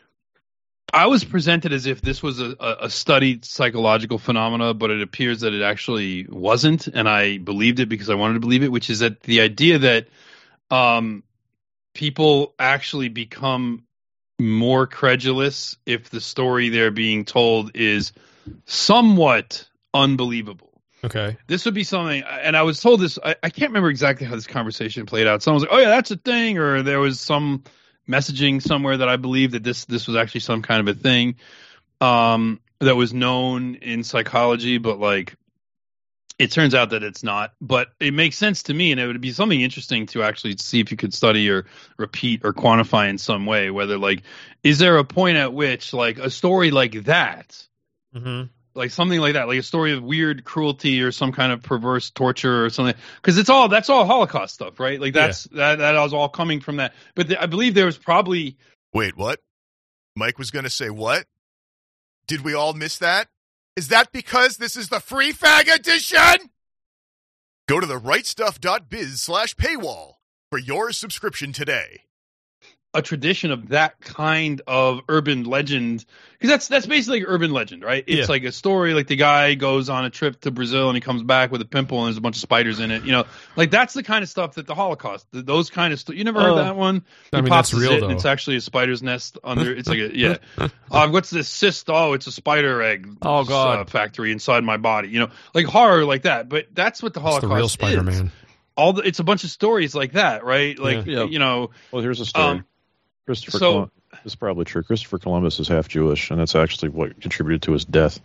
Speaker 9: I was presented as if this was a, a, a studied psychological phenomena, but it appears that it actually wasn't, and I believed it because I wanted to believe it, which is that the idea that um, people actually become more credulous if the story they're being told is somewhat unbelievable.
Speaker 4: Okay.
Speaker 9: This would be something, and I was told this, I, I can't remember exactly how this conversation played out. Someone was like, oh yeah, that's a thing, or there was some messaging somewhere that I believe that this this was actually some kind of a thing um, that was known in psychology, but like it turns out that it's not. But it makes sense to me, and it would be something interesting to actually see if you could study or repeat or quantify in some way, whether like, is there a point at which like a story like that,
Speaker 4: Mm-hmm.
Speaker 9: like something like that, like a story of weird cruelty or some kind of perverse torture or something, because it's all that's all Holocaust stuff, right? Like that's that that was all coming from that. But the, I believe there was probably
Speaker 10: Wait, what? Mike was going to say what? Did we all miss that? Is that because this is the free fag edition? Go to the right stuff dot biz slash paywall for your subscription today.
Speaker 9: a tradition of that kind of urban legend, because that's that's basically like urban legend, right? It's
Speaker 4: Yeah.
Speaker 9: like a story, like the guy goes on a trip to Brazil and he comes back with a pimple and there's a bunch of spiders in it. You know, like that's the kind of stuff that the Holocaust, th- those kind of stuff. You never heard
Speaker 4: Oh.
Speaker 9: that one?
Speaker 4: I
Speaker 9: He
Speaker 4: mean,
Speaker 9: pops
Speaker 4: that's
Speaker 9: his
Speaker 4: real,
Speaker 9: it and
Speaker 4: though.
Speaker 9: it's actually a spider's nest under. It's like a yeah. uh, what's this cyst? Oh, it's a spider egg.
Speaker 4: Oh, God.
Speaker 9: uh, factory inside my body. You know, like horror like that. But that's what the
Speaker 4: It's
Speaker 9: Holocaust
Speaker 4: the real
Speaker 9: is.
Speaker 4: Spider-Man.
Speaker 9: All the, it's a bunch of stories like that, right? Like
Speaker 8: Yeah.
Speaker 9: you know.
Speaker 8: Well, here's a story.
Speaker 9: Um,
Speaker 8: Christopher
Speaker 9: so-
Speaker 8: Columbus, this is probably true. Christopher Columbus is half Jewish, and that's actually what contributed to his death.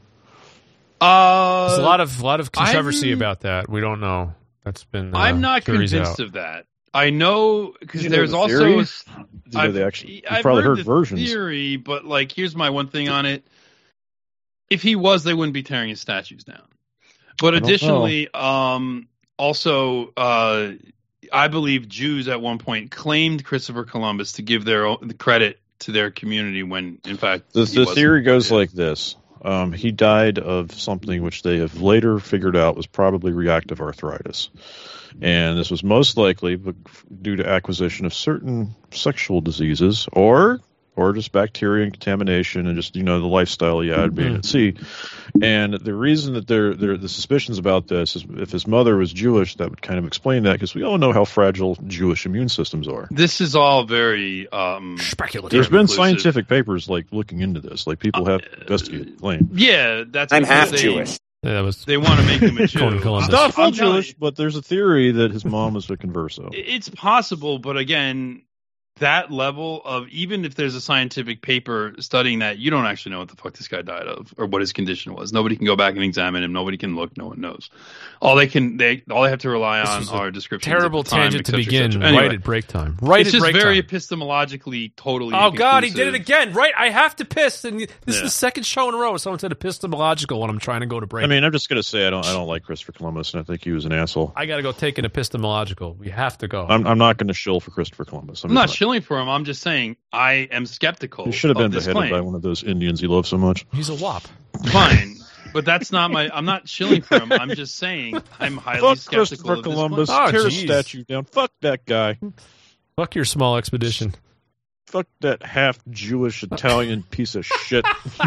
Speaker 9: Uh,
Speaker 4: There's a lot of lot of controversy
Speaker 9: I'm-
Speaker 4: about that. We don't know. That's been. Uh,
Speaker 9: I'm not
Speaker 4: theories
Speaker 9: convinced
Speaker 4: out.
Speaker 9: of that. I know because
Speaker 8: Do you know
Speaker 9: there's
Speaker 8: the
Speaker 9: also
Speaker 8: theories? Do you know
Speaker 9: I've,
Speaker 8: the actual- you've
Speaker 9: I've
Speaker 8: probably
Speaker 9: heard,
Speaker 8: heard
Speaker 9: the
Speaker 8: versions.
Speaker 9: theory, but like here's my one thing on it: if he was, they wouldn't be tearing his statues down. But
Speaker 8: I don't
Speaker 9: additionally, um, also, uh, I believe Jews at one point claimed Christopher Columbus to give their own, the credit to their community when, in fact,
Speaker 8: The,
Speaker 9: he
Speaker 8: the
Speaker 9: wasn't.
Speaker 8: theory goes like this. Um, he died of something which they have later figured out was probably reactive arthritis. And this was most likely b- due to acquisition of certain sexual diseases or or just bacteria and contamination and just, you know, the lifestyle he had being at sea. And the reason that there there the suspicions about this is if his mother was Jewish, that would kind of explain that, because we all know how fragile Jewish immune systems are.
Speaker 9: This is all very um,
Speaker 4: speculative.
Speaker 8: There's been
Speaker 9: inclusive.
Speaker 8: scientific papers like looking into this, like people have investigated claim.
Speaker 9: Yeah, that's
Speaker 5: I'm
Speaker 9: because
Speaker 5: half
Speaker 9: they,
Speaker 5: Jewish.
Speaker 4: Yeah, that was
Speaker 9: They want to make him a Jew.
Speaker 4: Conan Columbus.
Speaker 8: It's not full
Speaker 9: I'm telling
Speaker 8: Jewish, but there's a theory that his mom was a converso.
Speaker 9: It's possible, but again, that level of, even if there's a scientific paper studying that, you don't actually know what the fuck this guy died of or what his condition was. Nobody can go back and examine him. Nobody can look. No one knows. All they can, they all they have to rely
Speaker 4: This
Speaker 9: on
Speaker 4: was a
Speaker 9: are descriptions.
Speaker 4: terrible
Speaker 9: at the time,
Speaker 4: tangent to
Speaker 9: et cetera, et
Speaker 4: begin.
Speaker 9: cetera. Anyway,
Speaker 4: Right at break time. Right
Speaker 9: it's
Speaker 4: at
Speaker 9: just
Speaker 4: break
Speaker 9: very
Speaker 4: time.
Speaker 9: epistemologically totally.
Speaker 4: Oh God, he did it
Speaker 9: inconclusive.
Speaker 4: again! Right, I have to piss, and this is
Speaker 9: Yeah.
Speaker 4: the second show in a row someone said epistemological when I'm trying to go to break.
Speaker 8: I mean, I'm just gonna say I don't I don't like Christopher Columbus, and I think he was an asshole.
Speaker 4: I got to go take an epistemological. We have to go.
Speaker 8: I'm I'm not going to shill for Christopher Columbus.
Speaker 9: I'm not shilling for him. I'm just saying I am skeptical.
Speaker 8: He should have been
Speaker 9: of this
Speaker 8: beheaded
Speaker 9: claim.
Speaker 8: by one of those Indians he loves so much.
Speaker 4: He's a wop.
Speaker 9: Fine, but that's not my. I'm not shilling for him. I'm just saying I'm highly
Speaker 8: Fuck
Speaker 9: skeptical
Speaker 8: Christopher
Speaker 9: of this
Speaker 8: Columbus.
Speaker 4: Oh,
Speaker 8: Tear a
Speaker 4: geez.
Speaker 8: statue down. Fuck that guy.
Speaker 4: Fuck your small expedition.
Speaker 8: Fuck that half Jewish Italian piece of shit.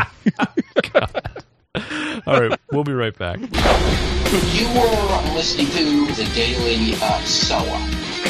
Speaker 4: All right, we'll be right back.
Speaker 15: You were listening to the Daily uh, S O A.